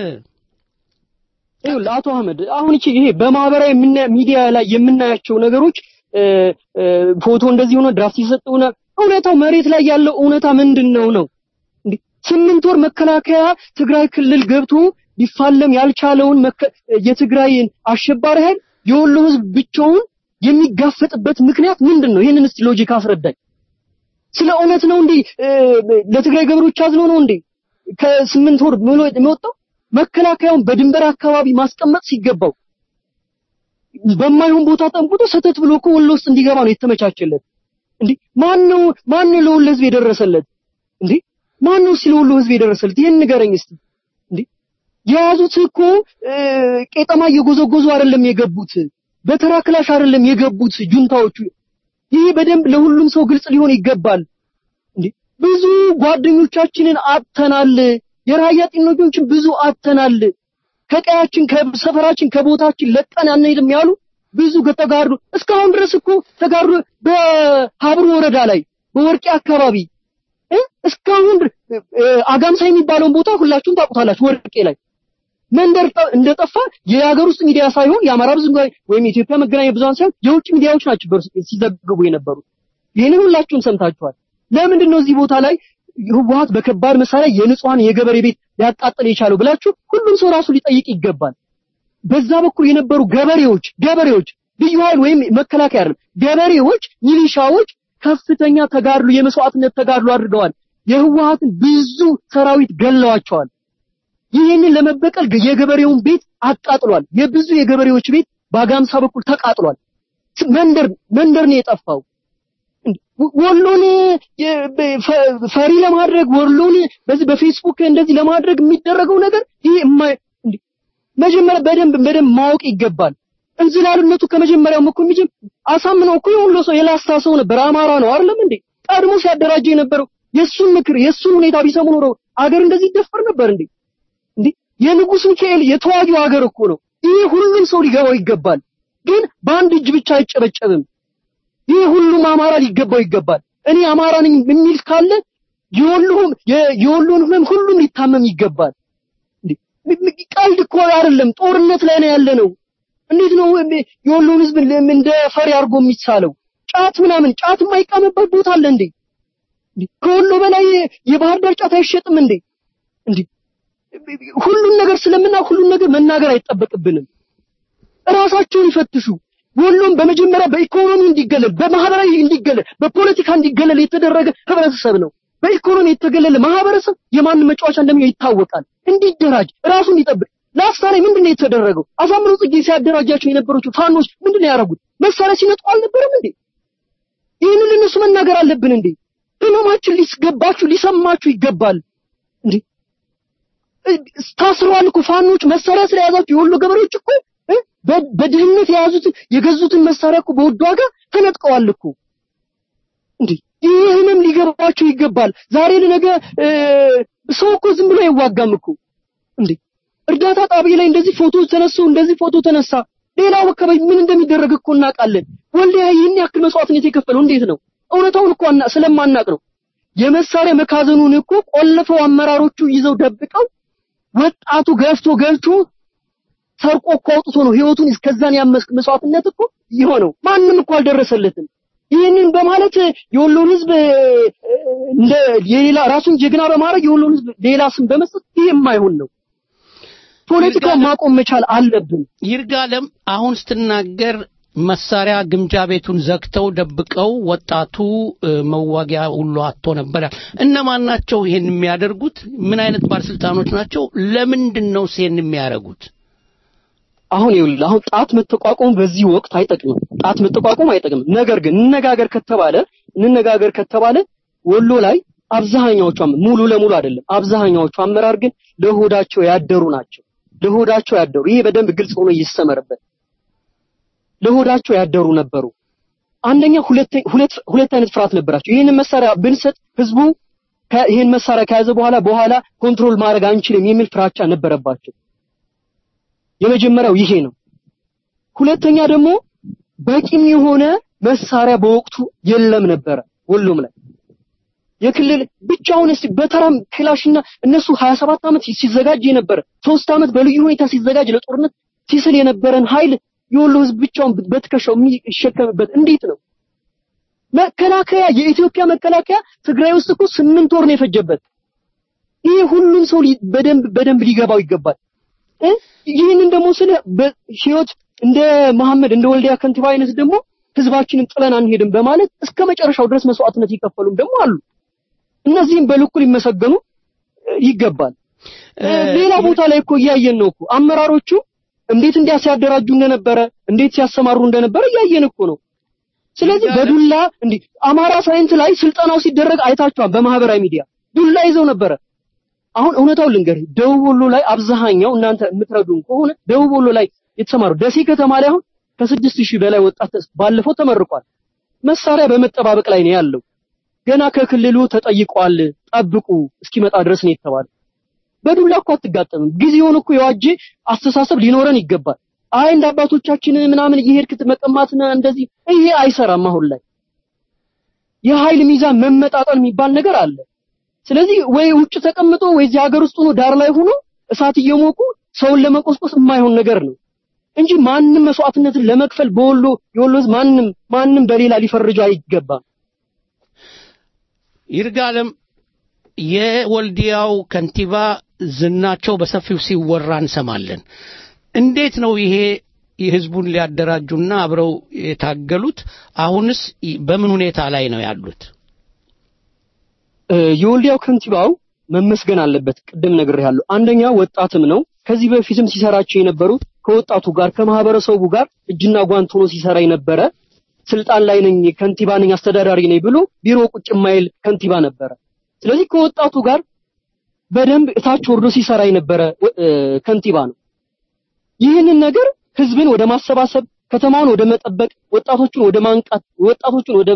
ይኸው አቶ አህመድ አሁን እቺ ይሄ በማህበራዊ ሚዲያ ላይ የምናያቸው ነገሮች ፎቶ እንደዚህ ሆነ ድራፍት ይሰጡና እውነታው መሬት ላይ ያለው እውነታ ምንድነው ነው? እንዴ ስምንት ወር መከላከያ ትግራይ ክልል ገብቶ ሊፋለም ያልቻለውን የትግራይን አሸባሪ ኃይል የወሎ ህዝብ ብቻውን የሚጋፈጥበት ምክንያት ምንድነው? ይሄንን እስቲ ሎጂክ አስረዳኝ። ስለ እውነት ነው እንዴ? ለትግራይ ገበሬዎች አዝኖ ነው እንዴ ከስምንት ወር ሙሉ የሚወጣው? መከላከያውን በድንበር አካባቢ ማስቀመጥ ሲገባው በማይሆን ቦታ ጠንቁቶ ሰተት ብሎ እኮ ወሎ ውስጥ እንዲገባ ነው የተመቻቸለት። እንዴ ማን ነው ማን ነው ለወሎ ህዝብ የደረሰለት? እንዴ ማን ነው ሲለ ወሎ ህዝብ የደረሰለት? ይሄን ንገረኝ እስቲ። እንዴ የያዙት እኮ ቄጠማ እየጎዘጎዙ አይደለም የገቡት፣ በተራ ክላሽ አይደለም የገቡት ጁንታዎቹ። ይሄ በደንብ ለሁሉም ሰው ግልጽ ሊሆን ይገባል። እንዴ ብዙ ጓደኞቻችንን አጥተናል። የራያ ጤነኞችን ብዙ አጥተናል። ከቀያችን ከሰፈራችን ከቦታችን ለቀን አንሄድም ያሉ ብዙ ተጋሩ እስካሁን ድረስ እኮ ተጋሩ በሀብሩ ወረዳ ላይ በወርቂ አካባቢ እስካሁን አጋምሳ የሚባለውን ቦታ ሁላችሁም ታውቁታላችሁ። ወርቄ ላይ መንደር እንደጠፋ የሀገር ውስጥ ሚዲያ ሳይሆን የአማራ ብዙሃን ወይም የኢትዮጵያ መገናኛ ብዙሃን ሳይሆን የውጭ ሚዲያዎች ናቸው ሲዘግቡ የነበሩት። ይሄንን ሁላችሁም ሰምታችኋል። ለምንድን ነው እዚህ ቦታ ላይ ህወሓት በከባድ መሳሪያ የንጹሃን የገበሬ ቤት ሊያቃጥል የቻለው ብላችሁ ሁሉም ሰው ራሱ ሊጠይቅ ይገባል። በዛ በኩል የነበሩ ገበሬዎች ገበሬዎች ልዩ ኃይል ወይም መከላከያ አይደለም ገበሬዎች ሚሊሻዎች ከፍተኛ ተጋድሎ የመስዋዕትነት ተጋድሎ አድርገዋል። የህወሓትን ብዙ ሰራዊት ገለዋቸዋል። ይህንን ለመበቀል የገበሬውን ቤት አቃጥሏል። የብዙ የገበሬዎች ቤት በአጋምሳ በኩል ተቃጥሏል። መንደር መንደር ነው የጠፋው። ወሎን ፈሪ ለማድረግ ወሎን በዚህ በፌስቡክ እንደዚህ ለማድረግ የሚደረገው ነገር ይሄ መጀመሪያ በደንብ በደንብ ማወቅ ይገባል። እንዝላልነቱ ከመጀመሪያው እኮ የሚጀም አሳምነው እኮ የወሎ ሰው የላስታ ሰው ነበር፣ አማራ ነው አይደለም እንዴ? ቀድሞ ሲያደራጀ የነበረው የሱን ምክር የሱን ሁኔታ ቢሰሙ ኖሮ አገር እንደዚህ ይደፈር ነበር እንዴ? እንዴ የንጉስ ሚካኤል የተዋጊው አገር እኮ ነው። ይሄ ሁሉም ሰው ሊገባው ይገባል። ግን በአንድ እጅ ብቻ አይጨበጨብም። ይሄ ሁሉም አማራ ሊገባው ይገባል። እኔ አማራ ነኝ የሚል ካለ የወሎም የወሎን ህመም ሁሉም ሊታመም ይገባል። እንዴ ቀልድ እኮ አይደለም፣ ጦርነት ላይ ነው ያለነው። እንዴት ነው የወሎን ህዝብ እንደ ፈሪ አድርጎ የሚሳለው? ጫት ምናምን ጫት የማይቃመበት ቦታ አለ እንዴ? ከወሎ በላይ የባህር ዳር ጫት አይሸጥም እንዴ? እንዴ ሁሉን ነገር ስለምና ሁሉን ነገር መናገር አይጠበቅብንም። ራሳቸውን ይፈትሹ። ወሎም በመጀመሪያ በኢኮኖሚ እንዲገለል፣ በማህበራዊ እንዲገለል፣ በፖለቲካ እንዲገለል የተደረገ ህብረተሰብ ነው። በኢኮኖሚ የተገለለ ማህበረሰብ የማን መጫወቻ እንደሚሆን ይታወቃል። እንዲደራጅ ራሱን ይጠብቅ። ላስታ ላይ ምንድነው የተደረገው? አሳምነው ጽጌ ሲያደራጃቸው የነበሩት ፋኖች ምንድነው ያደረጉት? መሳሪያ ሲነጥቁ አልነበረም እንዴ? ይህንን እነሱ መናገር አለብን እንዴ? ህመማችን ሊስገባችሁ ሊሰማችሁ ይገባል እንዴ? ታስረዋል እኮ ፋኖች መሳሪያ ስለያዛችሁ የወሎ ገበሬዎች እኮ በድህነት የያዙትን የገዙትን መሳሪያ እኮ በውድ ዋጋ ተነጥቀዋል እኮ እንዴ። ይህ ህመም ሊገባችሁ ይገባል። ዛሬ ለነገ ሰው እኮ ዝም ብሎ አይዋጋም እኮ እንዴ። እርዳታ ጣቢያ ላይ እንደዚህ ፎቶ ተነሱ፣ እንደዚህ ፎቶ ተነሳ፣ ሌላው አካባቢ ምን እንደሚደረግ እኮ እናውቃለን። ወልዲያ ይህን ያክል መስዋዕትነት የከፈለው እንዴት ነው? እውነታውን እኮ ስለማናቅ ነው። የመሳሪያ መካዘኑን እኮ ቆልፈው አመራሮቹ ይዘው ደብቀው ወጣቱ ገፍቶ ገልቶ ሰርቆ እኮ አውጥቶ ነው ህይወቱን እስከዛን ያመስክ መስዋዕትነት እኮ ይሆነው። ማንም እኮ አልደረሰለትም። ይህንን በማለት የወሎን ህዝብ እንደ የሌላ ራሱን ጀግና በማድረግ የወሎን ህዝብ ሌላ ስም በመስጠት ይሄ የማይሆን ነው። ፖለቲካው ማቆም መቻል አለብን። ይርጋለም አሁን ስትናገር መሳሪያ ግምጃ ቤቱን ዘግተው ደብቀው ወጣቱ መዋጊያ ሁሉ አጥቶ ነበር። እነማን ናቸው ይሄን የሚያደርጉት? ምን አይነት ባለስልጣኖች ናቸው? ለምንድነው ይሄን የሚያደርጉት? አሁን ይኸውልህ አሁን ጣት መተቋቋም በዚህ ወቅት አይጠቅምም። ጣት መተቋቋም አይጠቅምም። ነገር ግን እንነጋገር ከተባለ እንነጋገር ከተባለ ወሎ ላይ አብዛኛዎቹ ሙሉ ለሙሉ አይደለም፣ አብዛኛዎቹ አመራር ግን ለሆዳቸው ያደሩ ናቸው። ለሆዳቸው ያደሩ ይሄ በደንብ ግልጽ ሆኖ ይሰመርበት። ለሆዳቸው ያደሩ ነበሩ። አንደኛ ሁለት ሁለት ሁለት አይነት ፍርሃት ነበራቸው። ይሄን መሳሪያ ብንሰጥ ህዝቡ ይሄን መሳሪያ ከያዘ በኋላ በኋላ ኮንትሮል ማድረግ አንችልም የሚል ፍራቻ ነበረባቸው። የመጀመሪያው ይሄ ነው። ሁለተኛ ደግሞ በቂም የሆነ መሳሪያ በወቅቱ የለም ነበር ወሎም ላይ የክልል ብቻውን እስቲ በተራም ክላሽና እነሱ ሀያ ሰባት አመት ሲዘጋጅ የነበረ ሶስት አመት በልዩ ሁኔታ ሲዘጋጅ ለጦርነት ሲስል የነበረን ኃይል የወሎ ህዝብ ብቻውን በትከሻው የሚሸከምበት እንዴት ነው? መከላከያ የኢትዮጵያ መከላከያ ትግራይ ውስጥ እኮ ስምንት ወር ነው የፈጀበት። ይሄ ሁሉም ሰው በደንብ በደንብ ሊገባው ይገባል። ይህንን ደግሞ ስለ ህይወት እንደ መሐመድ እንደ ወልዲያ ከንቲባ አይነት ደግሞ ህዝባችንን ጥለን አንሄድም በማለት እስከ መጨረሻው ድረስ መስዋዕትነት ይከፈሉም ደግሞ አሉ። እነዚህም በልኩ ሊመሰገኑ ይገባል። ሌላ ቦታ ላይ እኮ ያየን ነው እኮ አመራሮቹ እንዴት እንዲያሲያደራጁ እንደነበረ እንዴት ሲያሰማሩ እንደነበረ ያየን እኮ ነው። ስለዚህ በዱላ እንዴ አማራ ሳይንስ ላይ ስልጠናው ሲደረግ አይታችኋል። በማህበራዊ ሚዲያ ዱላ ይዘው ነበረ። አሁን እውነታው ልንገርህ፣ ደቡብ ወሎ ላይ አብዛኛው እናንተ የምትረዱን ከሆነ ደቡብ ወሎ ላይ የተሰማሩ ደሴ ከተማ ላይ አሁን ከስድስት ሺህ በላይ ወጣት ባለፈው ተመርቋል። መሳሪያ በመጠባበቅ ላይ ነው ያለው። ገና ከክልሉ ተጠይቋል፣ ጠብቁ እስኪመጣ ድረስ ነው የተባለው። በዱላ እኮ አትጋጠምም። ጊዜውን እኮ የዋጀ አስተሳሰብ ሊኖረን ይገባል። አይ እንደ አባቶቻችን ምናምን እየሄድክ መቀማትና እንደዚህ ይሄ አይሰራም። አሁን ላይ የኃይል ሚዛን መመጣጠን የሚባል ነገር አለ። ስለዚህ ወይ ውጭ ተቀምጦ ወይ እዚህ ሀገር ውስጥ ሆኖ ዳር ላይ ሆኖ እሳት እየሞቁ ሰውን ለመቆስቆስ የማይሆን ነገር ነው እንጂ ማንንም መስዋዕትነትን ለመክፈል በወሎ የወሎ ህዝብ ማንንም ማንንም በሌላ ሊፈርጁ አይገባም። ይርጋለም የወልዲያው ከንቲባ ዝናቸው በሰፊው ሲወራ እንሰማለን። እንዴት ነው ይሄ የህዝቡን ሊያደራጁና አብረው የታገሉት? አሁንስ በምን ሁኔታ ላይ ነው ያሉት? የወልዲያው ከንቲባው መመስገን አለበት። ቅድም ነግሬሃለሁ። አንደኛ ወጣትም ነው። ከዚህ በፊትም ሲሰራቸው የነበሩ ከወጣቱ ጋር ከማህበረሰቡ ጋር እጅና ጓንት ሆኖ ሲሰራ የነበረ ስልጣን ላይ ነኝ ከንቲባ ነኝ አስተዳዳሪ ነኝ ብሎ ቢሮ ቁጭ ማይል ከንቲባ ነበረ ስለዚህ ከወጣቱ ጋር በደንብ እታች ወርዶ ሲሰራ የነበረ ከንቲባ ነው ይህንን ነገር ህዝብን ወደ ማሰባሰብ ከተማውን ወደ መጠበቅ ወጣቶቹን ወደ ማንቃት ወጣቶቹን ወደ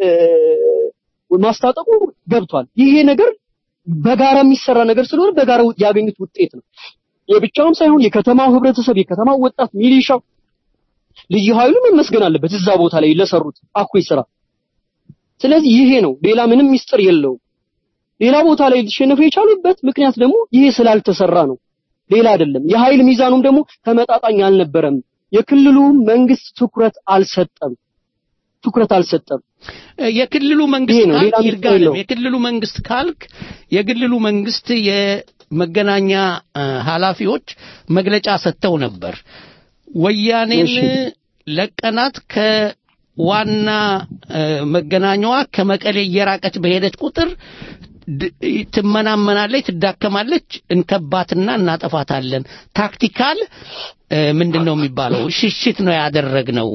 ማስታጠቁ ገብቷል ይሄ ነገር በጋራ የሚሰራ ነገር ስለሆነ በጋራ ያገኙት ውጤት ነው የብቻውም ሳይሆን የከተማው ህብረተሰብ የከተማው ወጣት ሚሊሻው ልዩ ኃይሉ መመስገን አለበት እዛ ቦታ ላይ ለሰሩት አኩይ ስራ ስለዚህ ይሄ ነው ሌላ ምንም ሚስጥር የለውም ሌላ ቦታ ላይ ሊሸነፉ የቻሉበት ምክንያት ደግሞ ይሄ ስላልተሰራ ነው ሌላ አይደለም የኃይል ሚዛኑም ደግሞ ተመጣጣኝ አልነበረም የክልሉ መንግስት ትኩረት አልሰጠም ትኩረት አልሰጠም የክልሉ መንግስት ካልክ ይርጋለም የክልሉ መንግስት ካልክ የክልሉ መንግስት የመገናኛ ኃላፊዎች መግለጫ ሰጥተው ነበር ወያኔን ለቀናት ከዋና መገናኛዋ ከመቀሌ እየራቀች በሄደች ቁጥር ትመናመናለች ትዳከማለች እንከባትና እናጠፋታለን ታክቲካል ምንድነው የሚባለው ሽሽት ነው ያደረግነው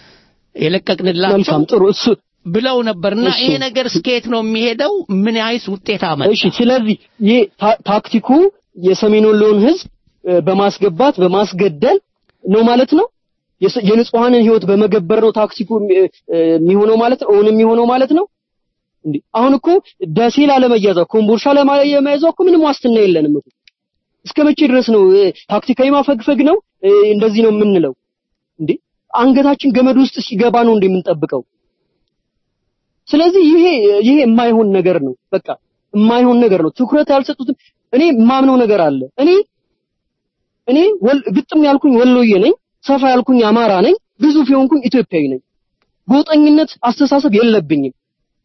የለቀቅንላቸው ጥሩ እሱ ብለው ነበርና ይሄ ነገር ስኬት ነው የሚሄደው ምን አይስ ውጤት አመጣ እሺ ስለዚህ ይሄ ታክቲኩ የሰሜን ወሎን ህዝብ በማስገባት በማስገደል ነው ማለት ነው የንጹሃንን ህይወት በመገበር ነው ታክቲኩ የሚሆነው ማለት ነው ኦን የሚሆነው ማለት ነው እንዴ አሁን እኮ ደሴ ላለመያዘው ኮምቦልቻ ለማለየማያዘው እኮ ምንም ዋስትና የለንም እኮ እስከመቼ ድረስ ነው ታክቲካዊ ማፈግፈግ ነው እንደዚህ ነው የምንለው እንዴ አንገታችን ገመድ ውስጥ ሲገባ ነው እንደምንጠብቀው ስለዚህ ይሄ ይሄ የማይሆን ነገር ነው በቃ የማይሆን ነገር ነው ትኩረት ያልሰጡት እኔ ማምነው ነገር አለ እኔ እኔ ወል ግጥም ያልኩኝ ወሎዬ ነኝ ሰፋ ያልኩኝ አማራ ነኝ ግዙፍ የሆንኩኝ ኢትዮጵያዊ ነኝ ጎጠኝነት አስተሳሰብ የለብኝም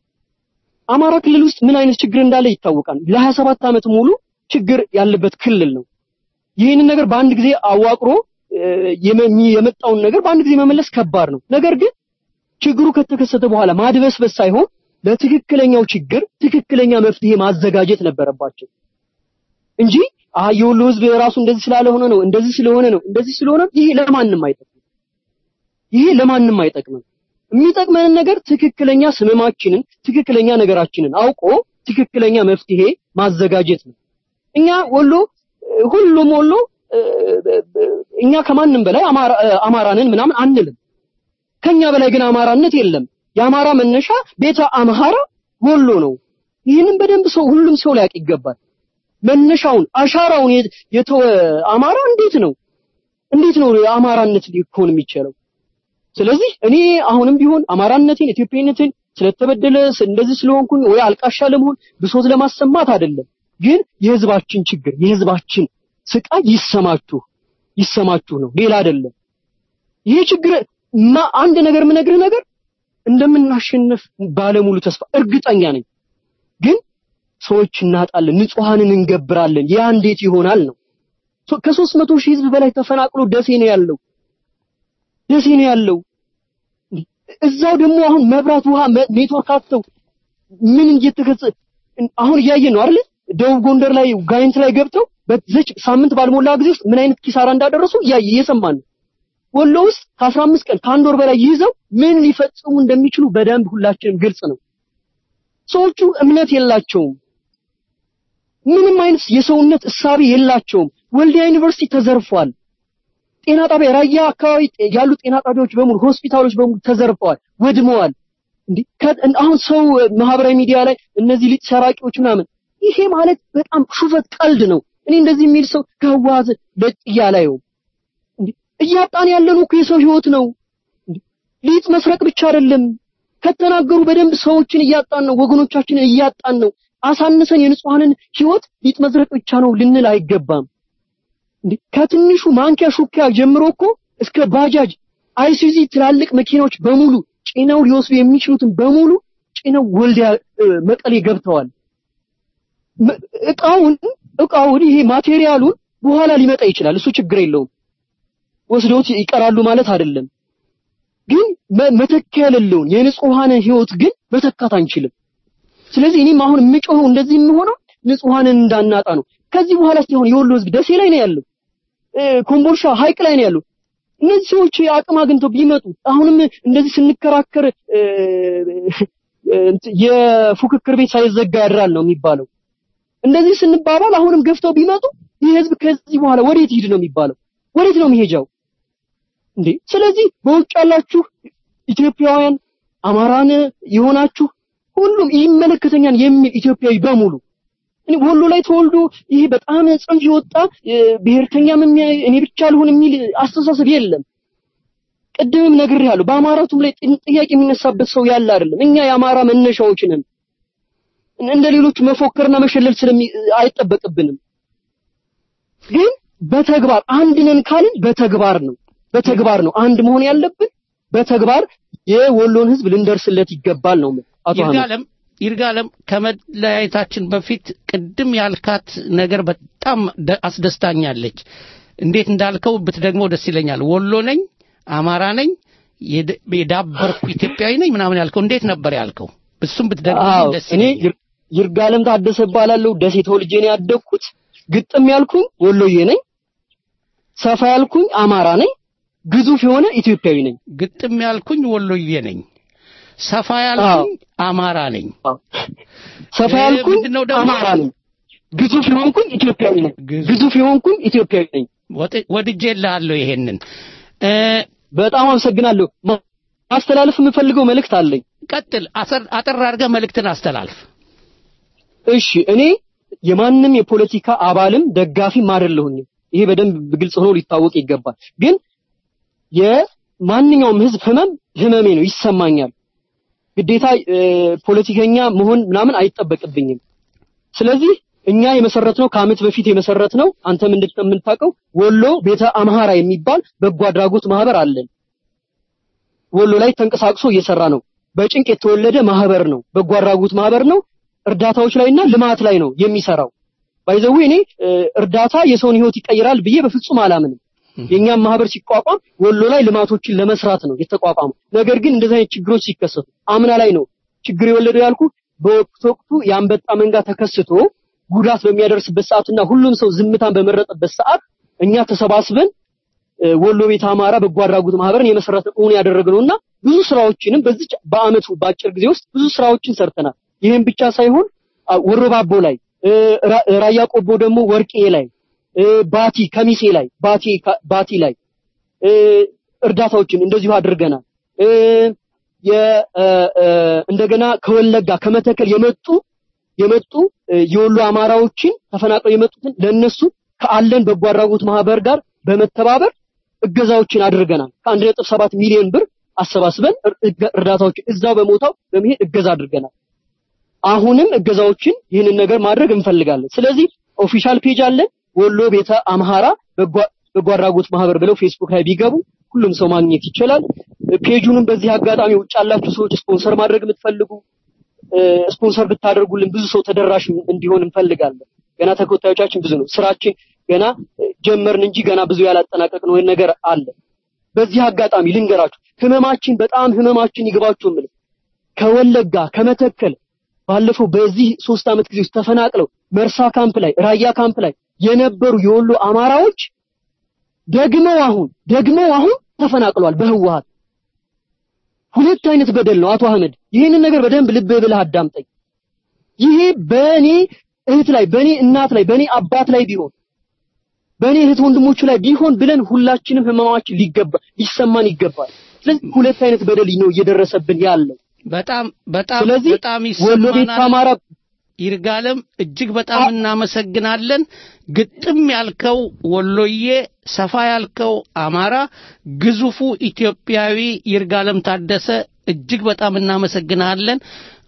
አማራ ክልል ውስጥ ምን አይነት ችግር እንዳለ ይታወቃል ለ27 አመት ሙሉ ችግር ያለበት ክልል ነው ይሄንን ነገር በአንድ ጊዜ አዋቅሮ የመጣውን ነገር በአንድ ጊዜ መመለስ ከባድ ነው ነገር ግን ችግሩ ከተከሰተ በኋላ ማድበስበስ ሳይሆን ለትክክለኛው ችግር ትክክለኛ መፍትሄ ማዘጋጀት ነበረባቸው እንጂ አየውሉ ህዝብ ራሱ እንደዚህ ስላልሆነ ነው እንደዚህ ስለሆነ ነው እንደዚህ ስለሆነ ይሄ ለማንንም አይጠቅም ይሄ ለማንንም አይጠቅም የሚጠቅመን ነገር ትክክለኛ ስመማችንን ትክክለኛ ነገራችንን አውቆ ትክክለኛ መፍትሄ ማዘጋጀት ነው እኛ ወሎ ሁሉም ወሎ እኛ ከማንንም በላይ አማራ አማራንን ምናምን አንልም ከኛ በላይ ግን አማራነት የለም የአማራ መነሻ ቤተ አምሃራ ወሎ ነው ይህንን በደንብ ሰው ሁሉም ሰው ሊያውቅ ይገባል መነሻውን አሻራውን የተወ አማራ እንዴት ነው እንዴት ነው አማራነት ሊሆን የሚችለው ስለዚህ እኔ አሁንም ቢሆን አማራነቴን ኢትዮጵያዊነቴን ስለተበደለ እንደዚህ ስለሆንኩኝ ወይ አልቃሻ ለመሆን ብሶት ለማሰማት አይደለም ግን የህዝባችን ችግር የህዝባችን ስቃይ ይሰማችሁ ይሰማችሁ ነው ሌላ አይደለም ይሄ ችግር ማ አንድ ነገር ምነግርህ ነገር እንደምናሸንፍ ባለሙሉ ተስፋ እርግጠኛ ነኝ ግን ሰዎች እናጣለን ንጹሃንን እንገብራለን ያ እንዴት ይሆናል ነው ከ300 ሺህ ህዝብ በላይ ተፈናቅሎ ደሴ ነው ያለው ደሴ ነው ያለው እዛው ደግሞ አሁን መብራት ውሃ ኔትወርክ አጥተው ምን እየተከሰ አሁን እያየን ነው አይደል ደቡብ ጎንደር ላይ ጋይንት ላይ ገብተው በዚህ ሳምንት ባልሞላ ጊዜ ውስጥ ምን አይነት ኪሳራ እንዳደረሱ እየሰማን ወሎ ውስጥ ከ15 ቀን ከአንድ ወር በላይ ይዘው ምን ሊፈጽሙ እንደሚችሉ በደንብ ሁላችንም ግልጽ ነው ሰዎቹ እምነት የላቸውም ምንም አይነት የሰውነት እሳቤ የላቸውም ወልዲያ ዩኒቨርሲቲ ተዘርፏል ጤና ጣቢያ ራያ አካባቢ ያሉ ጤና ጣቢያዎች በሙሉ ሆስፒታሎች በሙሉ ተዘርፈዋል ወድመዋል እንዴ አሁን ሰው ማህበራዊ ሚዲያ ላይ እነዚህ ሊጥ ሰራቂዎች ምናምን ይሄ ማለት በጣም ሹፈት ቀልድ ነው እኔ እንደዚህ የሚል ሰው ከዋዝ ለጥያ ላይ ነው እንዴ እያጣን ያለነው እኮ የሰው ህይወት ነው እንዴ ሊጥ መስረቅ ብቻ አይደለም ከተናገሩ በደንብ ሰዎችን እያጣን ነው ወገኖቻችንን እያጣን ነው አሳንሰን የንጹሃንን ህይወት ሊጥ መስረቅ ብቻ ነው ልንል አይገባም እንዴ ከትንሹ ማንኪያ ሹኪያ ጀምሮ እኮ እስከ ባጃጅ አይሱዚ ትላልቅ መኪናዎች በሙሉ ጭነው ሊወስዱ የሚችሉትን በሙሉ ጭነው ወልዲያ መቀሌ ገብተዋል እቃውን እቃውን ይሄ ማቴሪያሉን በኋላ ሊመጣ ይችላል እሱ ችግር የለውም ወስዶት ይቀራሉ ማለት አይደለም ግን መተከያ የሌለውን የንጹሃን ህይወት ግን መተካት አንችልም ስለዚህ እኔም አሁን የምጮኸው እንደዚህ የሚሆነው ንጹሃንን እንዳናጣ ነው ከዚህ በኋላ ሲሆን የወሎ ህዝብ ደሴ ላይ ነው ያለው ኮምቦልቻ ሀይቅ ላይ ነው ያለው እነዚህ ሰዎች አቅም አግኝተው ቢመጡ አሁንም እንደዚህ ስንከራከር የፉክክር ቤት ሳይዘጋ ያድራል ነው የሚባለው። እንደዚህ ስንባባል አሁንም ገፍተው ቢመጡ ይህ ህዝብ ከዚህ በኋላ ወዴት ይሄድ ነው የሚባለው? ወዴት ነው የሚሄጃው እንዴ? ስለዚህ በውጭ ያላችሁ ኢትዮጵያውያን አማራን የሆናችሁ ሁሉም ይመለከተኛል የሚል ኢትዮጵያዊ በሙሉ እኔ ወሎ ላይ ተወልዶ ይሄ በጣም ጽንፍ ይወጣ ብሔርተኛም እኔ ብቻ ልሆን የሚል አስተሳሰብ የለም። ቅድምም ነግሬያለሁ። በአማራቱም ላይ ጥያቄ የሚነሳበት ሰው ያለ አይደለም። እኛ የአማራ መነሻዎች ነን። እንደ ሌሎች መፎከርና መሸለል ስለሚ አይጠበቅብንም። ግን በተግባር አንድ ነን ካልን በተግባር ነው በተግባር ነው አንድ መሆን ያለብን። በተግባር የወሎን ህዝብ ልንደርስለት ይገባል ነው አቶ ይርጋለም ይርጋለም ከመለያየታችን በፊት ቅድም ያልካት ነገር በጣም አስደስታኛለች። እንዴት እንዳልከው ብትደግመው ደስ ይለኛል። ወሎ ነኝ፣ አማራ ነኝ፣ የዳበርኩ ኢትዮጵያዊ ነኝ ምናምን ያልከው እንዴት ነበር ያልከው? እሱም ብትደግመው ደስ ይለኛል። እኔ ይርጋለም ታደሰ ባላለው ደሴ ተወልጄ ነው ያደግኩት። ግጥም ያልኩኝ ወሎዬ ነኝ፣ ሰፋ ያልኩኝ አማራ ነኝ፣ ግዙፍ የሆነ ኢትዮጵያዊ ነኝ። ግጥም ያልኩኝ ወሎዬ ነኝ፣ ሰፋ ያልኩኝ አማራ ነኝ። ሰፋ ያልኩኝ አማራ ነኝ፣ ግዙፍ የሆንኩኝ ኢትዮጵያዊ ነኝ። ግዙፍ የሆንኩኝ ኢትዮጵያዊ ነኝ። ወድጄልሃለሁ ይሄንን በጣም አመሰግናለሁ። ማስተላለፍ የምፈልገው መልእክት አለኝ። ቀጥል። አጠር አድርገህ መልእክትን አስተላልፍ። እሺ እኔ የማንም የፖለቲካ አባልም ደጋፊም አይደለሁኝ። ይሄ በደንብ ግልጽ ሆኖ ሊታወቅ ይገባል። ግን የማንኛውም ህዝብ ህመም ህመሜ ነው፣ ይሰማኛል። ግዴታ ፖለቲከኛ መሆን ምናምን አይጠበቅብኝም። ስለዚህ እኛ የመሰረትነው ከአመት በፊት የመሰረትነው አንተም እንደምታውቀው ወሎ ቤተ አምሃራ የሚባል በጎ አድራጎት ማህበር አለን። ወሎ ላይ ተንቀሳቅሶ እየሰራ ነው። በጭንቅ የተወለደ ማህበር ነው፣ በጎ አድራጎት ማህበር ነው። እርዳታዎች ላይና ልማት ላይ ነው የሚሰራው። ባይዘው እኔ እርዳታ የሰውን ህይወት ይቀይራል ብዬ በፍጹም አላምንም። የኛም ማህበር ሲቋቋም ወሎ ላይ ልማቶችን ለመስራት ነው የተቋቋመው። ነገር ግን እንደዚህ አይነት ችግሮች ሲከሰቱ አምና ላይ ነው ችግር የወለደው ያልኩ። በወቅቱ ያንበጣ መንጋ ተከስቶ ጉዳት በሚያደርስበት ሰዓትና ሁሉም ሰው ዝምታን በመረጠበት ሰዓት እኛ ተሰባስበን ወሎ ቤተ አማራ በጎ አድራጎት ማህበርን የመሰረተ ኡን ያደረግነውና ብዙ ስራዎችንም በዚህ በአመቱ ባጭር ጊዜ ውስጥ ብዙ ስራዎችን ሰርተናል። ይሄን ብቻ ሳይሆን ወሮባቦ ላይ ራያ ቆቦ ደግሞ ወርቄ ላይ ባቲ ከሚሴ ላይ ባቲ ባቲ ላይ እርዳታዎችን እንደዚሁ አድርገናል። የ እንደገና ከወለጋ ከመተከል የመጡ የመጡ የወሎ አማራዎችን ተፈናቅለው የመጡትን ለነሱ ከአለን በጎ አድራጎት ማህበር ጋር በመተባበር እገዛዎችን አድርገናል። ከአንድ ነጥብ ሰባት ሚሊዮን ብር አሰባስበን እርዳታዎችን እዛው በሞታው በመሄድ እገዛ አድርገናል። አሁንም እገዛዎችን ይህንን ነገር ማድረግ እንፈልጋለን። ስለዚህ ኦፊሻል ፔጅ አለን ወሎ ቤተ አምሃራ በጎ አድራጎት ማህበር ብለው ፌስቡክ ላይ ቢገቡ ሁሉም ሰው ማግኘት ይችላል። ፔጁንም በዚህ አጋጣሚ ውጭ ያላችሁ ሰዎች ስፖንሰር ማድረግ የምትፈልጉ ስፖንሰር ብታደርጉልን ብዙ ሰው ተደራሽ እንዲሆን እንፈልጋለን። ገና ተከታዮቻችን ብዙ ነው። ስራችን ገና ጀመርን እንጂ ገና ብዙ ያላጠናቀቅነው ነገር አለ። በዚህ አጋጣሚ ልንገራችሁ ህመማችን በጣም ህመማችን ይገባችሁ ምን ከወለጋ ከመተከል ባለፈው በዚህ ሶስት አመት ጊዜ ውስጥ ተፈናቅለው መርሳ ካምፕ ላይ ራያ ካምፕ ላይ የነበሩ የወሎ አማራዎች ደግመው አሁን ደግመው አሁን ተፈናቅለዋል በህወሓት። ሁለት አይነት በደል ነው አቶ አህመድ። ይሄንን ነገር በደንብ ልብ ብለህ አዳምጠኝ። ይሄ በኔ እህት ላይ በኔ እናት ላይ በኔ አባት ላይ ቢሆን በኔ እህት ወንድሞቹ ላይ ቢሆን ብለን ሁላችንም ህመማችን ሊገባ ሊሰማን ይገባል። ስለዚህ ሁለት አይነት በደል ነው እየደረሰብን ያለው። በጣም በጣም በጣም ወሎ ቤት አማራ ይርጋለም እጅግ በጣም እናመሰግናለን። ግጥም ያልከው ወሎዬ፣ ሰፋ ያልከው አማራ፣ ግዙፉ ኢትዮጵያዊ ይርጋለም ታደሰ እጅግ በጣም እናመሰግናለን።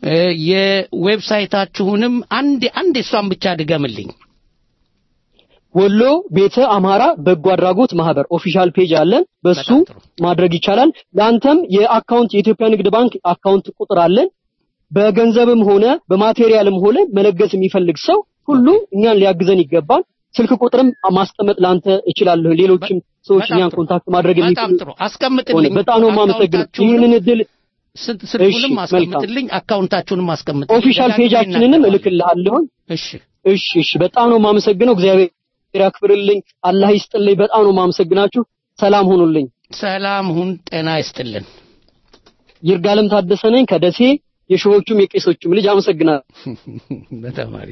የዌብሳይታችሁንም አንድ አንድ እሷን ብቻ ድገምልኝ። ወሎ ቤተ አማራ በጎ አድራጎት ማህበር ኦፊሻል ፔጅ አለን። በሱ ማድረግ ይቻላል። ላንተም የአካውንት የኢትዮጵያ ንግድ ባንክ አካውንት ቁጥር አለን። በገንዘብም ሆነ በማቴሪያልም ሆነ መለገስ የሚፈልግ ሰው ሁሉ እኛን ሊያግዘን ይገባል። ስልክ ቁጥርም ማስቀመጥ ላንተ እችላለሁ። ሌሎችም ሰዎች እኛን ኮንታክት ማድረግ የሚፈልጉ በጣም ጥሩ አስቀምጥልኝ። በጣም ነው የማመሰግነው። ይሄንን እድል ስልኩንም አስቀምጥልኝ፣ አካውንታችሁንም አስቀምጥልኝ። ኦፊሻል ፔጃችንንም እልክልሃለሁ። እሺ እሺ እሺ። በጣም ነው የማመሰግነው። እግዚአብሔር ያክብርልኝ፣ አላህ ይስጥልኝ። በጣም ነው የማመሰግናችሁ። ሰላም ሆኑልኝ። ሰላም ሁን ጤና ይስጥልን ይርጋለም ታደሰ ነኝ ከደሴ የሾዎቹም የቄሶቹም ልጅ አመሰግናለሁ በተማሪ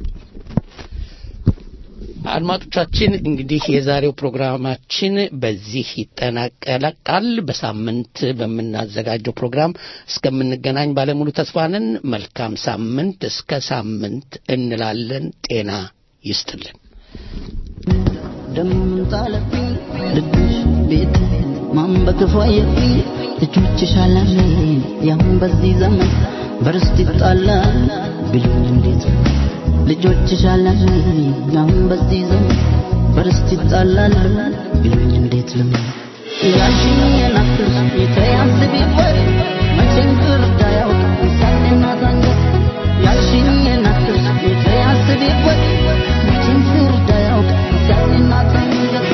አድማጮቻችን እንግዲህ የዛሬው ፕሮግራማችን በዚህ ይጠናቀቃል በሳምንት በመናዘጋጀው ፕሮግራም እስከምንገናኝ ባለሙሉ ተስፋ ነን መልካም ሳምንት እስከ ሳምንት እንላለን ጤና ይስጥልን ደም ጣለብኝ ልብሽ ቤት ማን በክፋየፊ ልጆችሽ አላምን ያም በዚህ ዘመን በርስት ይጣላል ቢሉኝ እንዴት ልጆችሽ አላምን ያም በዚህ ዘመን በርስት ይጣላል ቢሉኝ እንዴት ለምን ያልሽኝ የናፍስ የተያዝ ቢወር መቼም ፍርድ አያውቅም ሳይና ታንገት ያልሽኝ የናፍስ የተያዝ ቢወር መቼም ፍርድ አያውቅም ሳይና ታንገት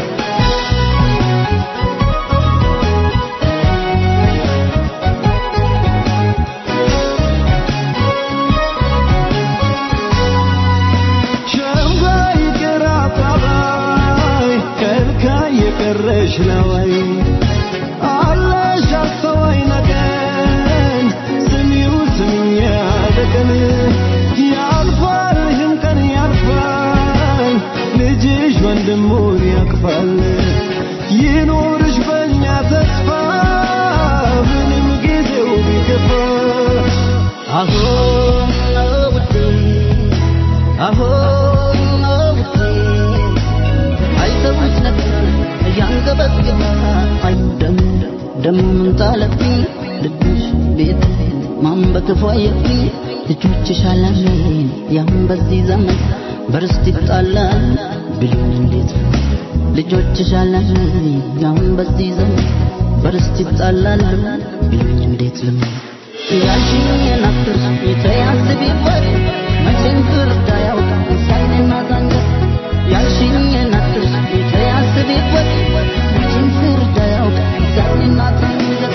ቀረሽ ነውይ አላሽ አስተዋይ ነገን ስሚው ስሚኝ ያደቀን ያልፋል ይህም ቀን ያልፋል ልጅሽ ወንድሙን ያቅፋል ይኖርሽ በእኛ ተስፋ ምንም ጊዜው ቢገፋ አሁን ውዴ አሁን ውዴ አይተውት ነበር ያንገበገበ አይደም ደም ጣለብኝ ልብሽ ቤት ማን በክፋየፊ ልጆችሽ አላምን ያም በዚህ ዘመን በርስት ይጣላል ቢሉኝ እንዴት ልጆችሽ አላምን ያም በዚህ ዘመን በርስት ይጣላል ቢሉኝ እንዴት ለምን ያልሽኝ የናፍስ የተያዝ ቢወር መቼም ፍርድ አያውቅም ሳይና ታንገት ያልሽኝ የናፍስ የተያዝ ቢወር መቼም ፍርድ አያውቅም ሳይና ታንገት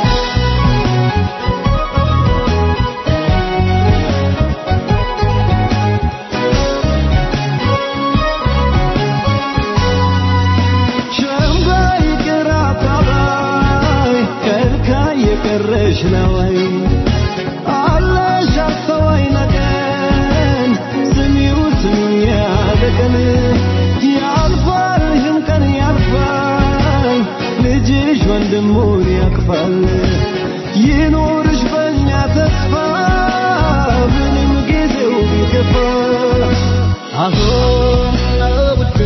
ሸምባይ ቅራታባይ ከልካይ የቀረሽ ነውይ አላሽ አስተዋይ ነገን ስሚው ስሚኝ ያደቀን ያልፋል ይህም ቀን ያልፋል ልጅሽ ወንድሙን ያቅፋል ይኖርሽ በእኛ ተስፋ ምንም ጊዜው ቢገፋ አሁን ውዴ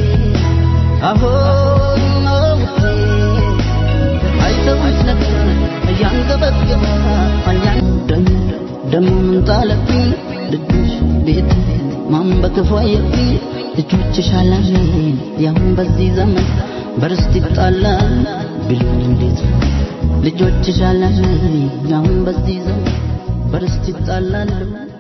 አሁን ውዴ አይተውት ነበር ያንገበገበ ደም ደም ጣለብኝ ልጅሽ ቤት ማን በክፋየፊ ልጆችሽ አላምን ያም በዚህ ዘመን በርስት ይጣላል ቢሉኝ እንዴት ልጆችሽ አላምን ያም በዚህ ዘመን በርስት ይጣላል